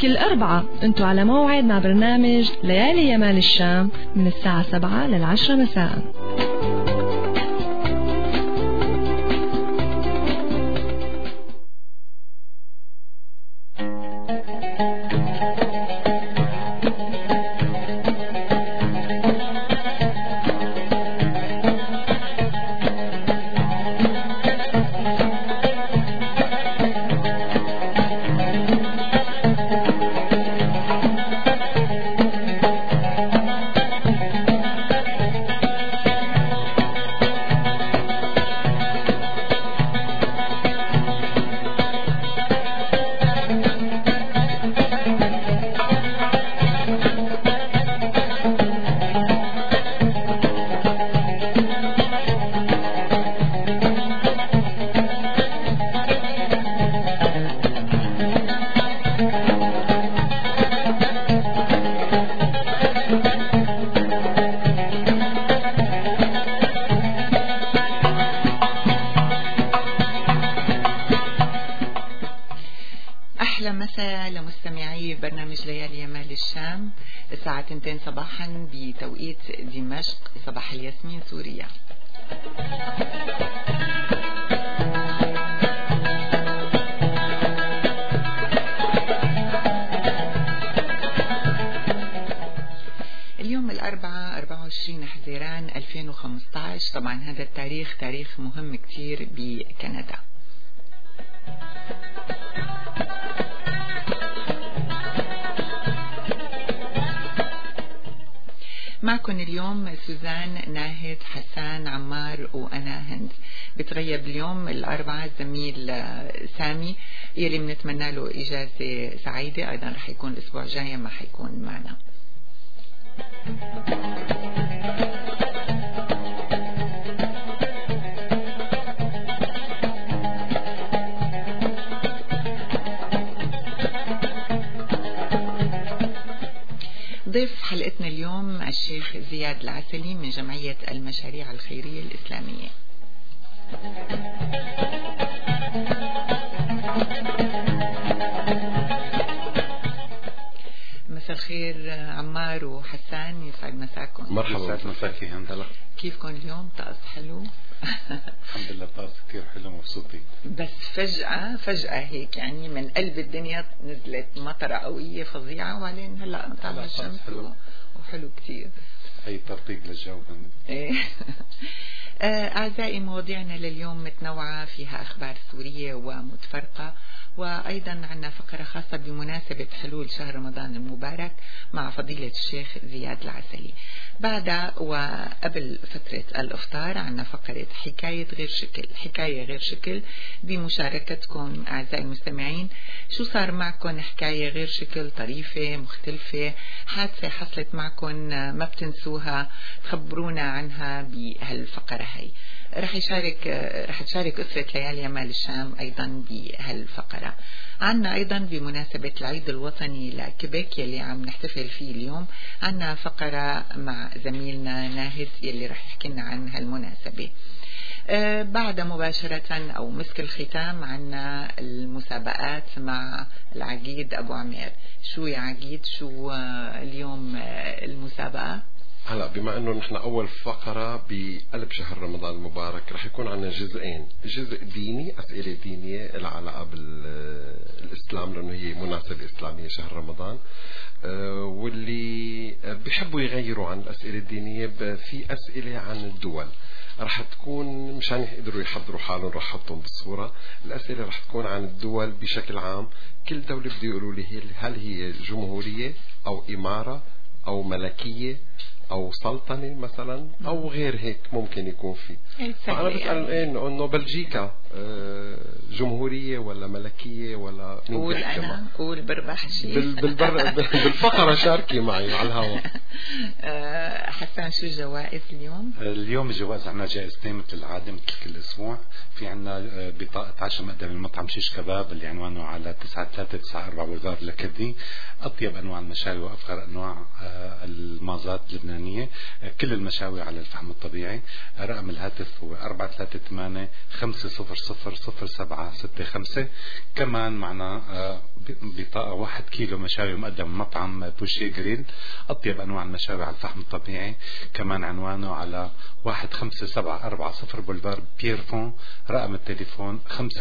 كل أربعة انتوا على موعد مع برنامج ليالي يمال الشام من الساعة 7 لل10 مساء. لمستمعي برنامج ليالي يمال الشام الساعة 2 صباحا بتوقيت دمشق، صباح الياسمين سوريا. اليوم الأربعاء 24 حزيران 2015. طبعا هذا التاريخ تاريخ مهم كتير بكندا. معكم اليوم سوزان، ناهد، حسان، عمار وأنا هند. بتغيب اليوم الأربعاء الزميل سامي يلي بنتمنى له إجازة سعيدة. أيضا رح يكون الأسبوع الجاي ما حيكون معنا. ضيف حلقتنا اليوم الشيخ زياد العسلي من جمعية المشاريع الخيرية الإسلامية. مساء الخير عمار وحسان، يسعد مساكم. مرحبا، مساكي هند. كيفكم اليوم؟ طقس حلو؟ الحمد لله طقس كثير حلو، مبسوطين. بس فجأة هيك يعني من قلب الدنيا نزلت مطرة قوية فظيعة، وبعدين هلا طالع الشمس وحلو كثير. هي ترطيب للجو. أعزائي، مواضيعنا لليوم متنوعة، فيها أخبار سورية ومتفرقة، وأيضا عندنا فقرة خاصة بمناسبة حلول شهر رمضان المبارك مع فضيلة الشيخ زياد العسلي. بعد وقبل فترة الإفطار عندنا فقرة حكاية غير شكل بمشاركتكم أعزائي المستمعين. شو صار معكم حكاية غير شكل، طريفة مختلفة، حادثة حصلت معكم ما بتنسوها، تخبرونا عنها بهالفقرة هاي. رح تشارك أسرة ليالي يمال الشام أيضا بهالفقرة. عنا أيضا بمناسبة العيد الوطني لكيبيك يلي عم نحتفل فيه اليوم، عنا فقرة مع زميلنا ناهد يلي رح يحكي لنا عن هالمناسبة. بعد مباشرة أو مسك الختام عنا المسابقات مع العقيد أبو عمير. شو يا عقيد، شو اليوم المسابقة؟ هلا بما انه نحن اول فقرة بقلب شهر رمضان المبارك، رح يكون عنا جزئين، جزء ديني، اسئلة دينية لها علاقة بالاسلام لانه هي مناسبة اسلامية شهر رمضان، واللي بيحبوا يغيروا عن الاسئلة الدينية في اسئلة عن الدول رح تكون مشان يقدروا يحضروا حالهم، رح احطهم بالصورة. الاسئلة رح تكون عن الدول بشكل عام، كل دولة بده يقولوا لي هل هي جمهورية او امارة او ملكية او سلطنة مثلا او غير هيك ممكن يكون في. فانا بسأل انه بلجيكا جمهورية ولا ملكية ولا مين؟ قول انا، قول بربح شيء بالفقرة شاركي معي على الهواء. حسان شو الجوائز اليوم؟ اليوم الجوائز عنا جائزتين مثل العادة مثل كل أسبوع. في عنا بطاقة عشاء مقدم من مطعم شيش كباب اللي عنوانه على 9394 بولفار لكدي، أطيب أنواع المشاوي وأفخر أنواع المازات اللبنانية، كل المشاوي على الفحم الطبيعي. رقم الهاتف هو 438-500-0765. كمان معنا بطاقة 1 كيلو مشاوي مقدم من مطعم بوشي جريل، أطيب أنواع المشاوي على الفحم الطبيعي، كمان عنوانه على 15740 بولفار بيرفون. رقم التليفون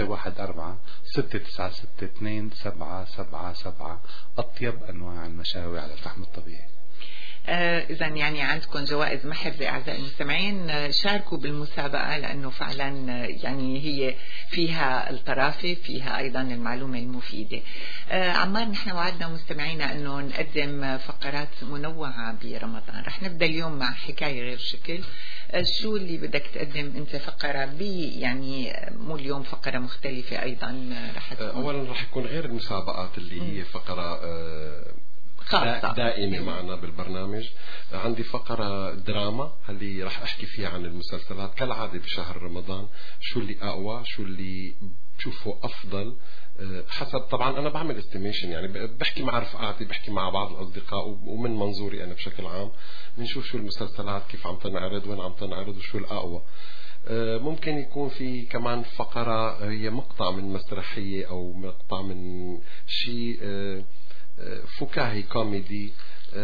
514-696-2777. أطيب أنواع المشاوي على الفحم الطبيعي. إذا يعني عندكم جوائز محرزة أعزائي المستمعين، شاركوا بالمسابقة لأنه فعلا يعني هي فيها الطرافة، فيها أيضا المعلومة المفيدة. عمار، نحن وعدنا مستمعينا أنه نقدم فقرات منوعة برمضان. رح نبدأ اليوم مع حكاية غير شكل. شو اللي بدك تقدم أنت فقرة يعني مو اليوم فقرة مختلفة أيضا رح تكون؟ أولا رح يكون غير المسابقات اللي هي فقرة دائمة معنا بالبرنامج. عندي فقرة دراما اللي راح أحكي فيها عن المسلسلات كالعادة بشهر رمضان، شو اللي أقوى، شو اللي بشوفه أفضل، حسب طبعا أنا بعمل استيميشن، يعني بحكي مع رفقاتي، بحكي مع بعض الأصدقاء، ومن منظوري أنا بشكل عام بنشوف شو المسلسلات كيف عم تنعرض، وين عم تنعرض، وشو الأقوى. ممكن يكون في كمان فقرة هي مقطع من مسرحية أو مقطع من شيء فكاهي كوميدي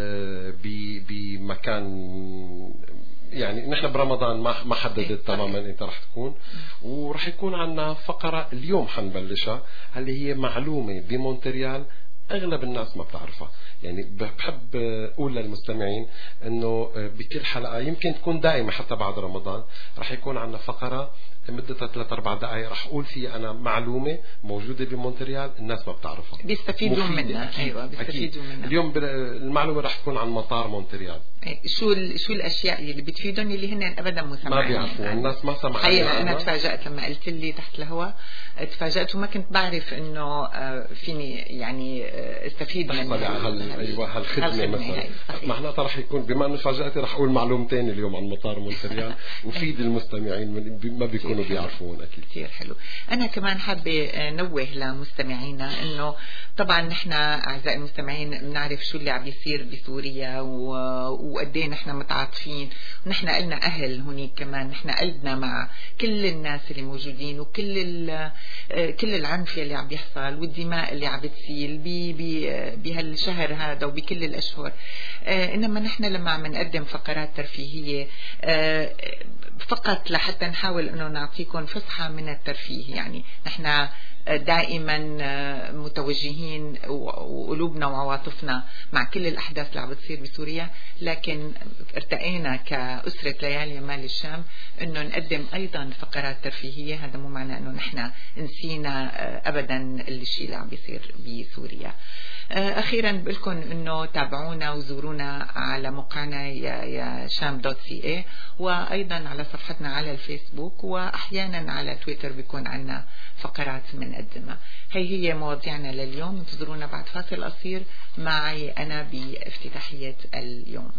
بمكان، يعني نحن برمضان ما حددت تماما انت رح تكون. ورح يكون عنا فقرة اليوم حنبلشها اللي هي معلومة بمونتريال اغلب الناس ما بتعرفها. يعني بحب اقول للمستمعين انه بكل حلقة يمكن تكون دائمة حتى بعد رمضان رح يكون عنا فقرة مدتها 3-4 دقائق رح أقول فيها أنا معلومة موجودة بمونتريال الناس ما بتعرفها، بيستفيدوا منها. أيوة بيستفيدوا منها. اليوم المعلومة رح تكون عن مطار مونتريال. شو الأشياء اللي بتفيدهم اللي هن أبدا ما بيعرفوا يعني. الناس ما سمعوا. حقيقة أنا تفاجأت لما قلت لي تحت الهواء، تفاجأت وما كنت بعرف إنه فيني يعني استفيد من أيوة هالخدمة مثلا. معناتها رح يكون بما إنه فاجأتي رح أقول معلومتين اليوم عن مطار مونتريال وفيد المستمعين ما بيكونوا بيعرفون. أكيد كثير حلو. أنا كمان حابة نوه لمستمعينا إنه طبعا نحن أعزائي المستمعين بنعرف شو اللي عم يصير بسوريا وقديه نحن متعاطفين، ونحن قلنا أهل هنيك كمان، نحن قلبنا مع كل الناس اللي موجودين وكل كل العنف اللي عم بيحصل والدماء اللي عم بتسيل بهالشهر هذا وبكل الأشهر. إنما نحن لما عم نقدم فقرات ترفيهية فقط لحتى نحاول إنه نعطيكم فسحة من الترفيه، يعني نحن دائما متوجهين وقلوبنا وعواطفنا مع كل الأحداث اللي عم بتصير بسوريا، لكن ارتقينا كأسرة ليالي مال الشام أنه نقدم أيضا فقرات ترفيهية. هذا مو معنى أنه نحن نسينا أبدا الشيء اللي عم بيصير بسوريا. أخيرا بقولكم أنه تابعونا وزورونا على موقعنا يا sham.ca، وأيضا على صفحتنا على الفيسبوك، وأحيانا على تويتر بيكون عنا فقرات بنقدمها. هي مواضيعنا لليوم. انتظرونا بعد فاصل قصير معي أنا بافتتاحية اليوم.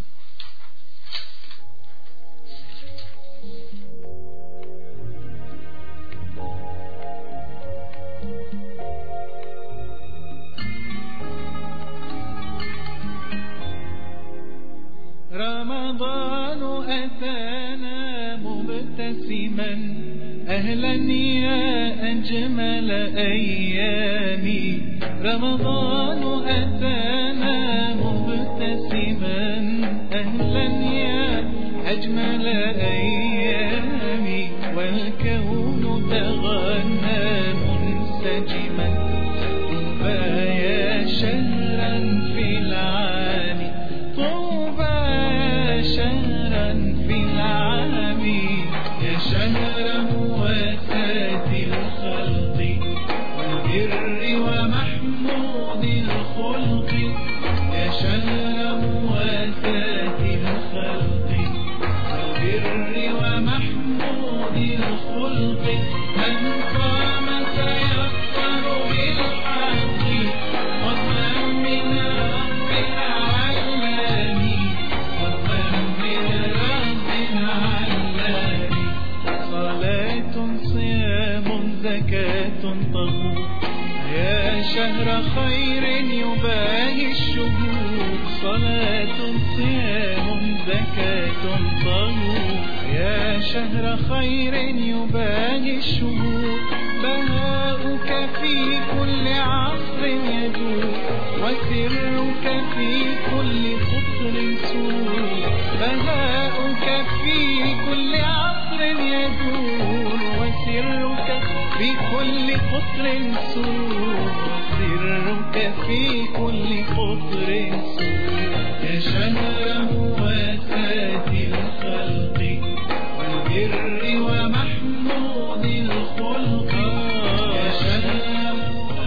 رمضان أتانا مبتسما، أهلا يا أجمل أيامي. رمضان أتانا مبتسما، أهلا يا أجمل أيامي. والكون تغنى منسجما، طوبى يا شهرا في العام، طوبى يا شهرا في العام. يا شهر مواساة الخلق والبر ومحمود الخلق. يا شهر مواساة الخلق والبر ومحمود الخلق. من قام تيسر بالحق ومن طهور يا شهر خير يباهي الشهور صلاة صيام زكاة طهور يا شهر خير يباهي الشهور بهاؤك في كل عصر يدور وسرك في كل قطر سرور بهاؤك في كل عصر يدور وسرك في كل قطر سرور وسرك في كل قطر سرور يا شهر مواساة الخلق والبر ومحمود الخلق يا شهر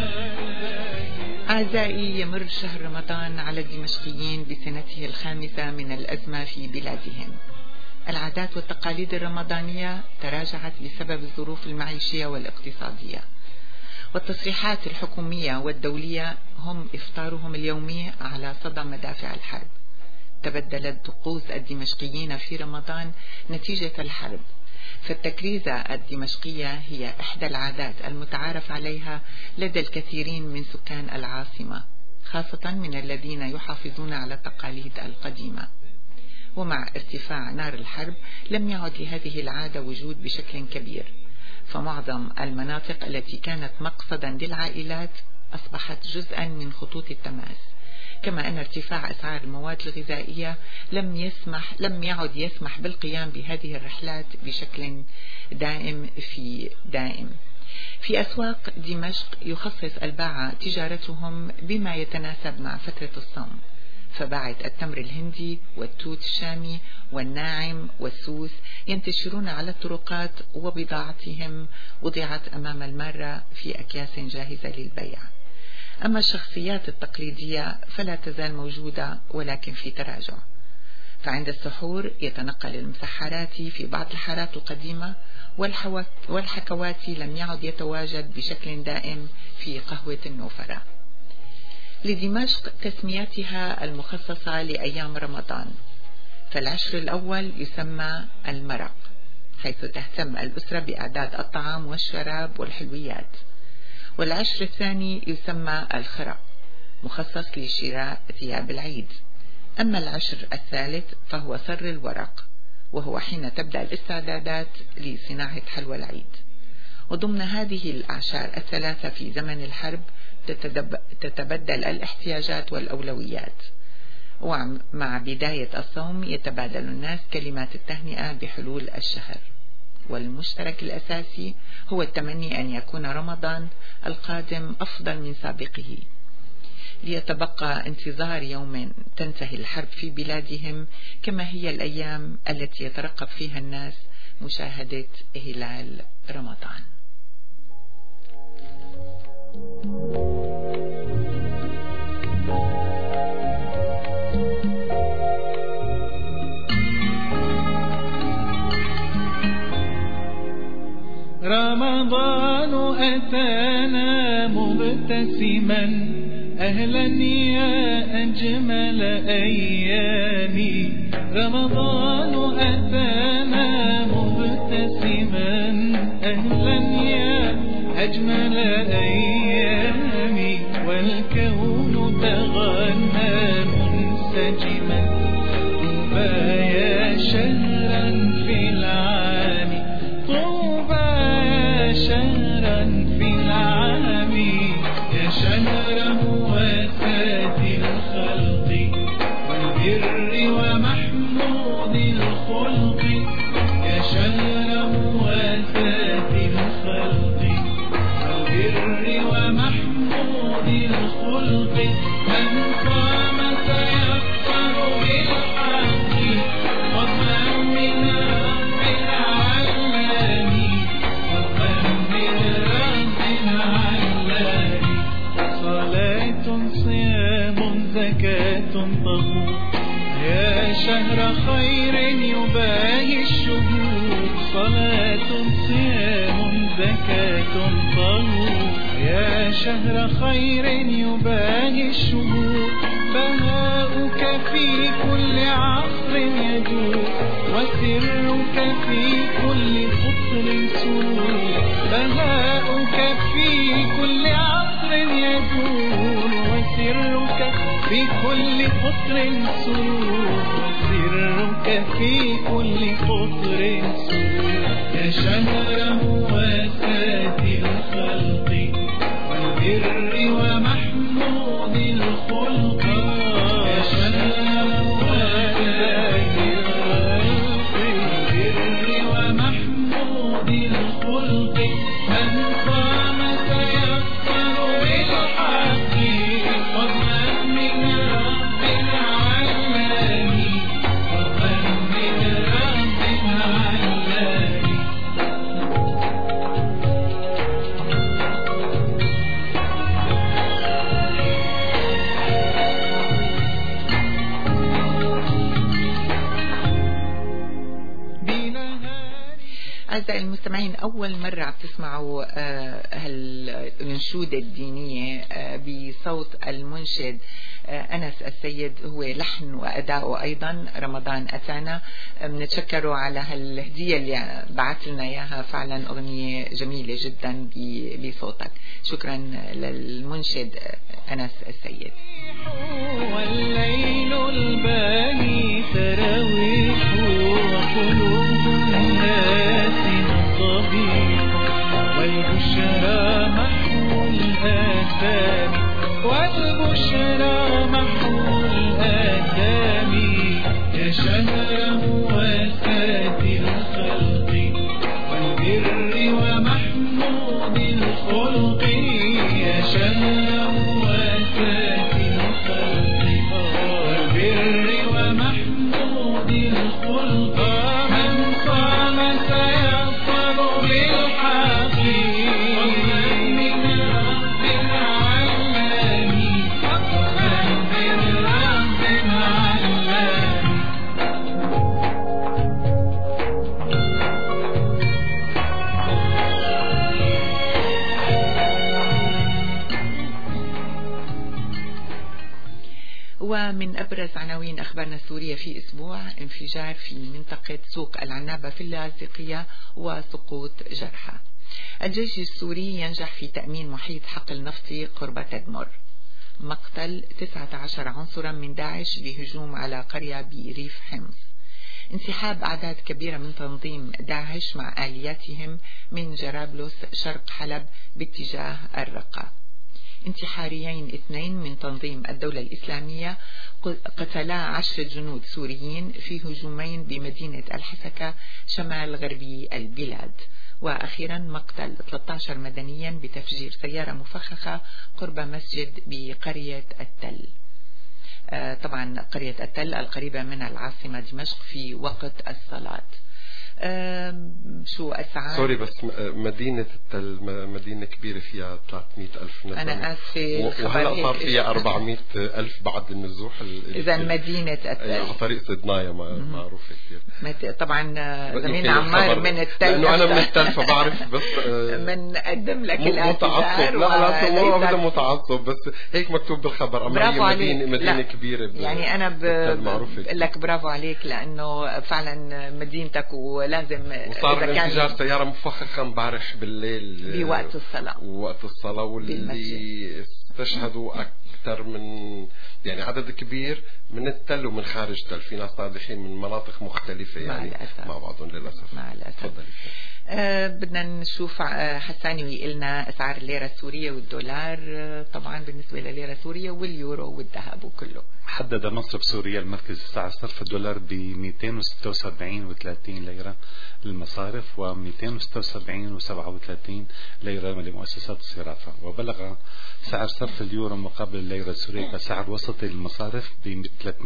أعزائي، يمر شهر رمضان على الدمشقيين بسنته الخامسة من الأزمة في بلادهم. العادات والتقاليد الرمضانية تراجعت بسبب الظروف المعيشية والاقتصادية، والتصريحات الحكومية والدولية هم إفطارهم اليومي على صدى مدافع الحرب. تبدلت طقوس الدمشقيين في رمضان نتيجة الحرب، فالتكريزة الدمشقية هي إحدى العادات المتعارف عليها لدى الكثيرين من سكان العاصمة، خاصة من الذين يحافظون على التقاليد القديمة. ومع ارتفاع نار الحرب لم يعد لهذه العادة وجود بشكل كبير، فمعظم المناطق التي كانت مقصدا للعائلات أصبحت جزءا من خطوط التماس، كما أن ارتفاع أسعار المواد الغذائية لم يعد يسمح بالقيام بهذه الرحلات بشكل دائم. في أسواق دمشق يخصص الباعة تجارتهم بما يتناسب مع فترة الصوم، فباعة التمر الهندي والتوت الشامي والناعم والسوس ينتشرون على الطرقات، وبضاعتهم وضعت أمام المارة في أكياس جاهزة للبيع. أما الشخصيات التقليدية فلا تزال موجودة ولكن في تراجع، فعند السحور يتنقل المسحراتي في بعض الحارات القديمة، والحكواتي لم يعد يتواجد بشكل دائم في قهوة النوفرة. لدمشق تسميتها المخصصة لأيام رمضان، فالعشر الأول يسمى المرق، حيث تهتم الأسرة بإعداد الطعام والشراب والحلويات، والعشر الثاني يسمى الخرق، مخصص لشراء ثياب العيد. أما العشر الثالث فهو صر الورق، وهو حين تبدأ الاستعدادات لصناعة حلوى العيد. وضمن هذه الأعشار الثلاثة في زمن الحرب تتبدل الاحتياجات والأولويات، ومع بداية الصوم يتبادل الناس كلمات التهنئة بحلول الشهر، والمشترك الأساسي هو التمني أن يكون رمضان القادم أفضل من سابقه، ليتبقى انتظار يوم تنتهي الحرب في بلادهم، كما هي الأيام التي يترقب فيها الناس مشاهدة هلال رمضان. رمضان أتانا مبتسما أهلا يا أجمل أيامي. رمضان أتانا مبتسما أهلا يا أجمل أيامي، والكون تغنى منسجما طوبى يا شهرا في العام، طوبى يا شهرا في العام، يا شهر مواساة الخلق والبر ومحمود الخلق، يا شهر مواساة الخلق والبر ومحمود الخلق، من قام سيفطر بالحق فضلا من رب العالمين، فضلا من رب العالمين. صلاة صيام زكاة طهور يا شهر خير يباهي الشهور، صلاة صيام زكاة طهور يا شهر خير يباهي الشهور، بهاؤك في كل عصر يجول وسرك في كل قطر سرور بهاؤك في كل عصر يجول وسرك في كل قطر سرور وسرك في كل قطر سرور يا شهر مواساة الخلق والبر ومحمود الخلق يا شهر مواساة الخلق والبر ومحمود الخلق من قام سيغفر بالحق فضلا من ربنا علاني فضلا من ربنا علاني أعزائي المستمعين، أول مرة عم تسمعوا هالأنشودة الدينية بصوت المنشد أنس السيد، هو لحن وأداء أيضا رمضان أتانا. بنتشكره على هالهدية اللي بعث لنا إياها، فعلا أغنية جميلة جدا بصوتك. شكرا للمنشد أنس السيد. والليل الباني تراويح وقلوب الناس نصابيح والبشرى محو الآثام والبشرى محو الآثام يا شهر مواساة الخلق والبر ومحمود الخلق يا شهر مواساة الخلق والبر ومحمود الخلق من صام سيغفر بالحق فضلا من ربنا علاني فضلا من ربنا علاني ومن أبرز عناوين أخبارنا السورية في أسبوع: انفجار في منطقة سوق العنابة في اللاذقية وسقوط جرحى. الجيش السوري ينجح في تأمين محيط حقل نفطي قرب تدمر. مقتل 19 عنصرا من داعش بهجوم على قرية بريف حمص. انسحاب أعداد كبيرة من تنظيم داعش مع آلياتهم من جرابلس شرق حلب باتجاه الرقة. انتحاريين 2 من تنظيم الدولة الإسلامية قتلا 10 جنود سوريين في هجومين بمدينة الحسكة شمال غربي البلاد. وأخيرا مقتل 13 مدنيا بتفجير سيارة مفخخة قرب مسجد بقرية التل. طبعا قرية التل القريبة من العاصمة دمشق في وقت الصلاة. شو أسعار؟ سوري بس مدينة التل مدينة كبيرة فيها 300,000 نسمة. أنا آسفة. وهلأ صار فيها 400,000 بعد النزوح. إذا مدينة التل على طريق صدنايا معروفة كثير. طبعا زميلنا عمار من التل، لأنه أنا من التل فبعرف. بس بنقدم لك متعصب. لا مو أبدا متعصب، بس هيك مكتوب بالخبر. برافو عليك. مدينة كبيرة يعني أنا بقول لك برافو عليك، لأنه فعلا مدينتك ولازم. وصار انفجار سيارة مفخخة امبارح بالليل بوقت الصلاة واللي استشهدوا أكثر من يعني عدد كبير من التل ومن خارج التل. في ناس طالعين من مناطق مختلفة يعني مع بعضهم للأسف. مع الأسف. تفضلي. بدنا نشوف حساني ويقلنا أسعار الليرة السورية والدولار، طبعا بالنسبة لليرة السورية واليورو والذهب وكله. حدد مصرف سوريا المركزي سعر صرف الدولار ب 276.30 ليرة للمصارف و 276.37 ليرة لمؤسسات الصرافة. وبلغ سعر صرف اليورو مقابل الليرة السورية كسعر وسطي للمصارف ب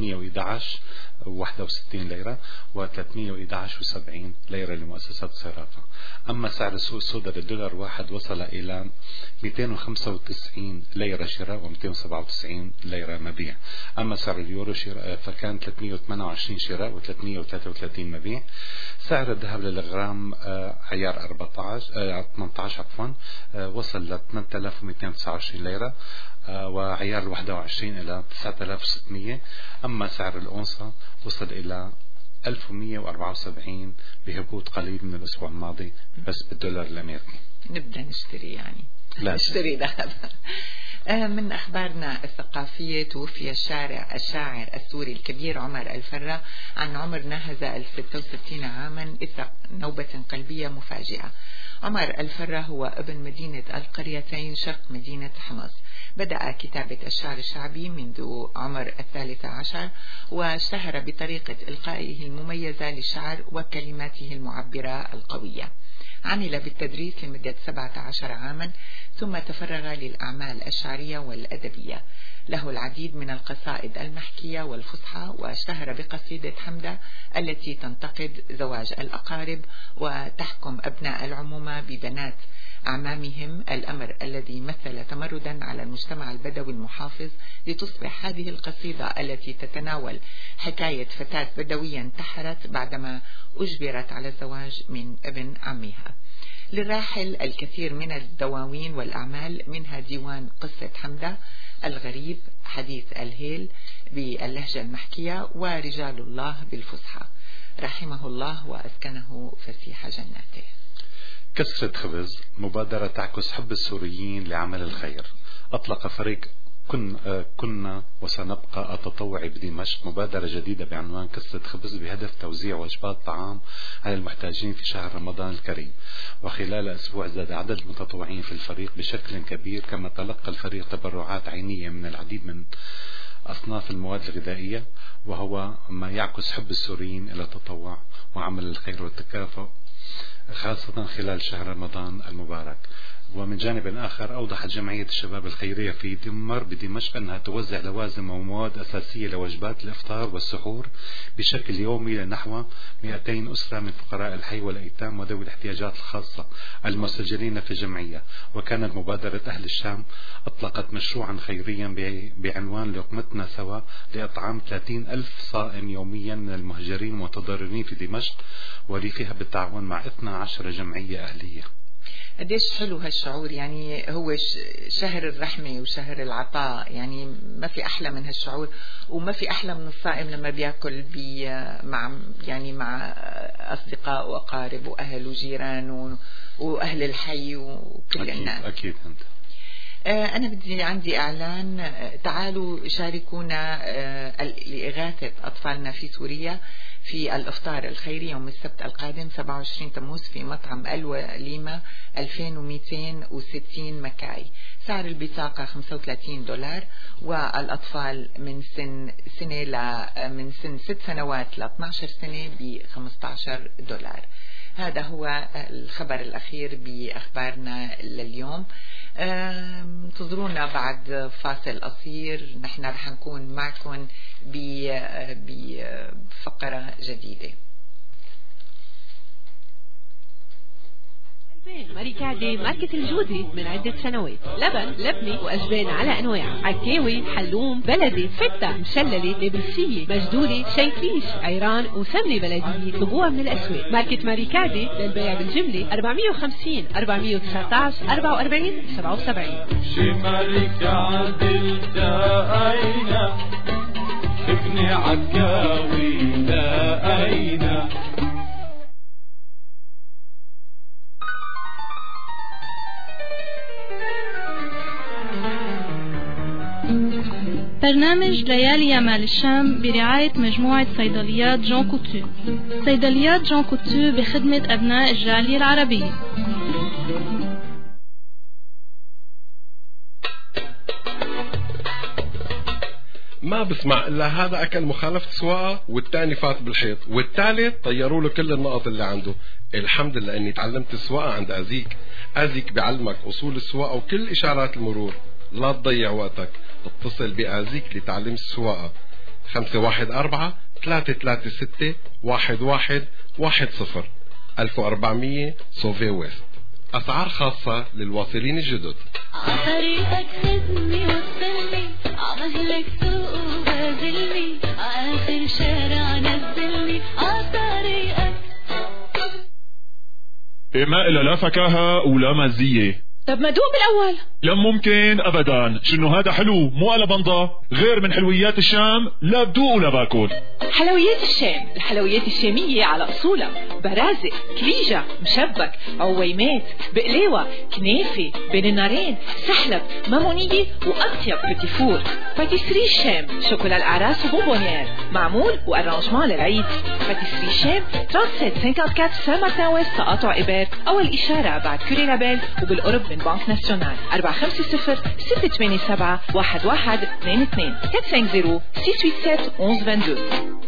311.61 ليرة و 311.70 ليرة لمؤسسات الصرافة. أما سعر السوق السوداء للدولار واحد وصل إلى 295 ليرة شراء و 297 ليرة مبيع. أما سعر اليورو فكان 328 شراء و 333 مبيع. سعر الذهب للغرام عيار 18 وصل ل 8229 ليرة، وعيار عيار 21 إلى 9600. أما سعر الأونصة وصل إلى 1174 بهبوط قليل من الأسبوع الماضي بس بالدولار الأمريكي. نبدأ نشتري يعني نشتري ذهب. من أخبارنا الثقافية، توفي الشاعر السوري الكبير عمر الفرة عن عمر ناهز 66 عاما إثر نوبة قلبية مفاجئة. عمر الفرة هو ابن مدينة القريتين شرق مدينة حمص. بدأ كتابة الشعر الشعبي منذ عمر 13 واشتهر بطريقة إلقائه المميزة للشعر وكلماته المعبرة القوية. عمل بالتدريس لمدة 17 عاما ثم تفرغ للأعمال الشعرية والأدبية. له العديد من القصائد المحكية والفصحى، واشتهر بقصيدة حمدة التي تنتقد زواج الأقارب وتحكم أبناء العمومة ببنات أعمامهم، الأمر الذي مثل تمردا على المجتمع البدوي المحافظ، لتصبح هذه القصيدة التي تتناول حكاية فتاة بدوية انتحرت بعدما أجبرت على الزواج من ابن عمها. للراحل الكثير من الدواوين والأعمال، منها ديوان قصة حمدة، الغريب، حديث الهيل باللهجة المحكية، ورجال الله بالفصحى. رحمه الله وأسكنه فسيح جناته. كسرة خبز، مبادرة تعكس حب السوريين لعمل الخير. أطلق فريق كنا وسنبقى التطوعي بدمشق مبادرة جديدة بعنوان كسرة خبز بهدف توزيع وجبات طعام على المحتاجين في شهر رمضان الكريم. وخلال أسبوع زاد عدد المتطوعين في الفريق بشكل كبير، كما تلقى الفريق تبرعات عينية من العديد من أصناف المواد الغذائية، وهو ما يعكس حب السوريين إلى التطوع وعمل الخير والتكافؤ خاصة خلال شهر رمضان المبارك. ومن جانب آخر، أوضحت جمعية الشباب الخيرية في دمر بدمشق أنها توزع لوازم ومواد أساسية لوجبات الإفطار والسحور بشكل يومي لنحو 200 أسرة من فقراء الحي والأيتام وذوي الاحتياجات الخاصة المسجلين في الجمعية. وكانت مبادرة أهل الشام أطلقت مشروعا خيريا بعنوان لقمتنا سوا لإطعام 30,000 صائم يوميا من المهجرين والمتضررين في دمشق وريفها بالتعاون مع 12 جمعية أهلية. قديش حلو هالشعور، يعني هو شهر الرحمة وشهر العطاء، يعني ما في أحلى من هالشعور، وما في أحلى من الصائم لما بيأكل مع أصدقاء وأقارب وأهل وجيران وأهل الحي وكل الناس. أكيد أنت. أنا عندي إعلان، تعالوا شاركونا لإغاثة أطفالنا في سوريا في الإفطار الخيري يوم السبت القادم 27 تموز في مطعم الوليمة 2260 مكاي. سعر البطاقة $35، والأطفال من سن 6 سنوات ل 12 سنة $15. هذا هو الخبر الأخير بأخبارنا لليوم. انتظرونا بعد فاصل قصير، نحن رح نكون معكم بفقرة جديدة. ماريكادي ماركة الجودي من عدة سنوات، لبن، لبني وأجبان على أنواع، عكاوي، حلوم، بلدي، فتة، مشللة، نابلسية، مجدولة، شيكيش، عيران وسمنة بلدية. طلبوها من الأسواق. ماركة ماريكادي للبيع بالجملة 450 419 44 77. شي ماريكادي التقينا، ابني عكاوي لقينا. برنامج ليالي يمال الشام برعاية مجموعة صيدليات جون كوتو. صيدليات جون كوتو بخدمة أبناء الجالية العربية. ما بسمع إلا هذا أكل مخالفة سواقة والتاني فات بالحيط والثالث طيروا له كل النقط اللي عنده. الحمد لله أني تعلمت السواقة عند أزيك بيعلمك أصول السواقة وكل إشارات المرور. لا تضيع وقتك، اتصل بأزيك لتعليم السواقة 514-336-1110 1400 سوفي ويست. أسعار خاصة للواصلين الجدد. عطريقك خدني وصلني، عمهلك سوق وغازلني، آخر شارع نزلني عطريقك. ما إلا لا فكاهة ولا مزية، طب ما دوق بالأول. لا ممكن أبدا، شنو هذا حلو مو على بنضة، غير من حلويات الشام، لا بدوق ولا باكل. حلويات الشام، الحلويات الشامية على أصولها، برازق، كليجة، مشبك، عويمات، بقلاوة، كنافة، بين النارين، سحلب، مامونية، وأطيب بتيفور. باتيسري الشام، شوكولا الأعراس وبونبونيير، معمول وأرانجمان للعيد. باتيسري الشام 3754 سان مارتن ويست تقاطع إبار، أول إشارة بعد كوري لابيل وبالقرب من بنك ناسيونال. 450 687 1122 450 687 1122.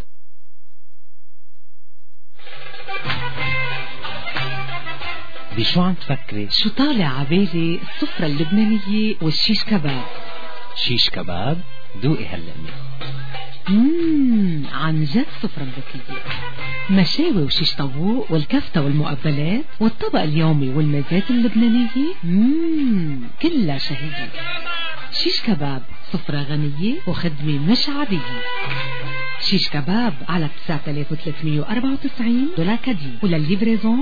بشو عم تفكري؟ شو طالع عبالي السفرة اللبنانية والشيش كباب. شيش كباب؟ دوقي هاللقمة. عن جد سفرة ذكية، مشاوي وشيش طاووق والكفتة والمقبلات والطبق اليومي والمزات اللبنانية. كلها شهية. شيش كباب سفرة غنية وخدمة مش عادية. شيش كباب على 9394 دولار وللليفريزون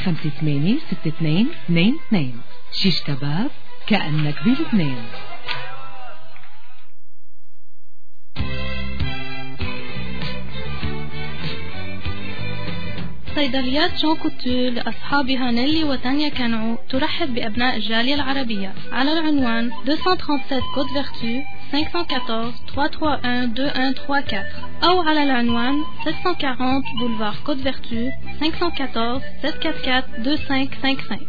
858-6222. شيش كباب كأنك بلبنان. صيدليات جون كوتو لأصحابها نيلي وتانيا كانعو ترحب بأبناء الجالية العربية على العنوان 237 كوت فيرتو 514 331 2134 أو على العنوان 740 بولفار كوت فيرتو 514 744 2555.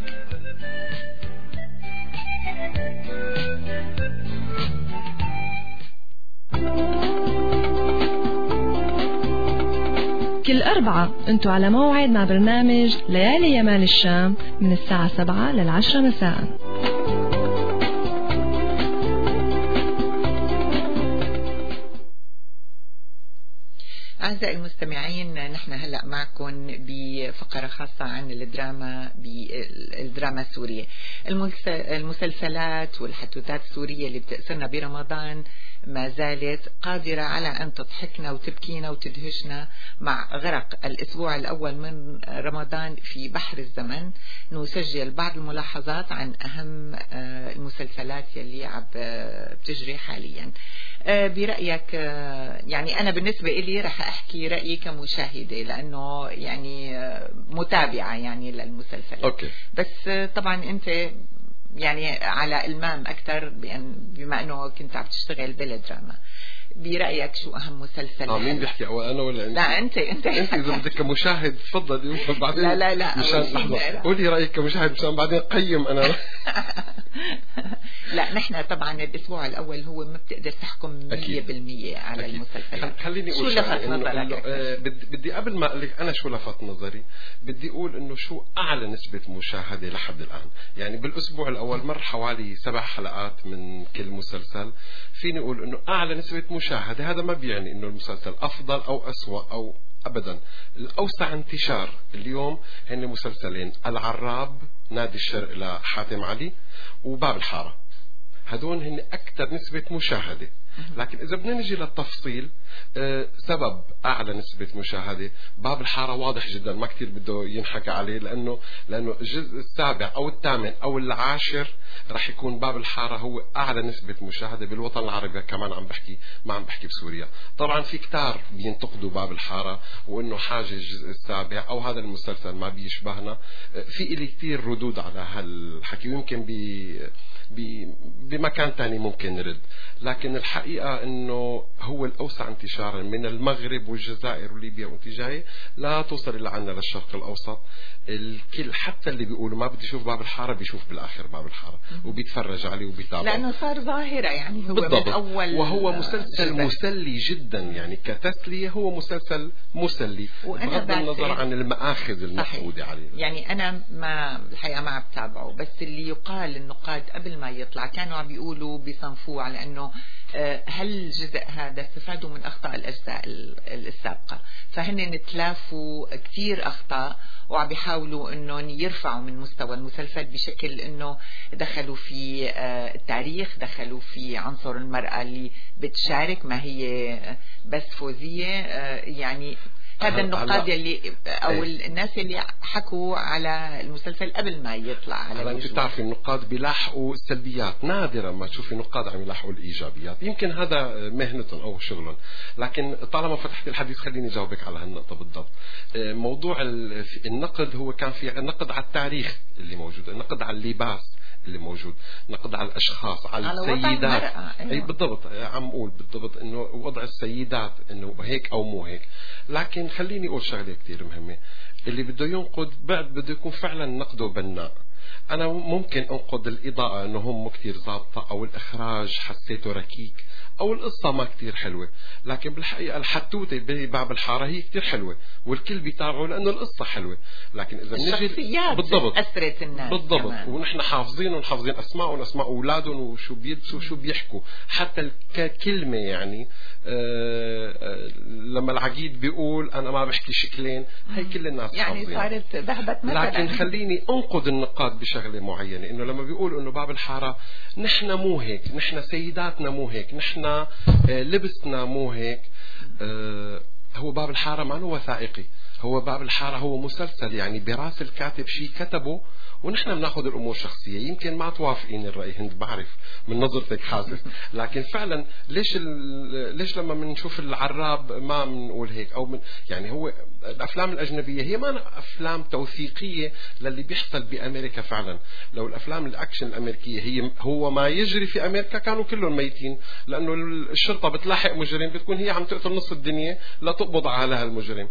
كل أربعة أنتوا على موعد مع برنامج ليالي يمال الشام من الساعة 7 لل10 مساء. أعزائي المستمعين، نحن هلأ معكم بفقرة خاصة عن الدراما السورية. المسلسلات والحدوثات السورية اللي بتأثرنا برمضان ما زالت قادرة على أن تضحكنا وتبكينا وتدهشنا. مع غرق الأسبوع الأول من رمضان في بحر الزمن نسجل بعض الملاحظات عن أهم المسلسلات يلي عم بتجري حاليا. برأيك، يعني أنا بالنسبة إلي رح أحكي رأيي كمشاهدة لأنه يعني متابعة يعني للمسلسلات. أوكي. بس طبعا أنت يعني على المام أكثر بما أنه كنت عم تشتغل بالدراما. برأيك شو أهم مسلسل؟ مين بيحكي، أو أنا ولا أنت؟ لا أنت إذا بدك كمشاهد تفضل. بعدين لا مشان لحظة قولي رأيك كمشاهد مشان بعدين قيم أنا. لا نحن طبعا الأسبوع الأول هو ما بتقدر تحكم 100% على المسلسلات. خليني أقول شو لفت نظرك؟ بدي قبل ما أقول لك أنا شو لفت نظري، بدي أقول إنه شو أعلى نسبة مشاهدة لحد الآن. يعني بالأسبوع الأول مر حوالي 7 حلقات من كل مسلسل. فيني أقول إنه أعلى نسبة مشاهدة. هذا ما بيعني إنه المسلسل أفضل أو أسوأ أو أبدا. الأوسع انتشار اليوم هن مسلسلين: العراب نادي الشرق لحاتم علي وباب الحارة. هدول هن أكثر نسبة مشاهدة. لكن إذا بدنا نجي للتفصيل، سبب أعلى نسبة مشاهدة باب الحارة واضح جدا، ما كتير بده ينحكى عليه، لأنه الجزء السابع أو الثامن أو العاشر رح يكون باب الحارة هو أعلى نسبة مشاهدة بالوطن العربي. كمان ما عم بحكي بسوريا. طبعا في كتار بينتقدوا باب الحارة وإنه حاجة الجزء السابع أو هذا المسلسل ما بيشبهنا. في إلي كتير ردود على هالحكي، ويمكن بمكان تاني ممكن نرد. لكن الحقيقة انه هو الاوسع انتشارا من المغرب والجزائر وليبيا واتجاهه لا توصل الا عنا للشرق الاوسط. الكل حتى اللي بيقولوا ما بدي اشوف باب الحارة بيشوف بالاخر باب الحارة وبيتفرج عليه وبيتابع، لانه صار ظاهرة. يعني هو بالضبط. من اول، وهو مسلسل مسلي جدا. يعني كتسلية هو مسلسل مسلي بغض النظر عن المآخذ المفقودة عليه. يعني انا الحقيقة ما عم بتابعه، بس اللي يقال النقاد قبل ما يطلع كانوا عم بيقولوا بيصنفوه على انه هل الجزء هذا استفادوا من أخطاء الأجزاء السابقة، فهن تلافوا كتير أخطاء وعم بيحاولوا أنهم يرفعوا من مستوى المسلسل بشكل أنه دخلوا في التاريخ، دخلوا في عنصر المرأة اللي بتشارك، ما هي بس فوزية. يعني هذا النقاد اللي او الناس اللي حكوا على المسلسل قبل ما يطلع على انت بتعرفي النقاد بيلاحقوا السلبيات، نادرا ما تشوفي نقاد عم يلاحقوا الايجابيات، يمكن هذا مهنتهم او شغلهم. لكن طالما فتحت الحديث خليني جاوبك على هالنقطه بالضبط. موضوع النقد هو كان في نقد على التاريخ اللي موجود، نقد على اللباس اللي موجود، نقد على الاشخاص، على السيدات. اي بالضبط، عم اقول بالضبط انه وضع السيدات انه هيك او مو هيك. لكن خليني اقول شغله كثير مهمه، اللي بده ينقد بعد بده يكون فعلا نقده بناء. انا ممكن انقد الاضاءه انه هم مو كثير ظابطه، او الاخراج حسيته ركيك، او القصه ما كثير حلوه، لكن بالحقيقه الحتوته بباب الحاره هي كثير حلوه والكل بيتابعوا لانه القصه حلوه. لكن اذا الشخصيات بالضبط اثرت الناس بالضبط كمان. ونحن حافظين وحافظين اسمائهم واسماء اولادهم وشو بيلبسوا وشو بيحكوا، حتى كلمه يعني لما العقيد بيقول انا ما بحكي شكلين، هي كل الناس يعني حافظين. صارت ذهبت مثلا. لكن خليني انقد النقاد بشغله معينه، انه لما بيقولوا انه باب الحاره نحن مو هيك، نحن سيداتنا مو هيك، نحن لبسنا مو هيك. هو باب الحاره ما هو وثائقي، هو باب الحاره هو مسلسل، يعني براس الكاتب شيء كتبه ونحن بناخذ الامور شخصيه. يمكن ما توافقين الراي، هند بعرف من نظرتك حاسس، لكن فعلا ليش لما بنشوف العراب ما بنقول هيك، او يعني هو الافلام الاجنبيه هي ما افلام توثيقيه للي بيحصل بامريكا. فعلا لو الافلام الاكشن الامريكيه هو ما يجري في امريكا كانوا كلهم ميتين، لانه الشرطه بتلاحق مجرم بتكون هي عم تقتل نص الدنيا لا تقبض على هالمجرم.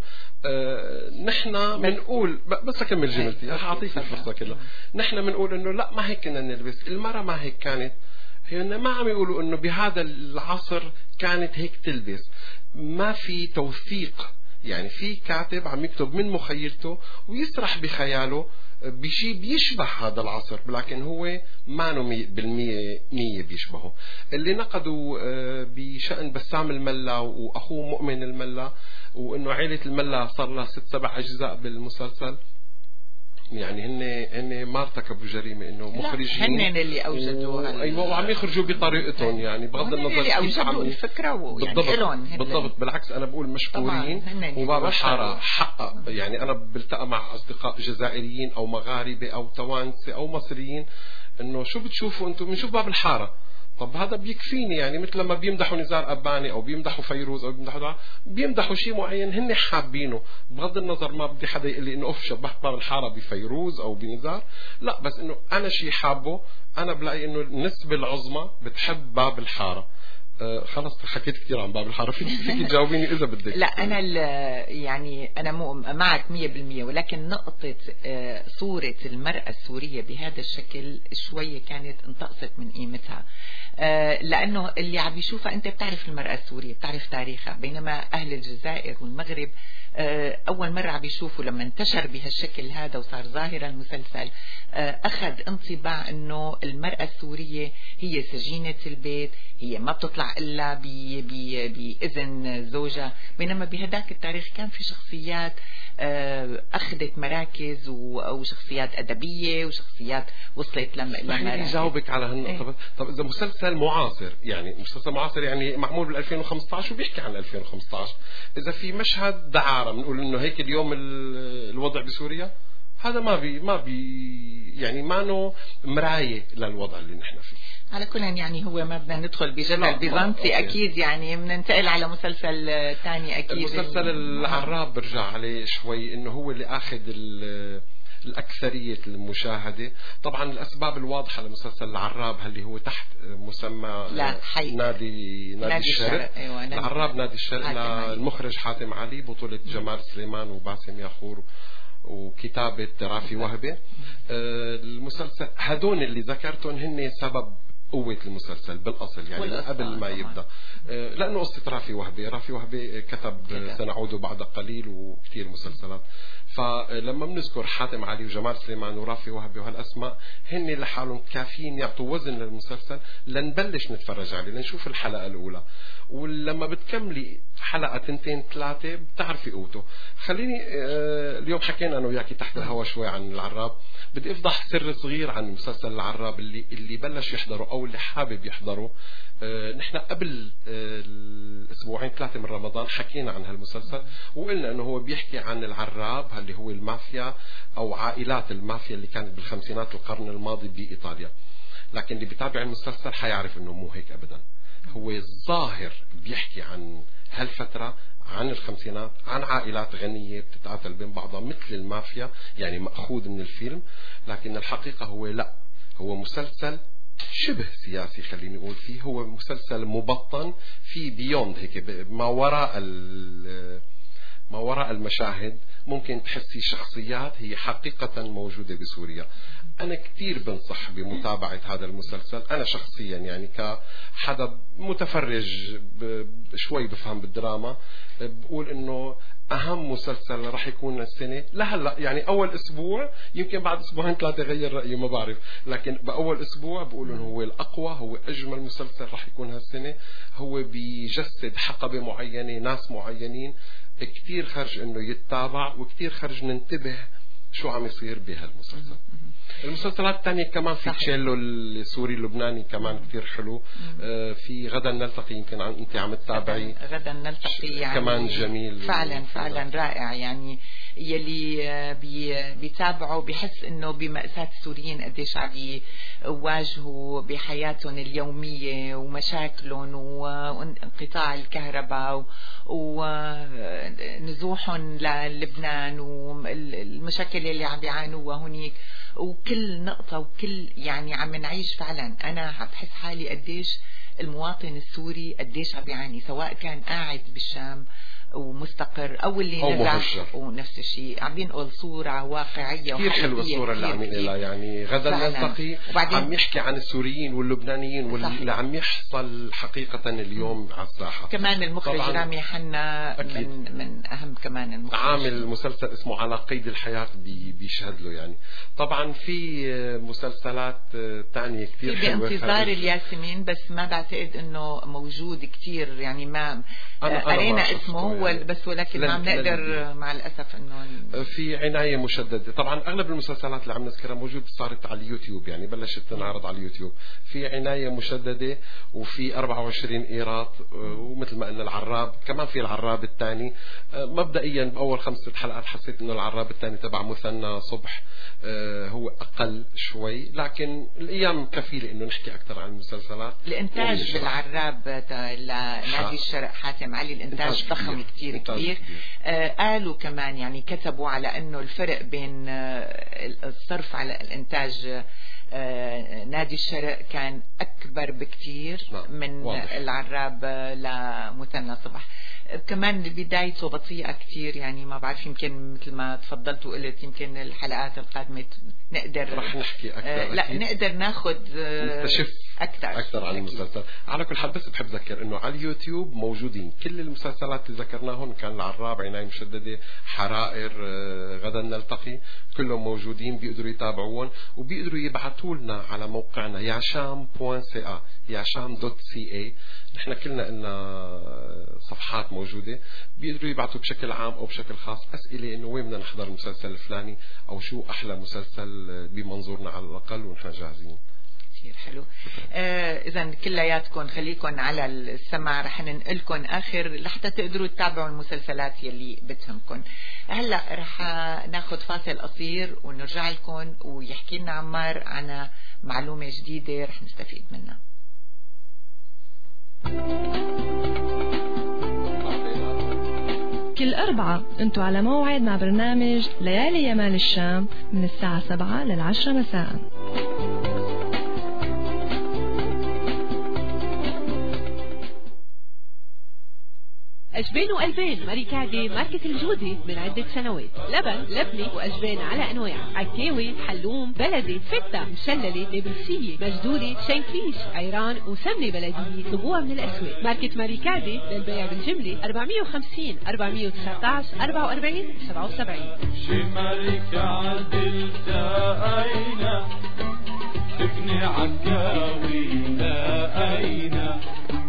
نحن بنقول بس اكمل جملتي، رح اعطيك الفرصه كلها. نحن بنقول انه لا ما هيك كنا نلبس، المرأة ما هيك كانت، هي ما عم يقولوا انه بهذا العصر كانت هيك تلبس. ما في توثيق، يعني في كاتب عم يكتب من مخيلته ويسرح بخياله بشيء بيشبه هذا العصر، لكن هو ما نو 100% بيشبهه. اللي نقدوا بشأن بسام الملا واخوه مؤمن الملا، وانه عائلة الملا صار لها 6-7 أجزاء بالمسلسل، يعني هن ما ارتكبوا جريمه، انه مخرجين هن اللي اوجدوها. ايوه، وعم يخرجوا بطريقتهم، يعني بغض النظر اللي اوجدوا الفكره بالضبط. بالعكس انا بقول مشكورين. وباب الحاره حقق، يعني انا بلتقى مع اصدقاء جزائريين او مغاربه او توانسه او مصريين، انه شو بتشوفوا انتم؟ بنشوف باب الحاره. طب هذا بيكفيني، يعني مثل لما بيمدحوا نزار أباني أو بيمدحوا فيروز أو بيمدحوا شيء معين هن حابينه، بغض النظر ما بدي حدا يقول لي إنه أوف شبهت باب الحارة بفيروز أو بنزار، لا، بس إنه أنا شيء حابه، أنا بلاقي إنه النسبة العظمى بتحب باب الحارة. خلص حكيت كثير عن باب الحارة، فيك تجاوبيني إذا بدك. لا أنا يعني أنا مو معك 100%، ولكن نقطة صورة المرأة السورية بهذا الشكل شوية كانت انتقصت من قيمتها، لأنه اللي عم يشوفها أنت بتعرف المرأة السورية، بتعرف تاريخها، بينما أهل الجزائر والمغرب أول مرة عم يشوفوا لما انتشر بهالشكل هذا وصار ظاهر المسلسل، أخذ انطباع أنه المرأة السورية هي سجينة البيت، هي ما بتطلع إلا بإذن زوجها، بينما بهداك التاريخ كان في شخصيات أخذت مراكز وشخصيات أدبية وشخصيات وصلت لمراكز. جاوبك على هالنقطة. طب إذا مسلسل معاصر، يعني مسلسل معاصر يعني معمول بال 2015 وبيحكي عن 2015، إذا في مشهد دعارة بنقول إنه هيك اليوم الوضع بسوريا، هذا ما بي يعني ما نو مراية للوضع اللي نحن فيه. على كل يعني هو ما بدنا ندخل بجدل بيزنطي أكيد، يعني بننتقل على مسلسل ثاني أكيد. المسلسل العراب برجع عليه شوي، إنه هو اللي أخذ الأكثرية المشاهدة. طبعا الأسباب الواضحة لمسلسل العراب اللي هو تحت مسمى نادي الشرق. أيوة العراب نادي الشرق للمخرج حاتم علي، بطولة جمال سليمان وباسم ياخور وكتابة رافي وهبة. المسلسل هدول اللي ذكرتهم هن سبب قوة المسلسل بالأصل، يعني قبل ما يبدأ، لأنه قصة رافي وهبة كتب سنعود بعد قليل وكثير مسلسلات، فلما بنذكر حاتم علي وجمال سليمان ورافي وهبي وهالأسماء هن لحالهم كافيين يعطوا وزن للمسلسل لنبلش نتفرج عليه لنشوف الحلقة الأولى. ولما بتكملي حلقة 2-3 بتعرفي قوته. خليني اليوم حكينا أنا وياكي تحت الهوا شوي عن العراب، بدي أفضح سر صغير عن مسلسل العراب اللي بلش يحضره أو اللي حابب يحضره. نحن قبل الأسبوعين 3 من رمضان حكينا عن هالمسلسل وقلنا أنه هو بيحكي عن العراب اللي هو المافيا أو عائلات المافيا اللي كانت بالخمسينات القرن الماضي بإيطاليا. لكن اللي بيتابع المسلسل حيعرف أنه مو هيك أبدا. هو الظاهر بيحكي عن هالفترة، عن الخمسينات، عن عائلات غنية بتتقاتل بين بعضها مثل المافيا، يعني مأخوذ من الفيلم. لكن الحقيقة هو لا، هو مسلسل شبه سياسي خليني أقول فيه. هو مسلسل مبطن في بيوند هيك ما وراء المشاهد. ممكن تحسي شخصيات هي حقيقة موجودة بسوريا. أنا كتير بنصح بمتابعة هذا المسلسل. أنا شخصيا يعني كحدا متفرج شوي بفهم بالدراما بقول إنه أهم مسلسل رح يكون السنة لهلا. يعني أول أسبوع، يمكن بعد أسبوعين 3 غير رأيي ما بعرف، لكن بأول أسبوع بقول إنه هو الأقوى، هو أجمل مسلسل رح يكون هالسنة. هو بيجسد حقبة معينة، ناس معينين، كتير خرج إنه يتابع وكتير خرج ننتبه شو عم يصير بهالمسلسل. المسلسلات الثانية كمان في تشيلو السوري اللبناني كمان كتير حلو. في غدا نلتقي، يمكن أنت عم تتابعي غدا نلتقي، يعني كمان جميل فعلا رائع. يعني يلي بيتابعوا بيحس انه بمأساة السوريين قديش عم يواجهوا بحياتهم اليومية ومشاكلهم وانقطاع الكهرباء ونزوحهم للبنان والمشاكل اللي عم بيعانوها هنيك، وكل نقطة وكل يعني عم نعيش فعلا. أنا عم بحس حالي قديش المواطن السوري قديش عم بيعاني، سواء كان قاعد بالشام ومستقر أو اللي نزح، ونفس الشيء عم ينقل صورة واقعية كثير حلوة الصورة اللي عم ينقلها. يعني غدا نلتقي عم يحكي عن السوريين واللبنانيين واللي عم يحصل حقيقة اليوم على الساحة. كمان المخرج رامي حنا من أهم كمان المخرج، عامل مسلسل اسمه على قيد الحياة بيشهد له. يعني طبعا في مسلسلات تانية كثير حلوة بانتظار الياسمين، بس ما بعتقد انه موجود كثير. يعني ما قرينا اسمه بس، ولكن ما عم نقدر مع الأسف انه في عناية مشددة. طبعا اغلب المسلسلات اللي عم نذكرها موجود، صارت على اليوتيوب، يعني بلشت تنعرض على اليوتيوب. في عناية مشددة وفي 24 قيراط، ومثل ما قلنا العراب كمان. في العراب الثاني مبدئيا بأول 5 حلقات حسيت انه العراب الثاني تبع مثنى صبح هو اقل شوي، لكن الايام كفيلة انه نحكي اكثر عن المسلسلات. الانتاج بالعراب لنادي الشرق حاتم علي الانتاج ضخم كتير كبير. قالوا كمان يعني كتبوا على انه الفرق بين الصرف على الانتاج نادي الشرق كان اكبر بكتير من واضح. العراب لمثنى صبح كمان بدايته بطيئة كتير. يعني ما بعرف، يمكن مثل ما تفضلت وقلت يمكن الحلقات القادمة نقدر رح نحكي أكثر. لا نقدر ناخد نستشف أكثر عن المسلسل. على كل حال بس بحب أذكر إنه على اليوتيوب موجودين كل المسلسلات اللي ذكرناهم. كان العراب، عناية مشددة، حرائر، غدا نلتقي، كلهم موجودين، بيقدروا يتابعون وبيقدروا يبعثوا لنا على موقعنا yasham.ca yasham.ca. نحن كلنا لنا صفحات موجودة، بيقدروا يبعثوا بشكل عام أو بشكل خاص أسئلة إنه وين بدنا نحضر المسلسل الفلاني أو شو أحلى مسلسل بمنظورنا على الأقل، ونحن جاهزين. كثير حلو. إذا كلياتكم خليكم على السمع، رح ننقلكم آخر لحتى تقدروا تتابعوا المسلسلات يلي بتهمكم. هلأ رح ناخد فاصل قصير ونرجع لكم ويحكي لنا عمار عن معلومة جديدة رح نستفيد منها. كل 4 انتوا على موعد مع برنامج ليالي يمال الشام من الساعة 7 لل10 مساء. أجبين وقلبين ماريكادي ماركة الجودي من عدة سنوات. لبن لبني وأجبين على أنواع، عكاوي، حلوم، بلدي، فتة، مشللة، نابلسية، مجدولة، شنكليش، عيران وسمنة بلدية. طلبوها من الأسواق. ماركة ماريكادي للبيع بالجملة 450 419 44 77. شي ماريكادي التقينا ابني عكاوي لقينا.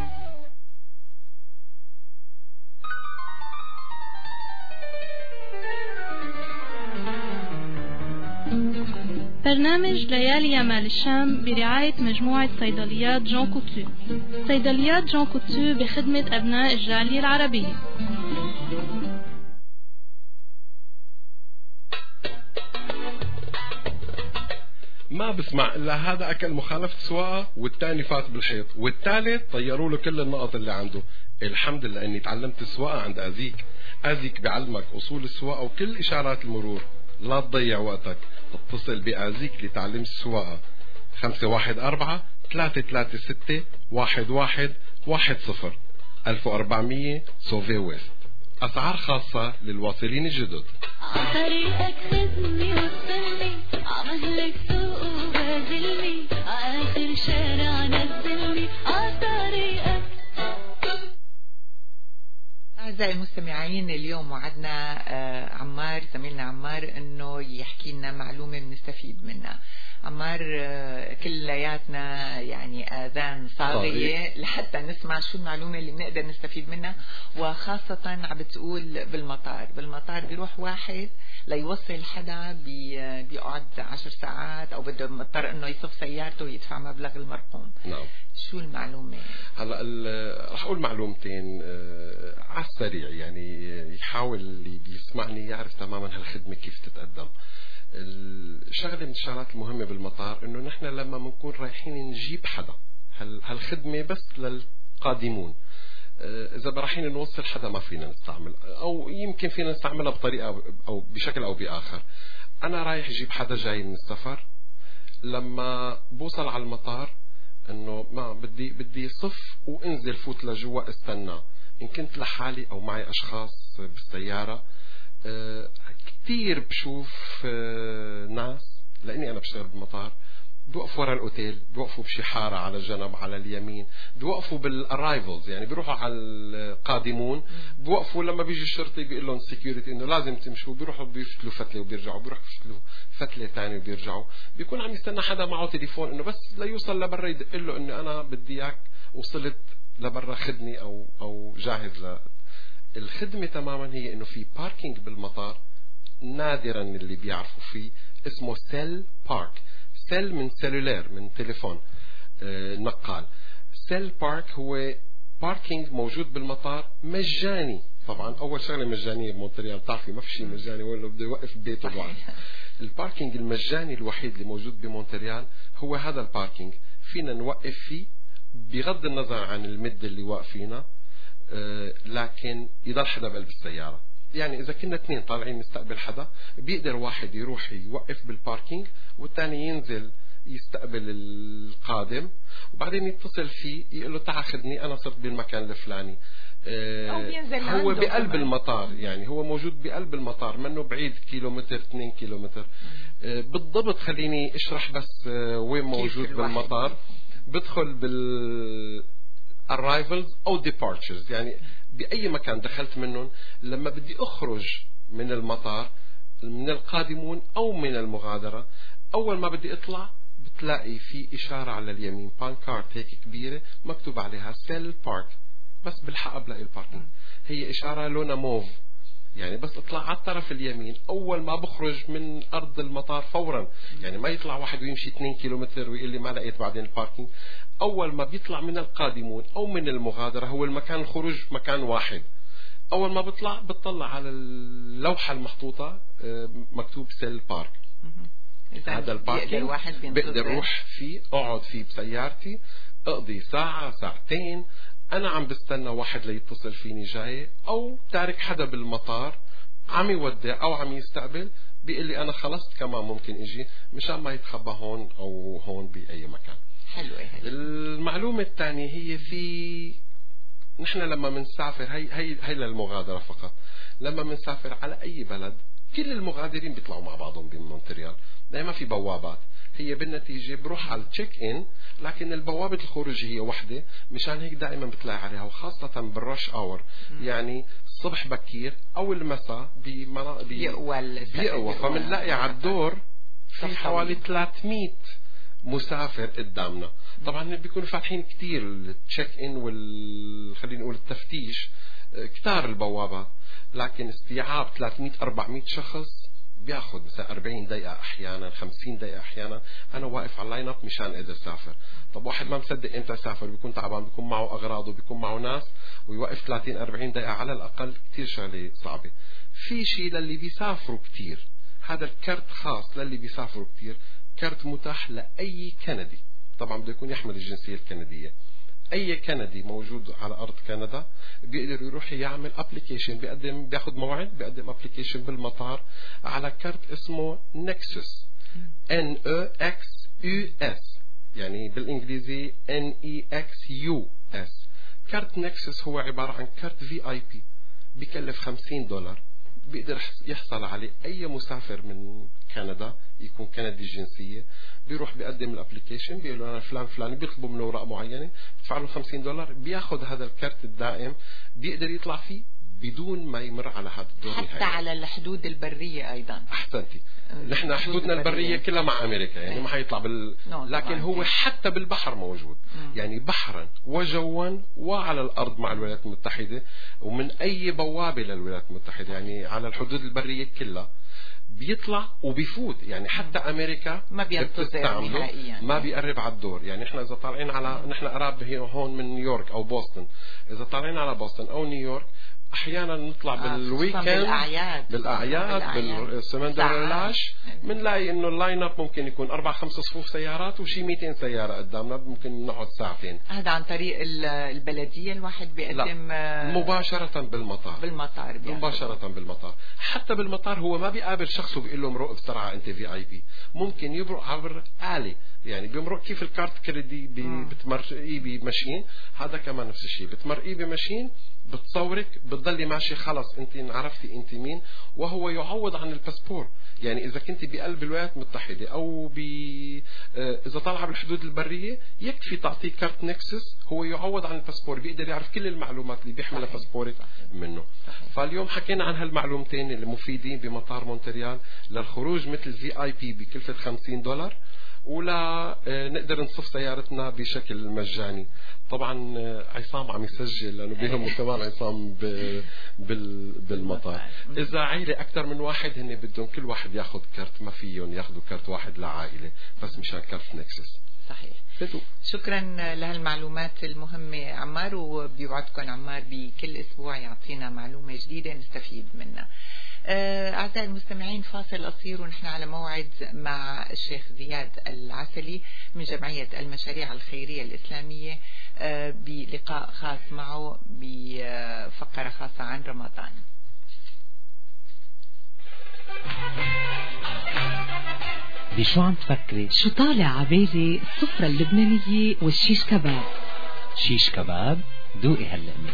برنامج ليالي يمال الشام برعاية مجموعة صيدليات جون كوتو. صيدليات جون كوتو بخدمة أبناء الجالية العربية. ما بسمع إلا هذا أكل مخالفة سواقة والتاني فات بالحيط والثالث طيروا له كل النقط اللي عنده. الحمد لله أني تعلمت السواقة عند أزيك. أزيك بعلمك أصول السواقة وكل إشارات المرور. لا تضيع وقتك، اتصل بأزيك لتعليم السواقة 514-336-1110 1400 سوفي ويست. أسعار خاصة للواصلين الجدد. عطريقك خدني وصلني عمهلك سوق وبازلني آخر شارع نزلني عطريقك. أعزائي المستمعين، اليوم وعدنا عمار زميلنا عمار أنه يحكي لنا معلومة بنستفيد منها. عمار، كلياتنا يعني آذان صاغية لحتى نسمع شو المعلومة اللي بنقدر نستفيد منها، وخاصة عم بتقول بالمطار بيروح واحد ليوصل حدا بيقعد 10 ساعات أو بده مضطر أنه يصف سيارته ويدفع مبلغ المرقوم. نعم. شو المعلومة؟ هلا رح أقول معلومتين على السريع، يعني يحاول اللي بيسمعني يعرف تماما هالخدمة كيف تتقدم. الشغلة من الشغلات المهمة بالمطار إنه نحن لما بنكون رايحين نجيب حدا، هالخدمة بس للقادمون. إذا رايحين نوصل حدا ما فينا نستعمل، أو يمكن فينا نستعملها بطريقة أو بشكل أو بآخر. أنا رايح أجيب حدا جاي من السفر، لما بوصل على المطار إنه ما بدي صف وانزل فوت لجوا استنى. إن كنت لحالي أو معي أشخاص بالسيارة، كتير بشوف ناس، لأني أنا بشتغل بالمطار، بوقفوا ورا الأوتيل، بوقفوا بشي حارة على الجنب على اليمين، بوقفوا بالأرايفلز، يعني بيروحوا على القادمون، بوقفوا لما بيجي الشرطي بيقول لهم سيكيورتي إنه لازم تمشوا، بيروحوا بيفتلوا فتلة وبيرجعوا، بيروحوا بيفتلوا فتلة تانية وبيرجعوا. بيكون عم يستنى حدا معه تليفون إنه بس ليوصل لبرا يدق له إنه أنا بدي إياك وصلت لبرا خدني أو جاهز الخدمة تماما. هي إنه في باركينج بالمطار نادرا اللي بيعرفوا فيه، اسمه سيل بارك. سيل من سيلولير، من تليفون نقال. سيل بارك هو باركينج موجود بالمطار مجاني. طبعا أول شغلة مجانية بمونتريال، بتعرفي ما في شيء مجاني ولا بده يوقف ببيته الواحد. الباركينج المجاني الوحيد اللي موجود بمونتريال هو هذا الباركينج. فينا نوقف فيه بغض النظر عن المدة اللي واقفينها، لكن يضل حدا بقلب السيارة. يعني إذا كنا اثنين طالعين نستقبل حدا، بيقدر واحد يروح يوقف بالباركينج والتاني ينزل يستقبل القادم، وبعدين يتصل فيه يقول له تعال خدني أنا صرت بالمكان الفلاني. هو بقلب المطار، يعني هو موجود بقلب المطار، منه بعيد كيلومتر 2 كيلومتر بالضبط. خليني اشرح بس وين موجود بالمطار. بدخل arrivals أو departures، يعني بأي مكان دخلت منهم. لما بدي أخرج من المطار، من القادمون أو من المغادرة، أول ما بدي أطلع بتلاقي في إشارة على اليمين، بانكارت هيك كبيرة مكتوب عليها سيل بارك، بس بالحق بلاقي الباركينج. هي إشارة لونها موف، يعني بس اطلع على الطرف اليمين أول ما بخرج من أرض المطار فورا. يعني ما يطلع واحد ويمشي 2 كيلومتر ويقول لي ما لقيت بعدين الباركينج. أول ما بيطلع من القادمون أو من المغادرة، هو المكان الخروج مكان واحد. أول ما بتطلع على اللوحة المحطوطة مكتوب سيل بارك. هذا الباركينج بقدر روح فيه، أقعد فيه بسيارتي، أقضي ساعة ساعتين أنا عم بستنى واحد ليتصل فيني جاي، أو تارك حدا بالمطار عم يودع أو عم يستقبل، بيقول لي أنا خلصت كمان ممكن إجي، مشان ما يتخبى هون أو هون بأي مكان. حلوة. المعلومة الثانية هي في نحن لما منسافر هي للمغادرة فقط. لما منسافر على أي بلد كل المغادرين بيطلعوا مع بعضهم بمونتريال، دائما في بوابات. هي بالنتيجة بروح على التشيك إن، لكن البوابة الخروج هي وحدة، مشان هيك دائما بتلاقي عليها، وخاصة بالرش أور، يعني الصبح بكير أو المساء بيقوى. فمنلاقي على الدور في حوالي 300 مسافر قدامنا. طبعا بيكونوا فاتحين كتير التشيك إن خلينا نقول التفتيش كتار البوابات، لكن استيعاب 300-400 شخص بياخد مثلا 40 دقيقة أحيانا 50 دقيقة أحيانا. أنا واقف على اللاين اب مشان أقدر أسافر. طب واحد ما مصدق إمتى أسافر، بيكون تعبان، بيكون معه أغراضه، بيكون معه ناس، ويوقف 30-40 دقيقة على الأقل، كتير شغلة صعبة. في شيء للي بيسافروا كتير، هذا الكارت خاص للي بيسافروا كتير، كارت متاح لأي كندي. طبعا بده يكون يحمل الجنسية الكندية. أي كندي موجود على أرض كندا بيقدر يروح يعمل أبليكيشن، بياخد موعد، بيقدم أبليكيشن بالمطار على كارت اسمه نكسس، NEXUS، يعني بالإنجليزي NEXUS. كارت نكسس هو عبارة عن كارت VIP بيكلف $50. بيقدر يحصل عليه أي مسافر من كندا يكون كندي الجنسية، بيروح بيقدم الابليكيشن، بيقول له أنا فلان فلاني، بيطلبوا منه أوراق معينة، بدفع له $50، بياخذ هذا الكارت الدائم، بيقدر يطلع فيه بدون ما يمر على هذا الدور حتى نهائي. على الحدود البرية أيضا. أحسنتي. نحن حدودنا البرية كلها مع أمريكا، يعني ما حيطلع لكن هو حتى بالبحر موجود، يعني بحرا وجوا وعلى الأرض مع الولايات المتحدة، ومن أي بوابة للولايات المتحدة، يعني على الحدود البرية كلها بيطلع وبيفوت. يعني حتى أمريكا ما بينتظر نهائيا، ما بيقرب على الدور. يعني إحنا إذا طالعين على نحن قراب هون من نيويورك أو بوسطن، إذا طالعين على بوسطن أو نيويورك أحيانا نطلع بالويكند بالأعياد بالسمندرلاش، بنلاقي إنه اللاين اب ممكن يكون 4-5 صفوف سيارات وشي 200 سيارة قدامنا، ممكن نقعد ساعتين. هذا عن طريق البلدية الواحد بيقدم؟ مباشرة بالمطار مباشرة بالمطار. حتى بالمطار هو ما بيقابل شخص وبيقول له مرق بسرعة أنت VIP، ممكن يمرق عبر آلة، يعني بيمرق كيف الكارت كريدي بتمرقيه بماشين، هذا كمان نفس الشيء، بتمرقيه بماشين، بتصورك، بتضلي ماشي، خلص انت عرفتي انت مين، وهو يعوض عن الباسبور. يعني اذا كنت بقلب الولايات المتحدة او اذا طالعه بالحدود البرية، يكفي تعطيه كارت نكسس، هو يعوض عن الباسبور، بيقدر يعرف كل المعلومات اللي بيحملها باسبورك منه. فاليوم حكينا عن هالمعلومتين المفيدين بمطار مونتريال للخروج مثل VIP بكلفة $50، ولا نقدر نصف سيارتنا بشكل مجاني. طبعا عصام عم يسجل لأنه بيهمه كمان عصام بالمطار. إذا عائلة أكثر من واحد هن بدهم كل واحد ياخذ كارت، ما فيهم ياخذوا كارت واحد لعائلة، بس مشان كارت نكسس. صحيح. شكرا لهالمعلومات المهمة عمار، وبيوعدكم عمار بكل أسبوع يعطينا معلومة جديدة نستفيد منها. أعزائي المستمعين، فاصل قصير ونحن على موعد مع الشيخ زياد العسلي من جمعية المشاريع الخيرية الإسلامية بلقاء خاص معه بفقرة خاصة عن رمضان. بشو عم تفكري؟ شو طالع عبالي؟ السفرة اللبنانية والشيش كباب. شيش كباب؟ دوقي هاللقمة.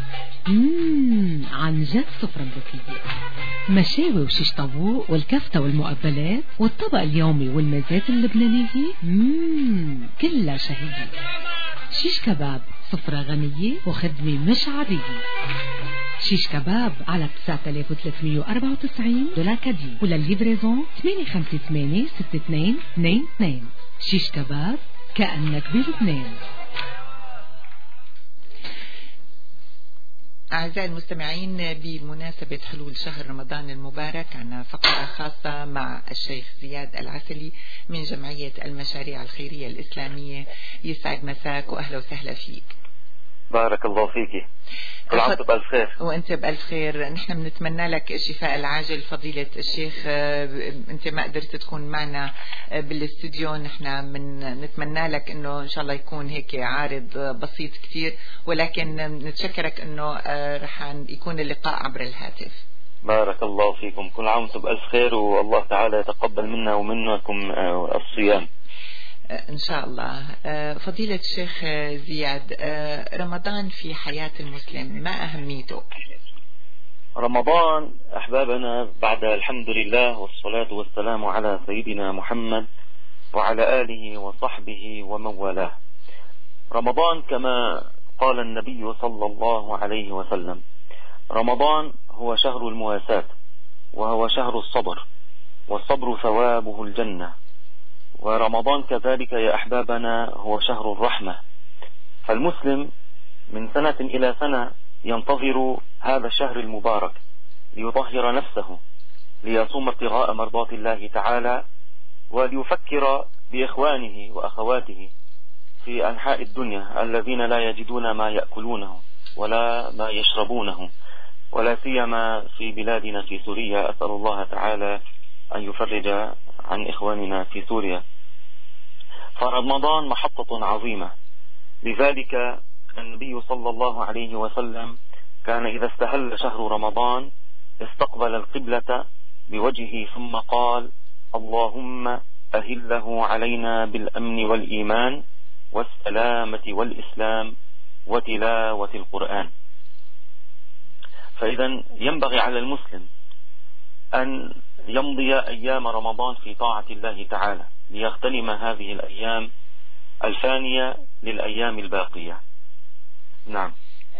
عن جد سفرة مذكية، مشاوي وشيش طاووق والكفتة والمقبلات والطبق اليومي والمزات اللبنانية، كلها شهية. شيش كباب سفرة غنية وخدمة مش عادية. شيش كباب على $9394 كدي، وللليفريزون 858-6222. شيش كباب كأنك بلبنان. أعزائي المستمعين، بمناسبة حلول شهر رمضان المبارك عنا فقرة خاصة مع الشيخ زياد العسلي من جمعية المشاريع الخيرية الإسلامية. يسعد مساك وأهلا وسهلا فيك. بارك الله فيك، كل عام وانت بألف خير. وانت بألف خير. نحن بنتمنى لك الشفاء العاجل فضيلة الشيخ. انت ما قدرت تكون معنا بالاستوديو، نحن نتمنى لك انه ان شاء الله يكون هيك عارض بسيط كتير، ولكن نتشكرك انه رح يكون اللقاء عبر الهاتف. بارك الله فيكم، كل عام وانتم بألف خير، والله تعالى يتقبل منا ومنكم الصيام. إن شاء الله. فضيلة الشيخ زياد، رمضان في حياة المسلم ما أهميته؟ رمضان أحبابنا، بعد الحمد لله والصلاة والسلام على سيدنا محمد وعلى آله وصحبه ومن والاه. رمضان كما قال النبي صلى الله عليه وسلم: رمضان هو شهر المواساة، وهو شهر الصبر، والصبر ثوابه الجنة. ورمضان كذلك يا أحبابنا هو شهر الرحمة. فالمسلم من سنة إلى سنة ينتظر هذا الشهر المبارك ليطهر نفسه، ليصوم ابتغاء مرضات الله تعالى، وليفكر بإخوانه وأخواته في أنحاء الدنيا الذين لا يجدون ما يأكلونه ولا ما يشربونه، ولا سيما في بلادنا في سوريا. أسأل الله تعالى أن يفرج عن إخواننا في سوريا. فرمضان محطة عظيمة، لذلك النبي صلى الله عليه وسلم كان إذا استهل شهر رمضان استقبل القبلة بوجهه ثم قال: اللهم أهله علينا بالأمن والإيمان والسلامة والإسلام وتلاوة القرآن. فإذا ينبغي على المسلم أن يمضي أيام رمضان في طاعة الله تعالى ليغتنم هذه الأيام الفانية للأيام الباقية. نعم.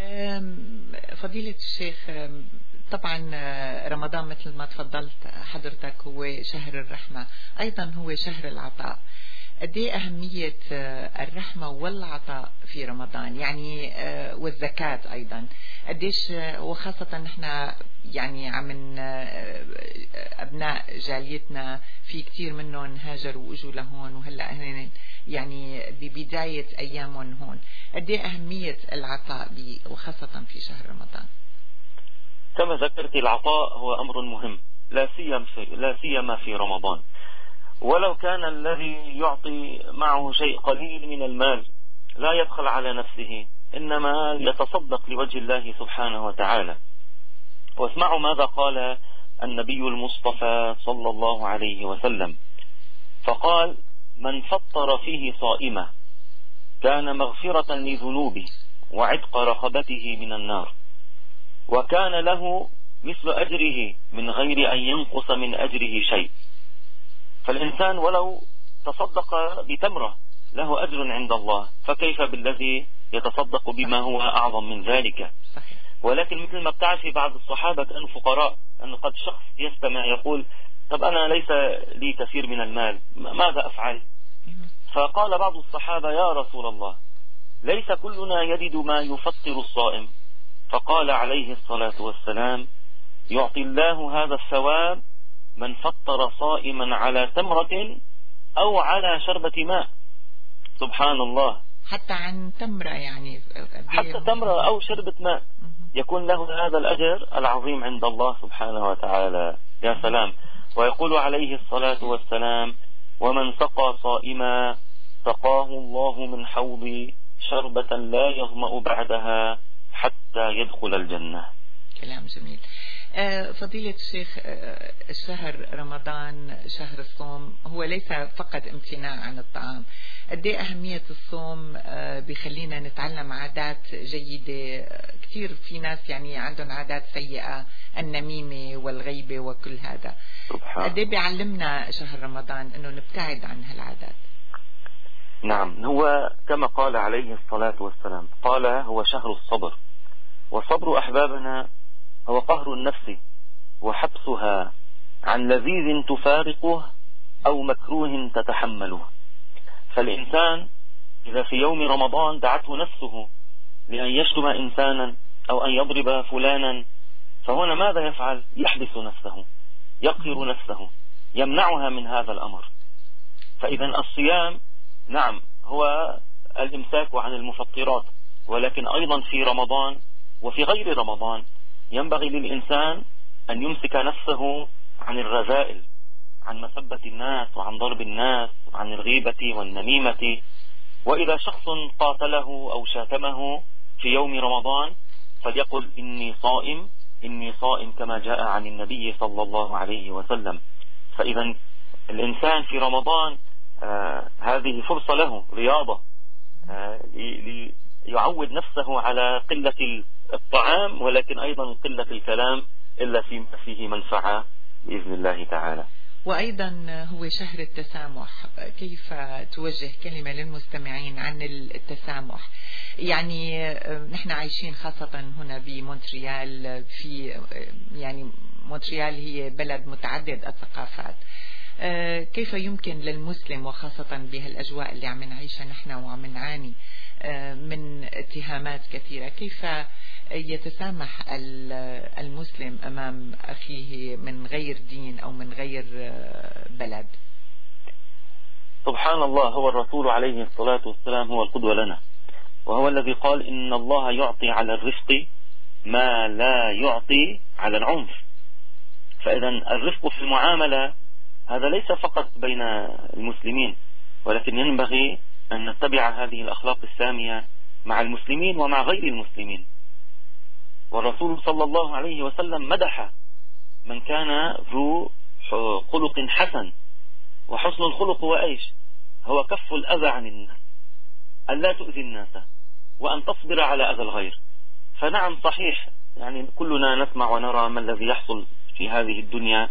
فضيلة الشيخ، طبعا رمضان مثل ما تفضلت حضرتك هو شهر الرحمة، أيضا هو شهر العطاء. قد ايه أهمية الرحمة والعطاء في رمضان، يعني والزكاة أيضا قديش، وخاصة نحن يعني عم أبناء جاليتنا في كتير منهم هاجروا وإجوا لهون، وهلأ هن يعني ببداية أيامهم هون. قد ايه أهمية العطاء وخاصة في شهر رمضان؟ كما ذكرت العطاء هو أمر مهم، لا سيما في رمضان. ولو كان الذي يعطي معه شيء قليل من المال لا يبخل على نفسه، إنما يتصدق لوجه الله سبحانه وتعالى. واسمعوا ماذا قال النبي المصطفى صلى الله عليه وسلم، فقال: من فطر فيه صائمة كان مغفرة لذنوبه وعتق رقبته من النار، وكان له مثل أجره من غير أن ينقص من أجره شيء. فالإنسان ولو تصدق بتمرة له أجر عند الله، فكيف بالذي يتصدق بما هو أعظم من ذلك؟ ولكن مثل ما بتعرف بعض الصحابة كانوا فقراء، أنه قد شخص يستمع يقول: طب أنا ليس لي كثير من المال، ماذا أفعل؟ فقال بعض الصحابة: يا رسول الله، ليس كلنا يجد ما يفطر الصائم. فقال عليه الصلاة والسلام: يعطي الله هذا الثواب من فطر صائما على تمرة أو على شربة ماء. سبحان الله، حتى عن تمرة، يعني حتى تمرة أو شربة ماء يكون له هذا الأجر العظيم عند الله سبحانه وتعالى. يا سلام. ويقول عليه الصلاة والسلام: ومن سقى صائما سقاه الله من حوض شربة لا يظمأ بعدها حتى يدخل الجنة. كلام جميل. فضيلة الشيخ، الشهر رمضان شهر الصوم هو ليس فقط امتناع عن الطعام. قد ايه أهمية الصوم بيخلينا نتعلم عادات جيدة. كثير في ناس يعني عندهم عادات سيئة، النميمة والغيبة وكل هذا. قد ايه بيعلمنا شهر رمضان انه نبتعد عن هالعادات؟ نعم، هو كما قال عليه الصلاة والسلام، قال: هو شهر الصبر. والصبر أحبابنا هو قهر النفس وحبسها عن لذيذ تفارقه أو مكروه تتحمله. فالإنسان إذا في يوم رمضان دعته نفسه لأن يشتم إنسانا أو أن يضرب فلانا، فهنا ماذا يفعل؟ يحبس نفسه، يقهر نفسه، يمنعها من هذا الأمر. فإذا الصيام نعم هو الإمساك عن المفطرات، ولكن أيضا في رمضان وفي غير رمضان ينبغي للإنسان أن يمسك نفسه عن الرذائل، عن مسبة الناس وعن ضرب الناس وعن الغيبة والنميمة. وإذا شخص قاتله أو شاتمه في يوم رمضان فليقل: إني صائم، إني صائم، كما جاء عن النبي صلى الله عليه وسلم. فإذا الإنسان في رمضان هذه فرصة له رياضة ليعود نفسه على قلة الطعام، ولكن أيضا قلة الكلام إلا فيما فيه منفعة بإذن الله تعالى. وأيضا هو شهر التسامح، كيف توجه كلمة للمستمعين عن التسامح؟ يعني نحن عايشين خاصة هنا بمونتريال، في يعني مونتريال هي بلد متعدد الثقافات، كيف يمكن للمسلم وخاصة بهالأجواء اللي عم نعيشها نحن وعم نعاني من اتهامات كثيرة، كيف يتسامح المسلم أمام أخيه من غير دين أو من غير بلد؟ سبحان الله، هو الرسول عليه الصلاة والسلام هو القدوة لنا، وهو الذي قال إن الله يعطي على الرفق ما لا يعطي على العنف. فإذا الرفق في المعاملة هذا ليس فقط بين المسلمين، ولكن ينبغي أن نتبع هذه الأخلاق السامية مع المسلمين ومع غير المسلمين. والرسول صلى الله عليه وسلم مدح من كان ذو خلق حسن، وحسن الخلق هو إيش؟ هو كف الأذى عن الناس، أن لا تؤذي الناس، وأن تصبر على أذى الغير. فنعم صحيح، يعني كلنا نسمع ونرى ما الذي يحصل في هذه الدنيا،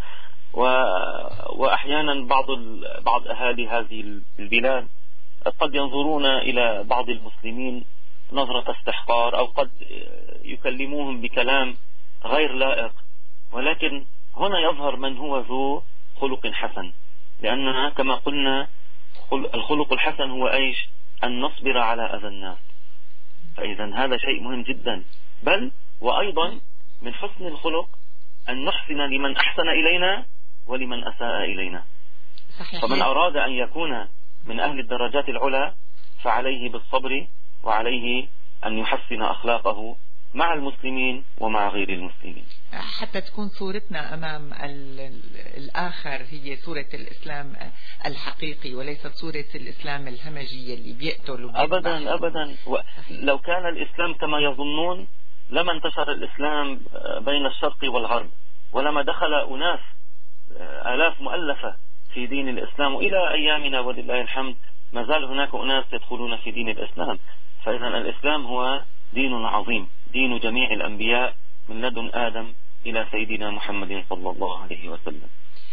وأحيانا بعض أهالي هذه البلاد قد ينظرون إلى بعض المسلمين نظرة استحقار، أو قد يكلموهم بكلام غير لائق، ولكن هنا يظهر من هو ذو خلق حسن، لأننا كما قلنا الخلق الحسن هو إيش؟ أن نصبر على أذى الناس. فإذا هذا شيء مهم جدا، بل وأيضا من حسن الخلق أن نحسن لمن أحسن إلينا ولمن أساء إلينا. صحيح. فمن أراد أن يكون من أهل الدرجات العلى فعليه بالصبر، وعليه أن يحسن أخلاقه مع المسلمين ومع غير المسلمين، حتى تكون صورتنا أمام الآخر هي صورة الإسلام الحقيقي، وليست صورة الإسلام الهمجية اللي بيقتل أبدا أبدا. لو كان الإسلام كما يظنون لما انتشر الإسلام بين الشرق والغرب، ولما دخل أناس آلاف مؤلفة في دين الإسلام، وإلى أيامنا ولله الحمد ما زال هناك أناس يدخلون في دين الإسلام. فإذا الإسلام هو دين عظيم، دين جميع الأنبياء من لدن آدم إلى سيدنا محمد صلى الله عليه وسلم.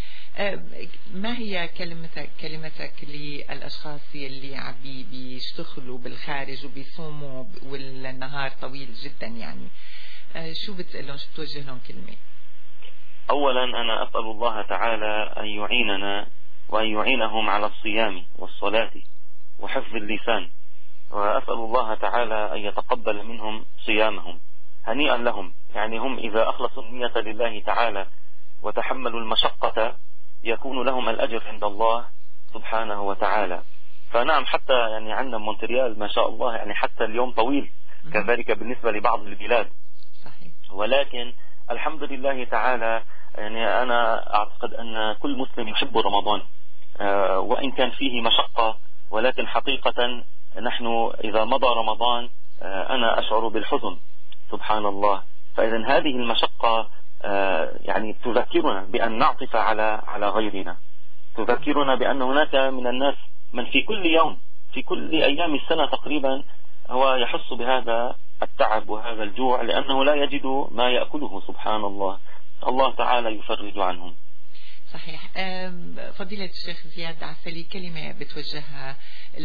ما هي كلمتك للأشخاص اللي عم بيشتغلوا بالخارج وبيصوموا والنهار طويل جدا، يعني شو بتقلهم، شو بتوجه لهم كلمة؟ أولا أنا أسأل الله تعالى أن يعيننا وأن يعينهم على الصيام والصلاة وحفظ اللسان، وأسأل الله تعالى أن يتقبل منهم صيامهم. هنيئا لهم، يعني هم إذا أخلصوا النية لله تعالى وتحملوا المشقة يكون لهم الأجر عند الله سبحانه وتعالى. فنعم، حتى يعني عندنا مونتريال ما شاء الله يعني حتى اليوم طويل، كذلك بالنسبة لبعض البلاد. صحيح. ولكن الحمد لله تعالى يعني أنا أعتقد أن كل مسلم يحب رمضان، وإن كان فيه مشقة، ولكن حقيقة نحن إذا مضى رمضان أنا أشعر بالحزن سبحان الله. فإذا هذه المشقة يعني تذكرنا بأن نعطف على غيرنا، تذكرنا بأن هناك من الناس من في كل يوم في كل أيام السنة تقريبا هو يحس بهذا التعب وهذا الجوع، لأنه لا يجد ما يأكله سبحان الله. الله تعالى يفرج عنهم. صحيح. فضيلة الشيخ زياد عسلي، كلمة بتوجهها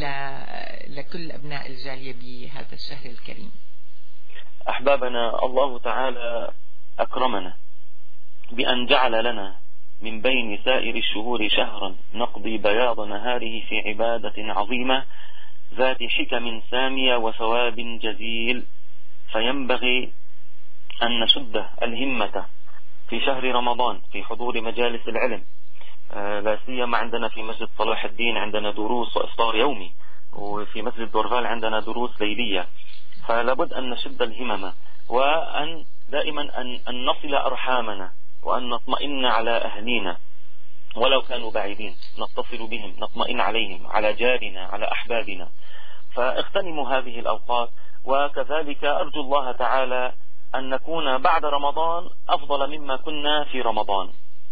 لكل أبناء الجالية بهذا الشهر الكريم. أحبابنا، الله تعالى أكرمنا بأن جعل لنا من بين سائر الشهور شهرا نقضي بياض نهاره في عبادة عظيمة ذات حكم سامية وثواب جزيل، فينبغي أن نشد الهمة في شهر رمضان في حضور مجالس العلم، لا سيما عندنا في مسجد صلاح الدين عندنا دروس وإفطار يومي، وفي مسجد دورفال عندنا دروس ليلية. فلابد أن نشد الهمم، وأن دائما أن نصل أرحامنا، وأن نطمئن على أهلينا ولو كانوا بعيدين، نتصل بهم، نطمئن عليهم، على جارنا، على أحبابنا. فاغتنموا هذه الأوقات، وكذلك أرجو الله تعالى أن نكون بعد رمضان أفضل مما كنا في رمضان،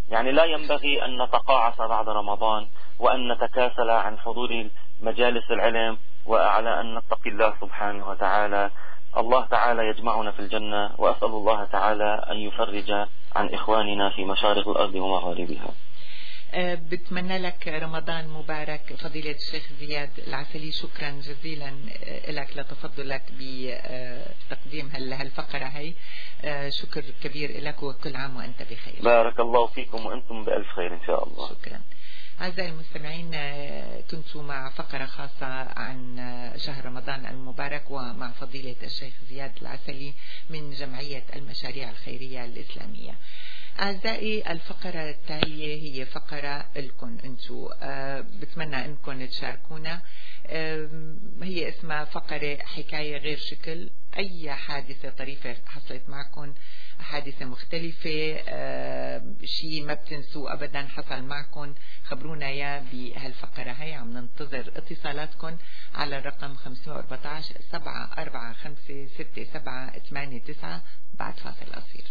يعني لا ينبغي أن نتقاعس بعد رمضان وأن نتكاسل عن حضور مجالس العلم، وعلى أن نتقي الله سبحانه وتعالى. الله تعالى يجمعنا في الجنة، وأسأل الله تعالى أن يفرج عن إخواننا في مشارق الأرض ومغاربها. بتمنى لك رمضان مبارك فضيلة الشيخ زياد العسلي. شكرا جزيلا لك لتفضلك بتقديم هالفقرة هي. شكر كبير لك، وكل عام وأنت بخير. بارك الله فيكم وأنتم بألف خير إن شاء الله. شكرا. أعزائي المستمعين، كنتوا مع فقرة خاصة عن شهر رمضان المبارك ومع فضيلة الشيخ زياد العسلي من جمعية المشاريع الخيرية الإسلامية. أعزائي، الفقرة التالية هي فقرة لكم أنتوا، بتمنى أنكم تشاركونا. هي اسمها فقرة حكاية غير شكل. أي حادثة طريفة حصلت معكم، حادثة مختلفة، شيء ما بتنسوه أبدا حصل معكم، خبرونا يا بهالفقرة هي. عم ننتظر اتصالاتكم على الرقم 514 745 6789 بعد فاصل قصير.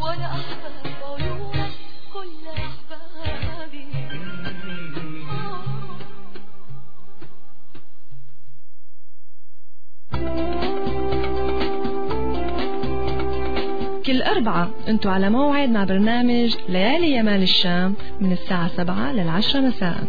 وانا احباب عيونك كل احبابي. كل أربعة انتوا على موعد مع برنامج ليالي يمال الشام من الساعة 7 لل10 مساء.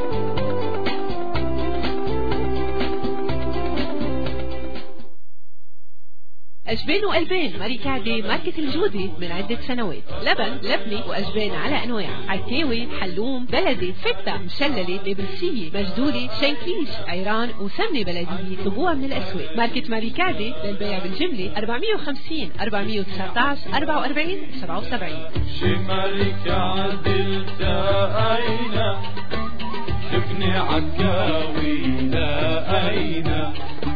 أجبان وقلبين ماري كعبة ماركة الجودي من عدة سنوات. لبن لبني وأجبان على أنواع، عكاوي، حلوم، بلدي، فتة، مشللة، نابلسية، مجدولة، شنكليش، عيران وسمنة بلدية. طبوها من الأسواق. ماركة ماري كعبة للبيع بالجملة 450 419 44 77. شي ماري كعبة التقينا شفني عكاوي لقينا.